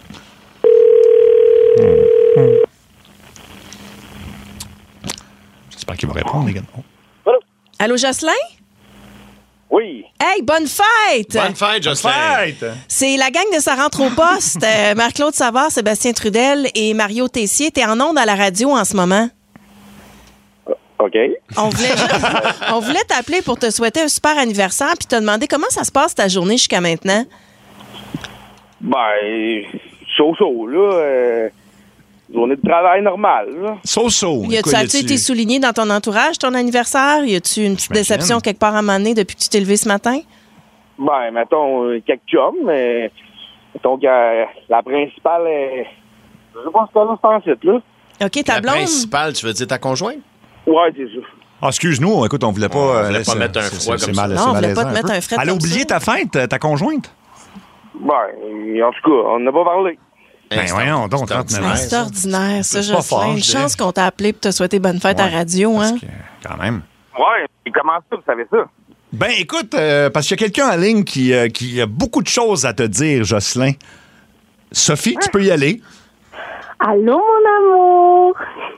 [SPEAKER 4] J'espère qu'il va répondre, les gars. Oh.
[SPEAKER 5] Allô, Jocelyn?
[SPEAKER 14] Oui.
[SPEAKER 5] Hey, bonne fête!
[SPEAKER 3] Bonne fête, Jocelyn.
[SPEAKER 4] Fête!
[SPEAKER 5] C'est la gang de Ça rentre au poste. Euh, Marc-Claude Savard, Sébastien Trudel et Mario Tessier. T'es en onde à la radio en ce moment.
[SPEAKER 14] OK.
[SPEAKER 5] On voulait, on voulait t'appeler pour te souhaiter un super anniversaire puis te demander comment ça se passe ta journée jusqu'à maintenant.
[SPEAKER 14] Ben, chaud, chaud, là. Euh, journée de travail normale, là.
[SPEAKER 4] So-so.
[SPEAKER 5] Y a-tu, as-tu été souligné dans ton entourage, ton anniversaire? Y a-tu une petite
[SPEAKER 4] J'imagine.
[SPEAKER 5] déception quelque part à un moment donné depuis que tu t'es levé ce matin?
[SPEAKER 14] Ben, mettons, euh, quelques chums, mais mettons que euh, la principale est,
[SPEAKER 18] Je pense que là, c'est en fait, là.
[SPEAKER 5] OK, ta
[SPEAKER 3] La
[SPEAKER 5] blonde.
[SPEAKER 3] principale, tu veux dire ta conjointe?
[SPEAKER 18] Ouais, c'est ça.
[SPEAKER 4] Ah, excuse-nous, écoute, on voulait pas...
[SPEAKER 3] On
[SPEAKER 4] euh,
[SPEAKER 3] voulait
[SPEAKER 4] laisser-
[SPEAKER 3] pas mettre un
[SPEAKER 4] c'est-
[SPEAKER 3] froid
[SPEAKER 4] c'est-
[SPEAKER 3] comme
[SPEAKER 4] c'est
[SPEAKER 3] ça.
[SPEAKER 4] mal-
[SPEAKER 5] Non,
[SPEAKER 4] c'est
[SPEAKER 5] on voulait pas
[SPEAKER 4] malaisant
[SPEAKER 5] te mettre
[SPEAKER 4] peu.
[SPEAKER 5] un fret
[SPEAKER 4] Elle a
[SPEAKER 5] comme
[SPEAKER 4] oublié
[SPEAKER 5] ça.
[SPEAKER 4] ta fête, euh, ta conjointe?
[SPEAKER 18] Ben, en tout cas, on n'a pas parlé.
[SPEAKER 4] Ben voyons donc, trente-neuf ans.
[SPEAKER 5] C'est ordinaire, ça,
[SPEAKER 4] C'est pas fort,
[SPEAKER 5] Jocelyn. Une
[SPEAKER 4] je dirais.
[SPEAKER 5] chance qu'on t'a appelé pour te souhaiter bonne fête à
[SPEAKER 4] Ouais,
[SPEAKER 5] radio, hein?
[SPEAKER 4] Quand même.
[SPEAKER 18] Ouais, et comment ça, vous savez ça?
[SPEAKER 4] Ben écoute, euh, parce qu'il y a quelqu'un en ligne qui, euh, qui a beaucoup de choses à te dire, Jocelyn. Sophie, tu peux y aller.
[SPEAKER 19] Allô, mon amour!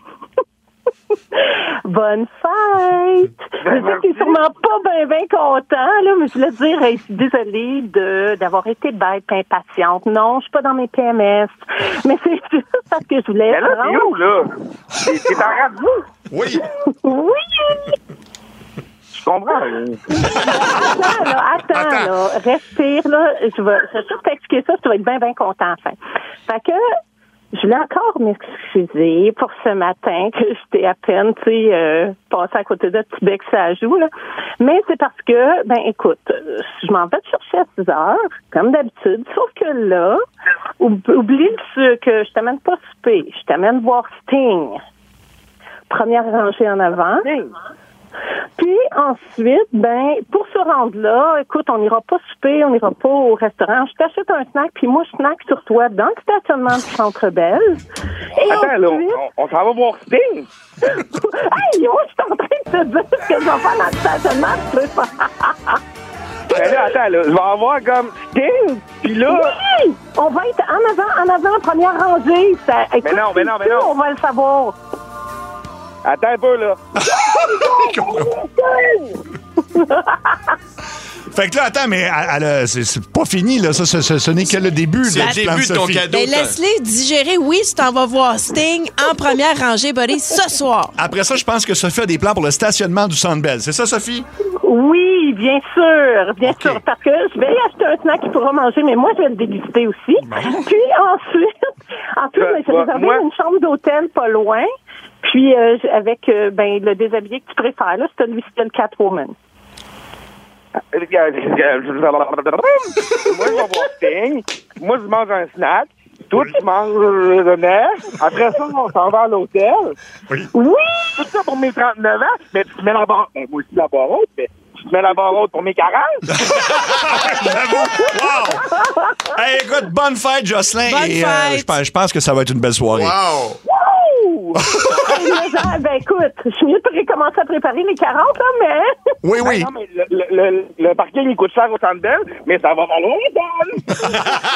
[SPEAKER 19] Bonne fête! Je sais que t'es sûrement pas bien, bien content, là, mais je voulais te dire, hey, je suis désolée de, d'avoir été bête et impatiente. Non, je suis pas dans mes P M S. Mais c'est juste parce que je voulais...
[SPEAKER 18] Mais là, t'es où, là? T'es t'es en radio?
[SPEAKER 4] Oui.
[SPEAKER 19] Oui!
[SPEAKER 18] Je comprends.
[SPEAKER 19] Attends, là, attends, là. Respire, là. Je vais, je vais juste t'expliquer ça, tu vas être bien, bien content, enfin. Fait que, je voulais encore m'excuser pour ce matin que j'étais à peine, tu sais, euh, passé à côté de petit bec ça joue, là. Mais c'est parce que, ben, écoute, je m'en vais te chercher à six heures, comme d'habitude, sauf que là, oub- oublie ce que je t'amène pas souper, je t'amène voir Sting. Première rangée en avant. Puis ensuite, ben, pour se rendre là, écoute, on n'ira pas souper, on n'ira pas au restaurant. Je t'achète un snack, puis moi, je snack sur toi dans le stationnement du Centre Bell. Et
[SPEAKER 18] Attends, là,
[SPEAKER 19] ensuite...
[SPEAKER 18] on, on s'en va voir Sting?
[SPEAKER 19] Hey, moi, je suis en train de te dire ce que je vais faire dans le stationnement. Tu peux pas.
[SPEAKER 18] Ben là, attends, là, je vais avoir comme Sting, puis là...
[SPEAKER 19] Oui! On va être en avant, en avant, première rangée. Ça, écoute,
[SPEAKER 18] Mais non, mais non, mais
[SPEAKER 19] c'est
[SPEAKER 18] non.
[SPEAKER 19] tout, on va le savoir.
[SPEAKER 18] Attends un peu, là.
[SPEAKER 4] Fait que là, attends, mais elle- elle a- c'est c'est pas fini, là. Ça, ce, ce- ce n'est que le début
[SPEAKER 3] C'est
[SPEAKER 4] de
[SPEAKER 3] le début de ton cadeau.
[SPEAKER 5] Ben, laisse-les digérer. Oui, tu t'en vas voir Sting en première rangée, buddy, ce soir.
[SPEAKER 4] Après ça, je pense que Sophie a des plans pour le stationnement du Centre Bell. C'est ça, Sophie?
[SPEAKER 19] Oui, bien sûr, bien sûr, parce que je vais y acheter un snack qu'il pourra manger, mais moi, je vais le déguster aussi. Puis ensuite, en plus,
[SPEAKER 18] Ben,
[SPEAKER 19] j'ai
[SPEAKER 18] ben,
[SPEAKER 19] réservé
[SPEAKER 18] moi-
[SPEAKER 19] une chambre d'hôtel pas loin, puis euh, j- avec euh, ben le déshabillé que tu préfères, là, c'est celui style Catwoman.
[SPEAKER 18] Moi, je vais voir Sting. Moi, je mange un snack. Toi, tu manges le nerf. Après ça, on s'en va à l'hôtel.
[SPEAKER 4] Oui.
[SPEAKER 19] Oui!
[SPEAKER 18] Tout ça pour mes trente-neuf ans. Mais tu te mets la barre... Ben, moi aussi, la barre haute, mais tu te mets la barre haute pour mes quarante.
[SPEAKER 4] Bravo! Wow! Hey, écoute, bonne fête, Jocelyn.
[SPEAKER 5] Bonne
[SPEAKER 4] et, euh,
[SPEAKER 5] fête.
[SPEAKER 4] je pense- je pense que ça va être une belle soirée.
[SPEAKER 3] Wow!
[SPEAKER 19] Wouh! Hey, mais genre, ben écoute, je suis mieux de commencer à préparer les quarante, là, mais...
[SPEAKER 4] Oui, oui.
[SPEAKER 18] Non, mais le, le, le, le parking, il coûte cher au Centre Bell, mais ça va valoir longtemps.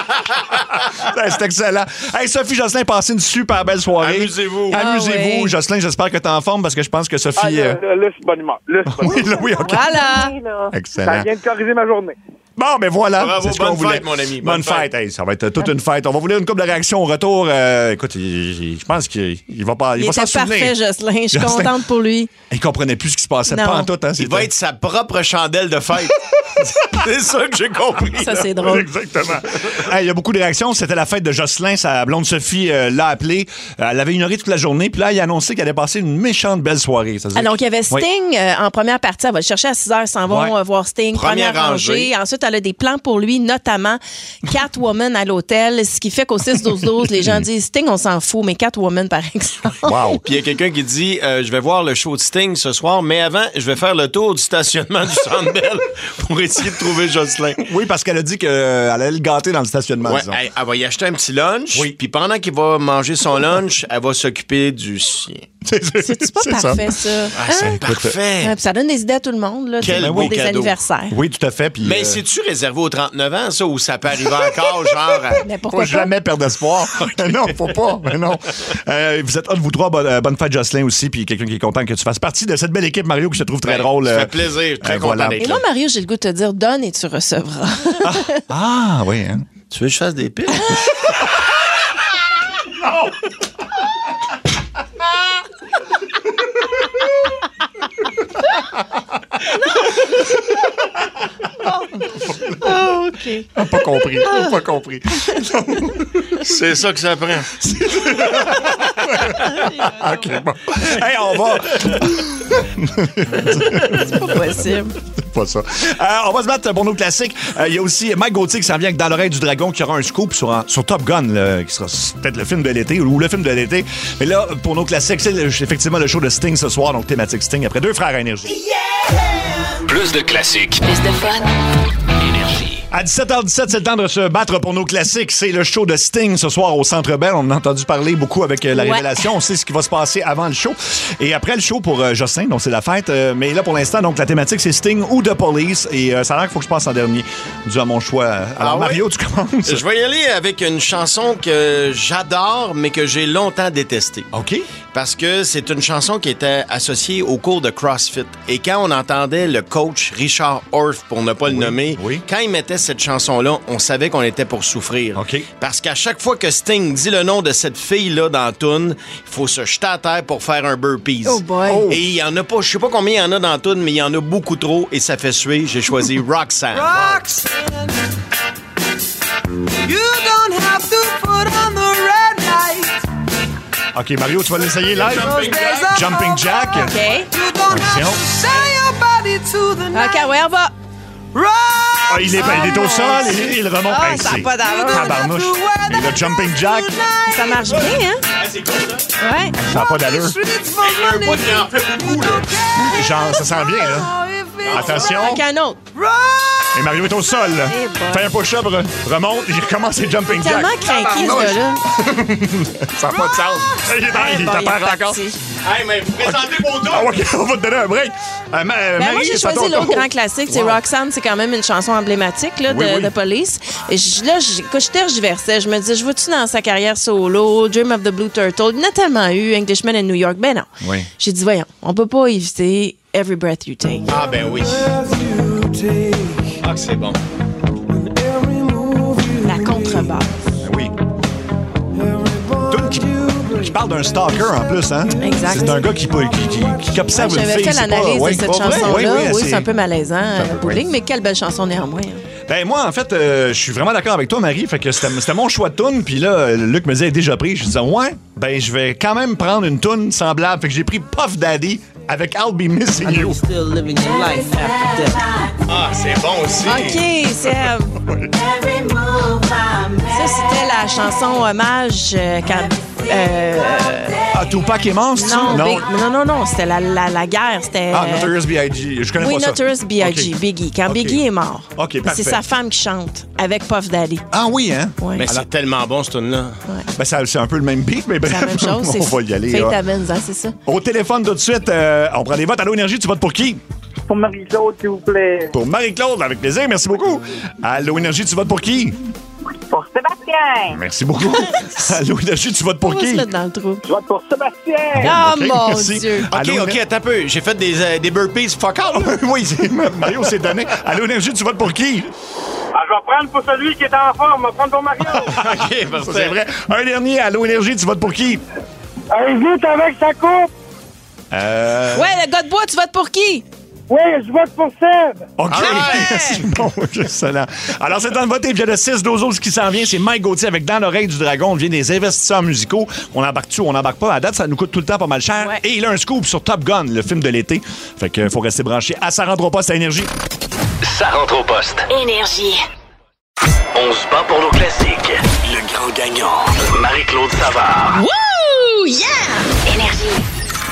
[SPEAKER 4] Ben, c'est excellent. Hey, Sophie, Jocelyn, passez une super belle soirée.
[SPEAKER 3] Amusez-vous.
[SPEAKER 4] Amusez-vous.
[SPEAKER 5] Ah oui.
[SPEAKER 4] Jocelyn, j'espère que t'es en forme parce que je pense que
[SPEAKER 18] Ah,
[SPEAKER 4] Sophie...
[SPEAKER 18] là,
[SPEAKER 4] euh,
[SPEAKER 18] là, là, je suis bonne humeur. Là, je suis bonne
[SPEAKER 4] Oui,
[SPEAKER 18] humeur.
[SPEAKER 4] là, oui, OK.
[SPEAKER 5] Voilà.
[SPEAKER 19] là.
[SPEAKER 18] Ça
[SPEAKER 4] Excellent.
[SPEAKER 18] vient de corriger ma journée.
[SPEAKER 4] Bon, ben voilà.
[SPEAKER 3] Bravo,
[SPEAKER 4] c'est ce qu'on
[SPEAKER 3] bonne
[SPEAKER 4] voulait.
[SPEAKER 3] fête, mon ami.
[SPEAKER 4] Bonne,
[SPEAKER 3] Bonne
[SPEAKER 4] fête.
[SPEAKER 3] fête.
[SPEAKER 4] Hey, ça va être toute une fête. On va vous lire une couple de réactions au retour. Euh, écoute, il- il- je pense qu'il il va pas. Il,
[SPEAKER 5] Il
[SPEAKER 4] va
[SPEAKER 5] était
[SPEAKER 4] s'en souvenir.
[SPEAKER 5] parfait, Jocelyn. Je suis
[SPEAKER 4] Jocelyn.
[SPEAKER 5] contente pour lui.
[SPEAKER 4] Il comprenait plus ce qui se passait.
[SPEAKER 5] Non.
[SPEAKER 4] Pas en tout. Hein,
[SPEAKER 3] Il
[SPEAKER 4] c'était-
[SPEAKER 3] va être sa propre chandelle de fête. C'est ça que j'ai compris.
[SPEAKER 5] Ça,
[SPEAKER 3] là.
[SPEAKER 5] c'est drôle.
[SPEAKER 4] Exactement. Hey, il y a beaucoup de réactions. C'était la fête de Jocelyn. Sa blonde Sophie euh, l'a appelé. Euh, elle avait ignoré toute la journée. Puis là, il a annoncé qu'elle allait passer une méchante belle soirée. Ça se
[SPEAKER 5] Ah,
[SPEAKER 4] dit-
[SPEAKER 5] donc, il y avait
[SPEAKER 4] Oui.
[SPEAKER 5] Sting euh, en première partie. Elle va le chercher à six heures. Ils s'en vont
[SPEAKER 4] Ouais.
[SPEAKER 5] euh, voir Sting. Première,
[SPEAKER 3] Première
[SPEAKER 5] rangée.
[SPEAKER 3] rangée.
[SPEAKER 5] Ensuite, elle a des plans pour lui, notamment Catwoman à l'hôtel. Ce qui fait qu'au six douze douze, les gens disent Sting, on s'en fout, mais Catwoman, par exemple.
[SPEAKER 4] Wow.
[SPEAKER 3] Puis il y a quelqu'un qui dit euh, je vais voir le show de Sting ce soir, mais avant, je vais faire le tour du stationnement du Centre Bell pour essayer de trouver Jocelyn.
[SPEAKER 4] Oui, parce qu'elle a dit qu'elle allait le gâter dans le stationnement.
[SPEAKER 3] Ouais,
[SPEAKER 4] disons.
[SPEAKER 3] elle, elle va y acheter un petit lunch.
[SPEAKER 4] Oui.
[SPEAKER 3] Puis pendant qu'il va manger son lunch, elle va s'occuper du sien.
[SPEAKER 5] C'est-tu pas
[SPEAKER 4] C'est
[SPEAKER 5] parfait, ça?
[SPEAKER 3] Ah, c'est
[SPEAKER 5] Hein?
[SPEAKER 3] parfait.
[SPEAKER 5] Ouais, puis ça donne des idées à tout le monde, là,
[SPEAKER 3] Quel
[SPEAKER 5] tu sais,
[SPEAKER 3] beau
[SPEAKER 5] pour des
[SPEAKER 3] cadeau.
[SPEAKER 5] anniversaires.
[SPEAKER 4] Oui, tout à fait. Puis,
[SPEAKER 3] Mais
[SPEAKER 4] euh,
[SPEAKER 3] c'est-tu réservé aux trente-neuf ans, ça, ou ça peut arriver encore, genre... à-
[SPEAKER 5] Mais pourquoi
[SPEAKER 4] faut
[SPEAKER 5] pas?
[SPEAKER 4] jamais perdre espoir. Non, faut pas. Mais non. Euh, vous êtes un de vous trois. Bonne, euh, bonne fête, Jocelyn, aussi. Puis quelqu'un qui est content que tu fasses partie de cette belle équipe, Mario, que je trouve très
[SPEAKER 3] Ben,
[SPEAKER 4] drôle.
[SPEAKER 3] Ça
[SPEAKER 4] euh,
[SPEAKER 3] fait plaisir, très
[SPEAKER 4] euh,
[SPEAKER 3] content
[SPEAKER 4] voilà.
[SPEAKER 3] d'être
[SPEAKER 5] Et
[SPEAKER 3] là.
[SPEAKER 5] là, Mario, j'ai le goût de te dire donne et tu recevras.
[SPEAKER 4] Ah, oui. Hein?
[SPEAKER 3] Tu veux que je fasse des piles?
[SPEAKER 5] Ah, OK.
[SPEAKER 4] Pas compris. Pas compris.
[SPEAKER 3] C'est ça que ça prend.
[SPEAKER 4] OK, bon. Hey, on va...
[SPEAKER 5] C'est pas possible.
[SPEAKER 4] C'est pas ça. Euh, on va se battre pour nos classiques. Il euh, y a aussi Mike Gauthier qui s'en vient avec Dans l'oreille du dragon, qui aura un scoop sur, un, sur Top Gun, là, qui sera peut-être le film de l'été ou le film de l'été. Mais là, pour nos classiques, c'est le, effectivement le show de Sting ce soir, donc thématique Sting, après deux frères à Énergie.
[SPEAKER 2] Yeah! Plus de classiques.
[SPEAKER 1] Plus de fun.
[SPEAKER 2] Énergie.
[SPEAKER 4] À dix-sept heures dix-sept, c'est le temps de se battre pour nos classiques. C'est le show de Sting ce soir au Centre Bell. On en a entendu parler beaucoup avec euh, la
[SPEAKER 5] ouais.
[SPEAKER 4] révélation. On sait ce qui va se passer avant le show. Et après le show pour euh, Jocelyn, donc c'est la fête. Euh, mais là, pour l'instant, donc la thématique, c'est Sting ou The Police. Et euh, ça a l'air qu'il faut que je passe en dernier, dû à mon choix. Alors, ah, Mario, ouais? Tu commences?
[SPEAKER 3] Je vais y aller avec une chanson que j'adore, mais que j'ai longtemps détestée.
[SPEAKER 4] OK.
[SPEAKER 3] Parce que c'est une chanson qui était associée au cours de CrossFit. Et quand on entendait le coach Richard Orff, pour ne pas le
[SPEAKER 4] oui,
[SPEAKER 3] nommer,
[SPEAKER 4] oui.
[SPEAKER 3] quand il mettait cette chanson-là, on savait qu'on était pour souffrir.
[SPEAKER 4] Okay.
[SPEAKER 3] Parce qu'à chaque fois que Sting dit le nom de cette fille-là dans la toune, il faut se jeter à terre pour faire un burpees.
[SPEAKER 5] Oh boy.
[SPEAKER 3] Oh. Et il y en a pas, je sais pas combien il y en a dans la toune, mais il y en a beaucoup trop et ça fait suer. J'ai choisi Roxanne.
[SPEAKER 6] Roxanne, you don't have to put on the red light.
[SPEAKER 4] OK, Mario, tu vas l'essayer live?
[SPEAKER 3] Jumping Jack.
[SPEAKER 4] Jumping Jack.
[SPEAKER 5] OK.
[SPEAKER 6] You don't have to sell your body to the night.
[SPEAKER 5] OK, ouais, on va.
[SPEAKER 4] Ah, il, est, il est au sol, il, il remonte.
[SPEAKER 5] Ah,
[SPEAKER 4] hey,
[SPEAKER 5] ça a
[SPEAKER 4] c'est
[SPEAKER 5] pas d'allure.
[SPEAKER 4] tabarnouche. Et le Jumping Jack,
[SPEAKER 5] Ça marche bien, hein?
[SPEAKER 3] Ah, c'est cool, hein?
[SPEAKER 5] Ouais.
[SPEAKER 4] ça n'a pas d'allure.
[SPEAKER 3] Un bout qui en fait beaucoup, là.
[SPEAKER 4] Genre, ça s'en vient, là. Attention.
[SPEAKER 5] OK, un autre.
[SPEAKER 4] Et Mario est au sol. Là.
[SPEAKER 5] Eh boy.
[SPEAKER 4] Fait un push-up, re- remonte, il recommence ses Jumping Jack.
[SPEAKER 5] Tellement craqué, ce gars-là.
[SPEAKER 4] Ça n'a pas de sens. Il est, dans,
[SPEAKER 5] Eh
[SPEAKER 4] il est
[SPEAKER 5] bon,
[SPEAKER 4] à
[SPEAKER 5] il est
[SPEAKER 3] Ah,
[SPEAKER 4] terre encore.
[SPEAKER 5] parti.
[SPEAKER 3] Hey, mais présentez vos deux.
[SPEAKER 4] Ah, OK, on va te donner un break. Euh, ma-
[SPEAKER 5] Ben,
[SPEAKER 4] Marie,
[SPEAKER 5] moi, j'ai
[SPEAKER 4] c'est à
[SPEAKER 5] choisi
[SPEAKER 4] ton
[SPEAKER 5] l'autre
[SPEAKER 4] tour.
[SPEAKER 5] grand classique. C'est
[SPEAKER 4] Wow.
[SPEAKER 5] Roxanne. C'est quand même une chanson emblématique là, de,
[SPEAKER 4] Oui, oui.
[SPEAKER 5] de Police. Et je- là, je- quand je tergiversais, je me disais, je vois-tu dans sa carrière solo, Dream of the Blue Turtle? Il y en a tellement eu, Englishman in New York. Ben non.
[SPEAKER 4] Oui.
[SPEAKER 5] J'ai dit, voyons, on peut pas éviter Every Breath You Take.
[SPEAKER 3] Ah, ben oui. Ah, que c'est bon.
[SPEAKER 5] La contrebasse.
[SPEAKER 4] Oui. Tout qui, qui parle d'un stalker en plus, hein?
[SPEAKER 5] Exact.
[SPEAKER 4] C'est un gars qui, qui, qui, qui observe
[SPEAKER 5] Ouais,
[SPEAKER 4] une
[SPEAKER 5] J'avais
[SPEAKER 4] fille.
[SPEAKER 5] fait
[SPEAKER 4] c'est
[SPEAKER 5] l'analyse
[SPEAKER 4] pas- ouais,
[SPEAKER 5] de cette
[SPEAKER 4] pas vrai?
[SPEAKER 5] chanson-là.
[SPEAKER 4] Oui, oui,
[SPEAKER 5] Oui,
[SPEAKER 4] c'est-
[SPEAKER 5] c'est un peu malaisant, euh,
[SPEAKER 4] peu,
[SPEAKER 5] bowling,
[SPEAKER 4] oui.
[SPEAKER 5] mais quelle belle chanson néanmoins. hein.
[SPEAKER 4] Ben moi, en fait, euh, je suis vraiment d'accord avec toi, Marie. Fait que c'était c'était mon choix de toune. Puis là, euh, Luc me disait, déjà pris. Je disais, ouais, ben je vais quand même prendre une toune semblable. Fait que j'ai pris Puff Daddy avec I'll Be Missing You.
[SPEAKER 3] Ah, c'est bon aussi.
[SPEAKER 5] OK, c'est... Ça, c'était la chanson hommage euh, quand... euh,
[SPEAKER 4] Ah, Tupac est mort, c'est
[SPEAKER 5] non,
[SPEAKER 4] ça?
[SPEAKER 5] Big- non, non, non, c'était la, la, la guerre. C'était...
[SPEAKER 4] Ah,
[SPEAKER 5] euh,
[SPEAKER 4] Notorious B I G Je connais
[SPEAKER 5] Oui,
[SPEAKER 4] pas ça.
[SPEAKER 5] Notorious B I G
[SPEAKER 4] OK.
[SPEAKER 5] Biggie. Quand
[SPEAKER 4] OK.
[SPEAKER 5] Biggie est mort,
[SPEAKER 4] OK, parfait.
[SPEAKER 5] c'est sa femme qui chante avec Puff Daddy.
[SPEAKER 4] Ah oui, hein?
[SPEAKER 5] Ouais.
[SPEAKER 3] Mais c'est tellement bon, ce tune-là.
[SPEAKER 4] Ben, ça- c'est un peu le même beat, mais
[SPEAKER 5] C'est
[SPEAKER 4] bref,
[SPEAKER 5] la même chose.
[SPEAKER 4] on
[SPEAKER 5] c'est
[SPEAKER 4] va y aller.
[SPEAKER 5] Faith
[SPEAKER 4] là.
[SPEAKER 5] Evans, hein, c'est ça.
[SPEAKER 4] Au téléphone tout de suite, euh, on prend des votes. Allô, Énergie, tu votes pour qui?
[SPEAKER 18] Pour Marie-Claude, s'il vous plaît.
[SPEAKER 4] Pour Marie-Claude, avec plaisir, merci beaucoup. Allô, Énergie, tu votes pour qui?
[SPEAKER 18] Pour Sébastien.
[SPEAKER 4] Merci beaucoup. Allô, Énergie, tu votes pour
[SPEAKER 5] On va se
[SPEAKER 4] qui?
[SPEAKER 5] mettre dans le trou.
[SPEAKER 18] Je vote pour Sébastien.
[SPEAKER 5] Ah,
[SPEAKER 4] OK,
[SPEAKER 5] mon
[SPEAKER 4] merci.
[SPEAKER 5] Dieu.
[SPEAKER 3] OK,
[SPEAKER 4] Allô,
[SPEAKER 3] OK, attends un peu. J'ai fait des, euh, des burpees fuck out.
[SPEAKER 4] Oui, c'est- Mario s'est donné. Allô, Énergie, tu votes pour qui?
[SPEAKER 15] Ah, je vais prendre pour celui qui est en forme. Je vais prendre pour Mario.
[SPEAKER 3] OK,
[SPEAKER 4] Ça,
[SPEAKER 3] parfait.
[SPEAKER 4] c'est vrai. Un dernier. Allô, Énergie, tu votes pour qui?
[SPEAKER 15] Allez, vite avec sa coupe.
[SPEAKER 4] Euh...
[SPEAKER 5] Ouais, le gars de bois, tu votes pour qui?
[SPEAKER 15] Oui, je vote pour Seb.
[SPEAKER 4] OK. C'est bon, excellent. Alors, c'est dans le vote. Il y a le six douze qui s'en vient. C'est Mike Gauthier avec Dans l'oreille du dragon. On devient des investisseurs musicaux. On embarque dessus, on embarque pas. À date, ça nous coûte tout le temps pas mal cher.
[SPEAKER 5] Ouais.
[SPEAKER 4] Et il a un scoop sur Top Gun, le film de l'été. Fait que faut rester branché. À ça rentre au poste à Énergie.
[SPEAKER 2] Ça rentre au poste.
[SPEAKER 1] Énergie.
[SPEAKER 2] On se bat pour nos classiques. Le grand gagnant, Marie-Claude Savard.
[SPEAKER 1] Wouh! Yeah! Énergie.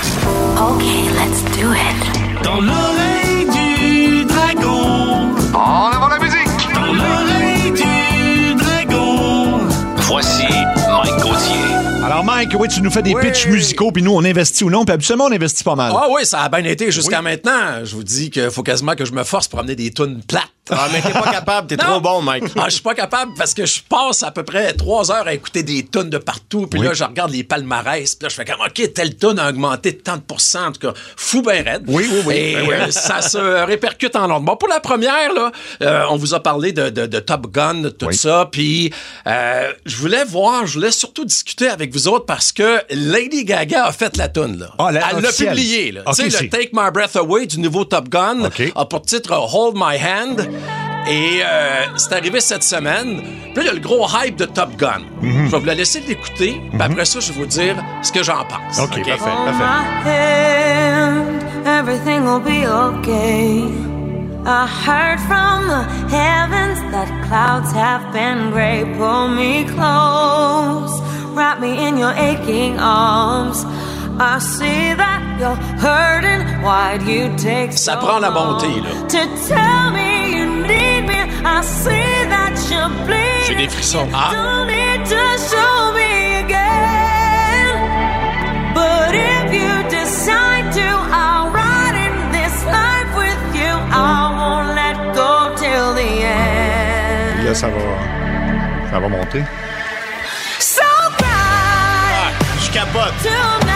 [SPEAKER 1] OK, let's do it.
[SPEAKER 6] Dans l'oreille du dragon.
[SPEAKER 2] En avant la musique.
[SPEAKER 6] Dans l'oreille du dragon.
[SPEAKER 2] Voici Mike Gauthier.
[SPEAKER 4] Alors, Mike, oui, tu nous fais des
[SPEAKER 21] Oui.
[SPEAKER 4] pitchs musicaux, puis nous, on investit ou non. Puis habituellement, on investit pas mal.
[SPEAKER 21] Ah oui, ça a bien été jusqu'à
[SPEAKER 4] Oui.
[SPEAKER 21] maintenant. Je vous dis qu'il faut quasiment que je me force pour amener des tunes plates.
[SPEAKER 3] Ah, mais t'es pas capable, t'es
[SPEAKER 21] Non.
[SPEAKER 3] trop bon, Mike.
[SPEAKER 21] Ah, je suis pas capable parce que je passe à peu près trois heures à écouter des tunes de partout. Puis
[SPEAKER 4] Oui.
[SPEAKER 21] là, je regarde les palmarès. Puis là, je fais comme, OK, telle tune a augmenté de tant de pourcents. En tout cas, fou ben raide.
[SPEAKER 4] Oui, oui, oui.
[SPEAKER 21] Et
[SPEAKER 4] Ben oui.
[SPEAKER 21] euh, ça se répercute en Londres. Bon, pour la première, là, euh, on vous a parlé de, de, de Top Gun, de tout
[SPEAKER 4] Oui.
[SPEAKER 21] ça. Puis euh, je voulais voir, je voulais surtout discuter avec vous autres parce que Lady Gaga a fait la tune. Là.
[SPEAKER 4] Ah, la-
[SPEAKER 21] Elle l'a
[SPEAKER 4] officielle.
[SPEAKER 21] publiée. Là.
[SPEAKER 4] OK,
[SPEAKER 21] Tu sais,
[SPEAKER 4] c'est-
[SPEAKER 21] le Take My Breath Away du nouveau Top Gun
[SPEAKER 4] OK.
[SPEAKER 21] a pour titre Hold My Hand. Et euh, c'est arrivé cette semaine. Puis là, il y a le gros hype de Top Gun. Mm-hmm. Je vais vous la laisser l'écouter. Puis mm-hmm. après ça, je vais vous dire ce que j'en pense.
[SPEAKER 4] OK, okay? parfait, parfait.
[SPEAKER 7] Hand, everything will be okay. I heard from the heavens that clouds have been gray. Pull me close, wrap me in your aching arms. I see that you're hurting. Why'd you take so
[SPEAKER 21] Ça prend la montée, là.
[SPEAKER 7] To tell me you need me. I see that you're bleeding.
[SPEAKER 3] J'ai des frissons.
[SPEAKER 7] Ah. Don't need to show me again. But if you decide to, I'll ride in this life with you. I won't let go till the end.
[SPEAKER 4] Là, ça va... Ça va monter.
[SPEAKER 7] So bright.
[SPEAKER 3] Ah, je capote.
[SPEAKER 7] Tonight.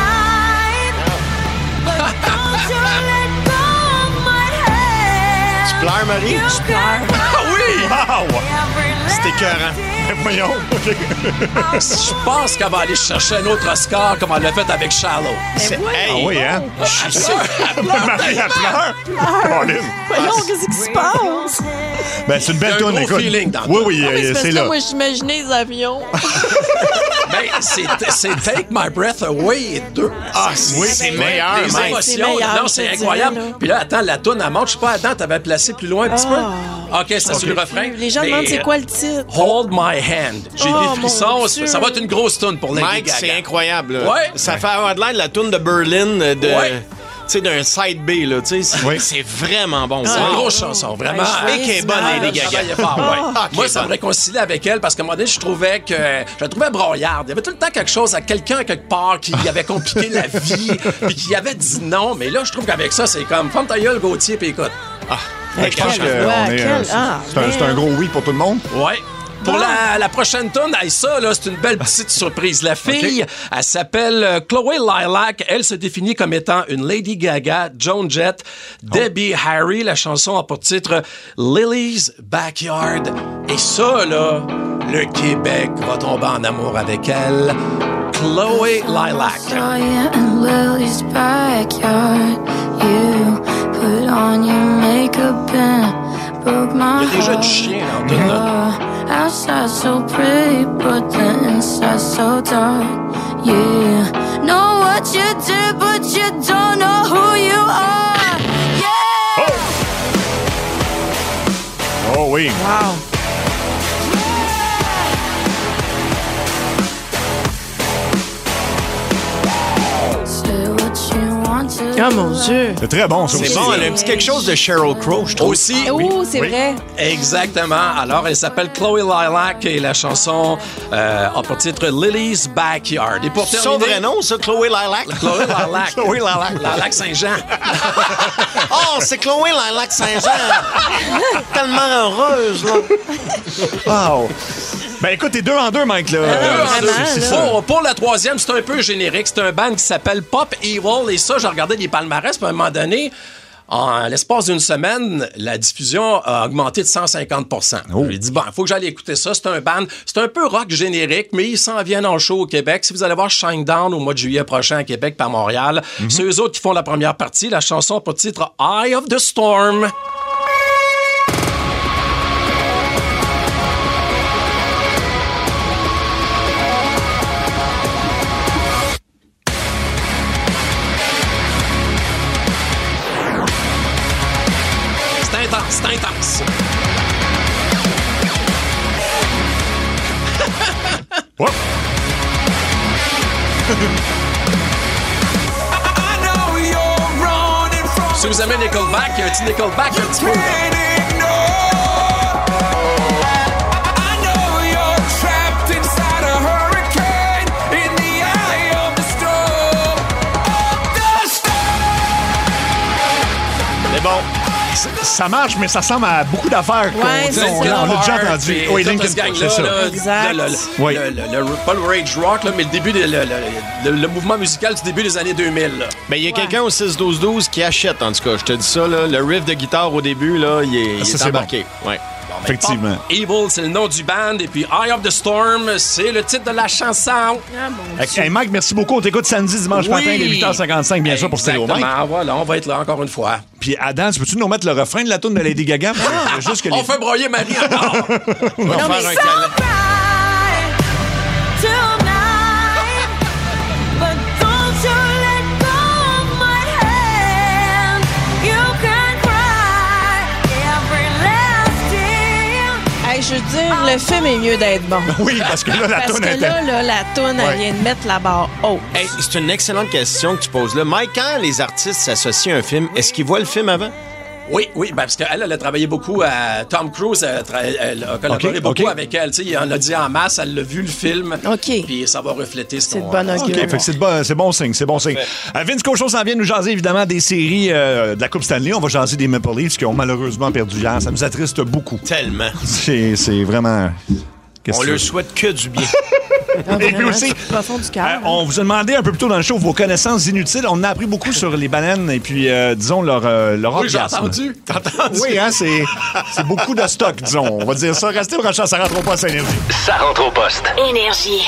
[SPEAKER 3] Tu pleures, Marie?
[SPEAKER 7] Je pleure.
[SPEAKER 21] Ah oui!
[SPEAKER 4] Wow!
[SPEAKER 3] C'était écœurant.
[SPEAKER 4] Voyons.
[SPEAKER 21] Je pense qu'elle va aller chercher un autre Oscar comme elle l'a fait avec Shallow.
[SPEAKER 3] C'est...
[SPEAKER 4] Ah
[SPEAKER 3] Hey.
[SPEAKER 4] oui, hein?
[SPEAKER 21] Je suis sûr.
[SPEAKER 4] Marie, elle pleure.
[SPEAKER 5] Voyons, qu'est-ce qui se passe?
[SPEAKER 4] Ben, c'est une belle
[SPEAKER 21] Il y a un
[SPEAKER 4] tourne,
[SPEAKER 21] gros
[SPEAKER 4] écoute.
[SPEAKER 21] feeling dans
[SPEAKER 4] Oui,
[SPEAKER 21] tout.
[SPEAKER 4] oui,
[SPEAKER 5] Non, mais c'est
[SPEAKER 4] euh,
[SPEAKER 5] parce
[SPEAKER 4] c'est
[SPEAKER 5] que
[SPEAKER 4] là.
[SPEAKER 5] moi, j'imaginais les avions.
[SPEAKER 21] Ben, c'est, c'est Take My Breath Away deux.
[SPEAKER 3] Ah, oui, c'est meilleur,
[SPEAKER 21] Les
[SPEAKER 3] Mike.
[SPEAKER 21] émotions,
[SPEAKER 5] C'est meilleur,
[SPEAKER 21] non, c'est
[SPEAKER 5] je te
[SPEAKER 21] incroyable.
[SPEAKER 5] dirais, là.
[SPEAKER 21] Puis là, attends, la toune, elle monte. Je sais pas, attends, t'avais placé plus loin un petit peu? OK, c'est sur le refrain.
[SPEAKER 5] Les gens
[SPEAKER 21] Mais,
[SPEAKER 5] demandent c'est quoi le titre.
[SPEAKER 21] Hold My Hand. J'ai
[SPEAKER 5] Oh,
[SPEAKER 21] des
[SPEAKER 5] mon
[SPEAKER 21] frissons.
[SPEAKER 5] Dieu.
[SPEAKER 21] Ça va être une grosse toune pour Lady
[SPEAKER 3] Mike,
[SPEAKER 21] Gaga.
[SPEAKER 3] c'est incroyable. Là.
[SPEAKER 21] Ouais.
[SPEAKER 3] Ça fait avoir de l'air de la toune de Berlin euh, de...
[SPEAKER 21] Ouais.
[SPEAKER 3] Tu sais, d'un side B, là, tu sais, c'est,
[SPEAKER 4] Oui.
[SPEAKER 3] c'est vraiment bon.
[SPEAKER 21] C'est
[SPEAKER 3] Wow.
[SPEAKER 21] une grosse chanson, vraiment.
[SPEAKER 5] Ouais,
[SPEAKER 3] Et qu'elle est bonne,
[SPEAKER 5] Ah,
[SPEAKER 3] Lady
[SPEAKER 21] Je
[SPEAKER 3] Gaga.
[SPEAKER 21] travaillais fort, ouais.
[SPEAKER 3] Ah,
[SPEAKER 21] Moi,
[SPEAKER 3] ok,
[SPEAKER 21] ça me
[SPEAKER 3] bonne.
[SPEAKER 21] réconciliait avec elle parce qu'à un moment donné, je trouvais que. Je la trouvais broyarde. Il y avait tout le temps quelque chose à quelqu'un quelque part qui avait compliqué la vie puis qui avait dit non. Mais là, je trouve qu'avec ça, c'est comme ferme ta gueule, Gauthier, puis écoute.
[SPEAKER 3] Ah,
[SPEAKER 4] Ben, je pense que
[SPEAKER 5] Ouais,
[SPEAKER 4] on est,
[SPEAKER 5] quel-
[SPEAKER 4] euh, c'est,
[SPEAKER 5] ah,
[SPEAKER 4] c'est un, c'est un gros oui pour tout le monde.
[SPEAKER 21] Ouais. Pour la, la prochaine tune, hey, ça, là, c'est une belle petite surprise. La fille,
[SPEAKER 4] Okay.
[SPEAKER 21] elle s'appelle euh, Chloé Lilac. Elle se définit comme étant une Lady Gaga, Joan Jett, Debbie Harry. La chanson a pour titre Lily's Backyard. Et ça, là, le Québec va tomber en amour avec elle. Chloé Lilac.
[SPEAKER 7] Saw you in Lily's backyard. You put on your makeup and broke my
[SPEAKER 21] Il y a déjà
[SPEAKER 7] heart.
[SPEAKER 21] du chien dans tout là.
[SPEAKER 7] Uh, outside so pretty, but the inside so dark. Yeah, know what you did, but you don't know who you are. Yeah.
[SPEAKER 4] Oh oui.
[SPEAKER 5] Wow.
[SPEAKER 7] Say what you want to.
[SPEAKER 5] Oh mon Dieu.
[SPEAKER 4] C'est très bon, ça
[SPEAKER 3] C'est
[SPEAKER 4] aussi.
[SPEAKER 3] bon, elle a un petit quelque chose de Sheryl Crow, je trouve.
[SPEAKER 21] Aussi.
[SPEAKER 5] Oh, c'est
[SPEAKER 4] Oui.
[SPEAKER 5] vrai.
[SPEAKER 21] Exactement. Alors, elle s'appelle Chloé Lilac et la chanson euh, a pour titre Lily's Backyard. Et pour
[SPEAKER 3] C'est
[SPEAKER 21] terminer...
[SPEAKER 3] son vrai nom, ça, Chloé Lilac?
[SPEAKER 21] Chloé Lilac.
[SPEAKER 3] Chloé Lilac.
[SPEAKER 21] Lilac Saint-Jean.
[SPEAKER 3] Oh, c'est Chloé Lilac Saint-Jean. Tellement heureuse, là.
[SPEAKER 4] Wow. Ben écoute, t'es deux en deux, Mike, là.
[SPEAKER 21] Deux en
[SPEAKER 5] vraiment,
[SPEAKER 21] deux.
[SPEAKER 5] là.
[SPEAKER 21] Pour, pour la troisième, c'est un peu générique. C'est un band qui s'appelle Pop Evil. Et ça, j'ai regardé les palmarès, puis à un moment donné, en l'espace d'une semaine, la diffusion a augmenté de cent cinquante pour cent. J'ai dit, bon, il faut que j'aille écouter ça. C'est un band, c'est un peu rock générique, mais ils s'en viennent en show au Québec. Si vous allez voir Shinedown au mois de juillet prochain à Québec par Montréal, c'est eux autres qui font la première partie. La chanson a pour titre Eye of the Storm. C'est intense, c'est intense.
[SPEAKER 4] Oh.
[SPEAKER 21] Si vous aimez Nickelback, il y a un petit Nickelback un petit peu.
[SPEAKER 3] C'est bon.
[SPEAKER 4] Ça, ça marche, mais ça ressemble à beaucoup d'affaires qu'on
[SPEAKER 5] Ouais,
[SPEAKER 4] dit.
[SPEAKER 5] c'est
[SPEAKER 4] On,
[SPEAKER 5] ça.
[SPEAKER 4] l'a- on l'a déjà entendu.
[SPEAKER 21] Puis
[SPEAKER 4] Oui,
[SPEAKER 21] toute
[SPEAKER 4] Linkin
[SPEAKER 21] cette
[SPEAKER 4] Park,
[SPEAKER 21] gang-là,
[SPEAKER 4] c'est ça.
[SPEAKER 21] là,
[SPEAKER 5] Exact.
[SPEAKER 21] le- le-
[SPEAKER 4] Oui.
[SPEAKER 21] le- le- le- pas le rage rock, là, mais le début, des- le, le- le- le mouvement musical du début des années deux mille. là.
[SPEAKER 3] Ben, il y a quelqu'un au six douze douze qui achète, en tout cas. Je te dis ça, là. Le riff de guitare au début, là, il est, il
[SPEAKER 4] ça,
[SPEAKER 3] est
[SPEAKER 4] c'est
[SPEAKER 3] embarqué. Ouais.
[SPEAKER 21] Bon, ben,
[SPEAKER 4] Effectivement.
[SPEAKER 21] Pop Evil, c'est le nom du band. Et puis Eye of the Storm, c'est le titre de la chanson.
[SPEAKER 5] Ah, mon Dieu.
[SPEAKER 4] Hey, Mike, merci beaucoup. On t'écoute samedi, dimanche
[SPEAKER 21] Oui.
[SPEAKER 4] matin, dès huit heures cinquante-cinq, bien sûr, pour Stéréo Mike.
[SPEAKER 21] Exactement, voilà, on va être là encore une fois.
[SPEAKER 4] Puis Adam, tu peux-tu nous remettre le refrain de la toune de Lady Gaga? Juste que les...
[SPEAKER 21] On fait broyer Marie encore.
[SPEAKER 3] On va
[SPEAKER 5] Non,
[SPEAKER 3] faire
[SPEAKER 5] mais
[SPEAKER 3] un
[SPEAKER 5] ça-
[SPEAKER 3] câlin.
[SPEAKER 7] Tonight, but don't you let go of my hand. You can cry every last tear.
[SPEAKER 5] Hey, je veux dire, le film est mieux d'être bon.
[SPEAKER 4] Oui, parce que là, la
[SPEAKER 5] Parce
[SPEAKER 4] toune
[SPEAKER 5] que
[SPEAKER 4] était...
[SPEAKER 5] là, là, la toune,
[SPEAKER 4] Ouais.
[SPEAKER 5] elle vient de mettre la barre haute.
[SPEAKER 3] Hey, c'est une excellente question que tu poses là. Mike, quand les artistes s'associent à un film, est-ce qu'ils voient le film avant?
[SPEAKER 21] Oui, oui, ben parce qu'elle, elle a travaillé beaucoup à Tom Cruise, elle, tra- elle a collaboré
[SPEAKER 4] Ok,
[SPEAKER 21] beaucoup
[SPEAKER 4] ok.
[SPEAKER 21] avec elle. Tu sais, il en a dit en masse, elle l'a vu le film.
[SPEAKER 5] OK.
[SPEAKER 21] Puis ça va refléter son.
[SPEAKER 5] C'est de bon augure.
[SPEAKER 4] OK, fait que c'est de bon, c'est bon signe, c'est bon signe. Euh, Vince Cochon s'en vient nous jaser évidemment des séries euh, de la Coupe Stanley. On va jaser des Maple Leafs qui ont malheureusement perdu hier. Ça nous attriste beaucoup.
[SPEAKER 3] Tellement.
[SPEAKER 4] C'est, c'est vraiment... Qu'est-ce
[SPEAKER 3] On
[SPEAKER 4] que
[SPEAKER 3] leur
[SPEAKER 4] tu veux?
[SPEAKER 3] souhaite que du bien.
[SPEAKER 5] Ah,
[SPEAKER 4] Et puis
[SPEAKER 5] vraiment,
[SPEAKER 4] aussi,
[SPEAKER 5] c'est du profond du cœur.
[SPEAKER 4] Euh, on vous a demandé un peu plus tôt dans le show vos connaissances inutiles. On a appris beaucoup sur les bananes et puis, euh, disons, leur, euh, leur
[SPEAKER 21] Oui, j'ai
[SPEAKER 4] orgasme.
[SPEAKER 21] entendu.
[SPEAKER 3] T'as entendu?
[SPEAKER 4] Oui, hein, c'est, c'est beaucoup de stock, disons. On va dire ça. Restez branchés, ça rentre pas à Saint-Énergie.
[SPEAKER 2] Ça rentre au poste.
[SPEAKER 1] Énergie.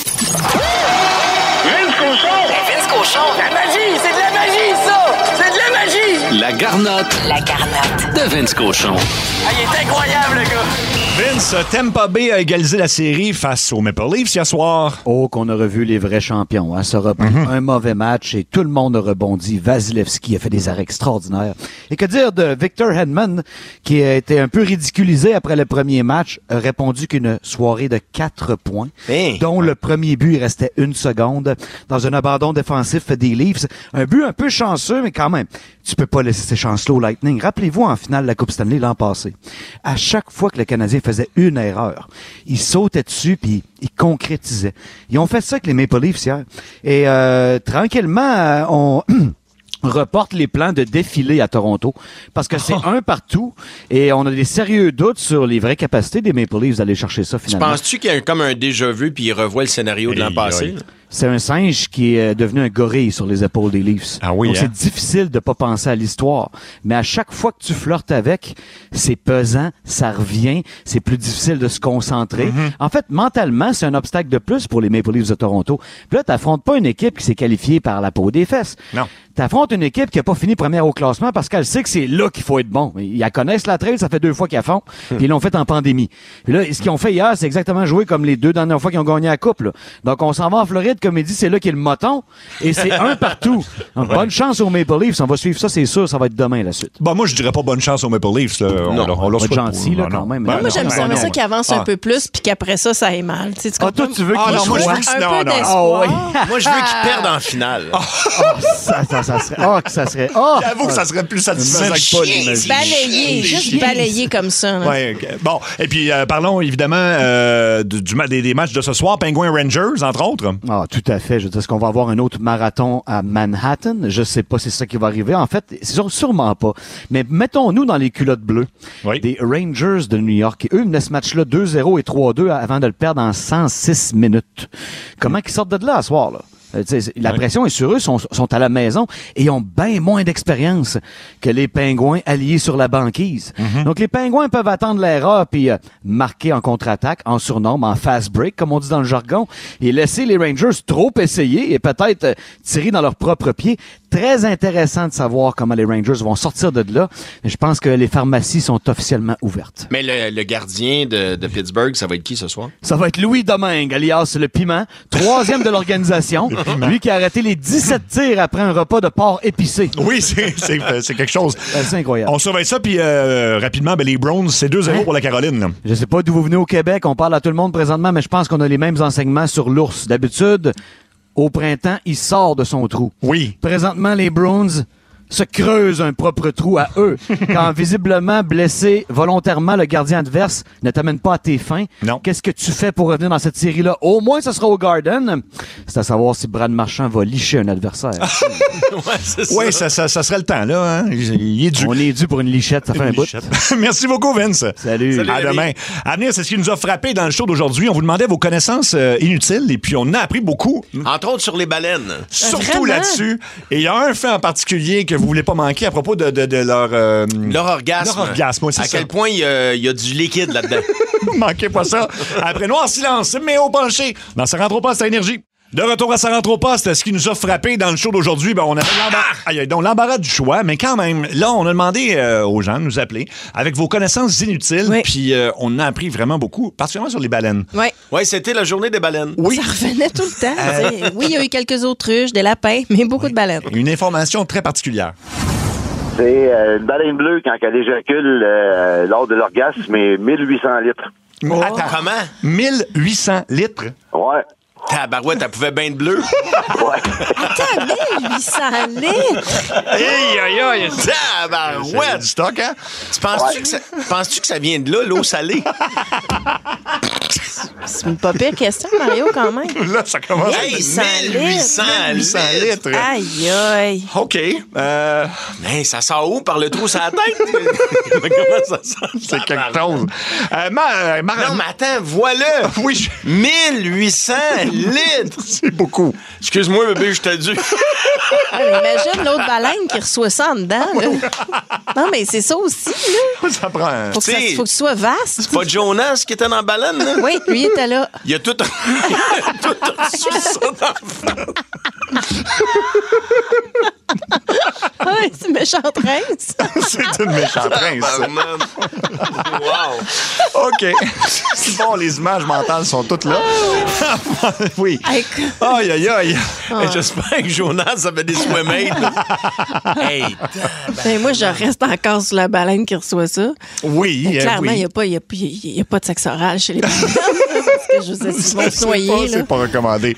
[SPEAKER 6] Vince Cochon!
[SPEAKER 1] Vince Cochon.
[SPEAKER 6] La magie! C'est de la magie, ça! C'est de la magie!
[SPEAKER 2] La garnotte
[SPEAKER 1] La garnotte.
[SPEAKER 2] de Vince Cochon.
[SPEAKER 6] Ah, il est incroyable, le gars!
[SPEAKER 4] Vince, Tampa Bay a égalisé la série face aux Maple Leafs hier soir.
[SPEAKER 8] Oh, qu'on a revu les vrais champions. Hein. Ça aura pris un mauvais match et tout le monde a rebondi. Vasilevski a fait des arrêts extraordinaires. Et que dire de Victor Hedman, qui a été un peu ridiculisé après le premier match, a répondu qu'une soirée de quatre points,
[SPEAKER 3] Hey.
[SPEAKER 8] dont le premier but, il restait une seconde, dans un abandon défensif des Leafs. Un but un peu chanceux, mais quand même, tu peux pas laisser ces chances-là au Lightning. Rappelez-vous en finale de la Coupe Stanley l'an passé. À chaque fois que le Canadien faisait une erreur, ils sautaient dessus puis ils concrétisaient. Ils ont fait ça avec les Maple Leafs hier. Et euh, tranquillement, euh, on... reporte les plans de défilé à Toronto parce que c'est un partout et on a des sérieux doutes sur les vraies capacités des Maple Leafs d'aller chercher ça
[SPEAKER 3] Tu
[SPEAKER 8] finalement.
[SPEAKER 3] penses-tu qu'il y a comme un déjà-vu puis il revoit le scénario de l'an
[SPEAKER 4] Hey,
[SPEAKER 3] passé?
[SPEAKER 4] hey.
[SPEAKER 8] C'est un singe qui est devenu un gorille sur les épaules des Leafs.
[SPEAKER 4] Ah oui,
[SPEAKER 8] Donc
[SPEAKER 4] hein?
[SPEAKER 8] c'est difficile de pas penser à l'histoire. Mais à chaque fois que tu flirtes avec, c'est pesant, ça revient, c'est plus difficile de se concentrer.
[SPEAKER 4] Mm-hmm.
[SPEAKER 8] En fait, mentalement, c'est un obstacle de plus pour les Maple Leafs de Toronto. Puis là, t'affrontes pas une équipe qui s'est qualifiée par la peau des fesses.
[SPEAKER 4] Non.
[SPEAKER 8] T'affrontes une équipe qui a pas fini première au classement parce qu'elle sait que c'est là qu'il faut être bon. Ils la connaissent la trail, ça fait deux fois qu'ils la font, puis ils l'ont fait en pandémie. Puis là, ce qu'ils ont fait hier, c'est exactement jouer comme les deux dernières fois qu'ils ont gagné la coupe. Là. Donc on s'en va en Floride, comme il dit, c'est là qu'il y a le moton, et c'est un partout. Donc, bonne chance aux Maple Leafs, on va suivre ça, c'est sûr, ça va être demain la suite.
[SPEAKER 4] Bon, moi, je dirais pas bonne chance aux Maple Leafs. Là. On,
[SPEAKER 3] Non.
[SPEAKER 4] leur- on leur
[SPEAKER 8] On va être
[SPEAKER 4] souhaite
[SPEAKER 8] gentil,
[SPEAKER 4] pas.
[SPEAKER 8] là,
[SPEAKER 4] Non,
[SPEAKER 8] quand
[SPEAKER 4] non.
[SPEAKER 8] même.
[SPEAKER 4] Ben,
[SPEAKER 8] Non,
[SPEAKER 5] Moi,
[SPEAKER 4] non,
[SPEAKER 5] j'aime
[SPEAKER 4] ben,
[SPEAKER 5] ça, mais
[SPEAKER 4] non.
[SPEAKER 5] ça qui avance
[SPEAKER 4] Ah.
[SPEAKER 5] un peu plus, puis qu'après ça, ça aille mal. Tu sais, tu
[SPEAKER 8] Ah,
[SPEAKER 5] comprends?
[SPEAKER 8] toi, tu veux
[SPEAKER 4] Ah,
[SPEAKER 8] qu'ils
[SPEAKER 4] non, moi, je veux
[SPEAKER 8] choient?
[SPEAKER 4] qu'ils-
[SPEAKER 5] Un
[SPEAKER 4] non,
[SPEAKER 5] peu
[SPEAKER 4] non.
[SPEAKER 5] d'espoir.
[SPEAKER 8] Ah, oui.
[SPEAKER 3] Moi, je veux qu'ils perdent en finale.
[SPEAKER 8] Oh, ça, ça, ça serait... Oh, que ça serait... Oh!
[SPEAKER 4] J'avoue que ça serait plus satisfaisant que pas l'imaginer.
[SPEAKER 5] Balayer, juste balayer comme ça. là.
[SPEAKER 4] Ouais, ok. Bon, et puis euh, parlons évidemment euh, du, du ma- des, des matchs de ce soir, Penguins Rangers, entre autres.
[SPEAKER 8] Ah, tout à fait. Je veux dire, est-ce qu'on va avoir un autre marathon à Manhattan? Je sais pas si c'est ça qui va arriver. En fait, c'est sûr- sûrement pas. Mais mettons-nous dans les culottes bleues
[SPEAKER 4] Oui.
[SPEAKER 8] des Rangers de New York. Et eux menaient ce match-là deux zéro et trois deux avant de le perdre en cent six minutes. Comment qu'ils sortent de là à ce soir, là? Euh, tu sais, la
[SPEAKER 4] Ouais.
[SPEAKER 8] pression est sur eux, sont, sont à la maison et ils ont bien moins d'expérience que les Pingouins alliés sur la banquise. Donc les Pingouins peuvent attendre l'erreur puis euh, marquer en contre-attaque, en surnombre, en fast break, comme on dit dans le jargon, et laisser les Rangers trop essayer et peut-être euh, tirer dans leurs propres pieds. Très intéressant de savoir comment les Rangers vont sortir de là. Mais je pense que les pharmacies sont officiellement ouvertes.
[SPEAKER 3] Mais le, le gardien de, de Pittsburgh, ça va être qui ce soir?
[SPEAKER 8] Ça va être Louis Domingue, alias le piment, troisième de l'organisation. Lui qui a arrêté les dix-sept tirs après un repas de porc épicé.
[SPEAKER 4] Oui, c'est, c'est, c'est quelque chose.
[SPEAKER 8] C'est incroyable.
[SPEAKER 4] On surveille ça, puis euh, rapidement, ben, les Browns, c'est deux zéro
[SPEAKER 8] Hein?
[SPEAKER 4] pour la Caroline. là.
[SPEAKER 8] Je sais pas d'où vous venez au Québec, on parle à tout le monde présentement, mais je pense qu'on a les mêmes enseignements sur l'ours. D'habitude, au printemps, il sort de son trou.
[SPEAKER 4] Oui.
[SPEAKER 8] Présentement, les Browns se creusent un propre trou à eux. Quand visiblement blessé volontairement, le gardien adverse ne t'amène pas à tes fins.
[SPEAKER 4] Non.
[SPEAKER 8] Qu'est-ce que tu fais pour revenir dans cette série-là? Au moins, ce sera au Garden. C'est à savoir si Brad Marchand va licher un adversaire.
[SPEAKER 3] Ouais, c'est ça.
[SPEAKER 4] Oui, ça, ça, ça serait le temps, là. Hein? Il, il est dû.
[SPEAKER 8] On est dû pour une lichette, ça fait un bout.
[SPEAKER 4] Merci beaucoup, Vince.
[SPEAKER 8] Salut.
[SPEAKER 4] À demain. À venir, c'est ce qui nous a frappé dans le show d'aujourd'hui. On vous demandait vos connaissances euh, inutiles et puis on en a appris beaucoup.
[SPEAKER 3] Entre autres sur les baleines.
[SPEAKER 4] Surtout
[SPEAKER 5] Vraiment?
[SPEAKER 4] là-dessus. Et il y a un fait en particulier que vous voulez pas manquer à propos de, de, de leur... Euh,
[SPEAKER 3] leur orgasme.
[SPEAKER 4] Leur orgasme, oui, c'est
[SPEAKER 3] à
[SPEAKER 4] ça.
[SPEAKER 3] quel point il y, a, il y a du liquide là-dedans.
[SPEAKER 4] Manquez pas ça. Après Noir Silence, mais au penché. Dans Ça rentre au poste à Énergie. De retour à Ça rentre au poste, ce qui nous a frappé dans le show d'aujourd'hui, ben on avait l'embarras, aïe, donc l'embarras du choix, mais quand même, là, on a demandé euh, aux gens de nous appeler avec vos connaissances inutiles,
[SPEAKER 5] oui.
[SPEAKER 4] puis euh, on a appris vraiment beaucoup, particulièrement sur les baleines.
[SPEAKER 5] Oui.
[SPEAKER 3] Oui, c'était la journée des baleines.
[SPEAKER 4] Oui.
[SPEAKER 5] Ça revenait tout le temps. Euh... Oui, il y a eu quelques autruches, des lapins, mais beaucoup oui. de baleines.
[SPEAKER 4] Une information très particulière.
[SPEAKER 10] C'est euh, une baleine bleue quand elle éjacule euh, lors de l'orgasme, mais mille huit cents litres.
[SPEAKER 4] Oh. Attends, comment? mille huit cents litres?
[SPEAKER 10] Ouais.
[SPEAKER 3] Tabarouette, elle pouvait bien être bleue.
[SPEAKER 10] Ouais.
[SPEAKER 5] Attends, mille huit cents litres!
[SPEAKER 3] Aïe, aïe, aïe! Tabarouette!
[SPEAKER 4] C'est du stock, hein?
[SPEAKER 3] Tu penses-tu, ouais. que ça, penses-tu que ça vient de là, l'eau salée?
[SPEAKER 5] C'est une pas pire question, Mario, quand même.
[SPEAKER 4] Là, ça commence.
[SPEAKER 3] Hey, mille huit cents litres!
[SPEAKER 5] Aïe, aïe!
[SPEAKER 4] OK. Euh...
[SPEAKER 3] Mais ça sort où? Par le trou sur la tête? Comment ça sort?
[SPEAKER 4] C'est quelque chose. Euh, ma, ma...
[SPEAKER 3] Non, mais attends, voilà!
[SPEAKER 4] Oui, je...
[SPEAKER 3] mille huit cents litres!
[SPEAKER 4] C'est beaucoup.
[SPEAKER 3] Excuse-moi, bébé, je t'ai dû.
[SPEAKER 5] Ah, imagine l'autre baleine qui reçoit ça en dedans. Là. Non, mais c'est ça aussi. Là.
[SPEAKER 4] Ça prend un...
[SPEAKER 5] Faut que, ça, faut que ce soit vaste.
[SPEAKER 3] C'est pas Jonas qui était dans la baleine, là?
[SPEAKER 5] Oui, lui était là.
[SPEAKER 3] Il a tout, tout reçu ça dans le
[SPEAKER 5] Ouais, c'est une méchante rince.
[SPEAKER 4] C'est une méchante rince.
[SPEAKER 3] Wow.
[SPEAKER 4] OK. C'est bon, les images mentales sont toutes là. Oui.
[SPEAKER 5] Aïe,
[SPEAKER 4] aïe, aïe.
[SPEAKER 3] Ah. J'espère que Jonas avait des swimmates. Hey,
[SPEAKER 5] ben, moi, je reste encore sur la baleine qui reçoit ça.
[SPEAKER 4] Oui,
[SPEAKER 5] mais clairement, il
[SPEAKER 4] oui.
[SPEAKER 5] n'y a, a, a pas de sexe oral chez les baleines. Parce que je sais s'ils vont se noyer.
[SPEAKER 4] C'est pas, c'est pas recommandé.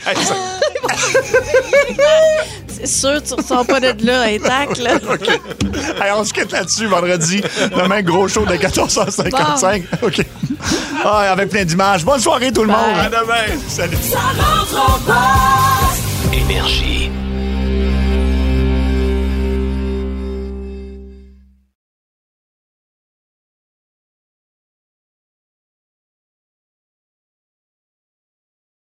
[SPEAKER 5] C'est sûr, tu ne ressors pas de là intact. Là.
[SPEAKER 4] OK. Hey, on se quitte là-dessus vendredi. Demain, gros show de quatorze heures cinquante-cinq. Bon. OK. Ah, avec plein d'images. Bonne soirée, tout le
[SPEAKER 5] Bye.
[SPEAKER 4] monde. À demain. Salut.
[SPEAKER 2] Ça rentre au poste. Énergie.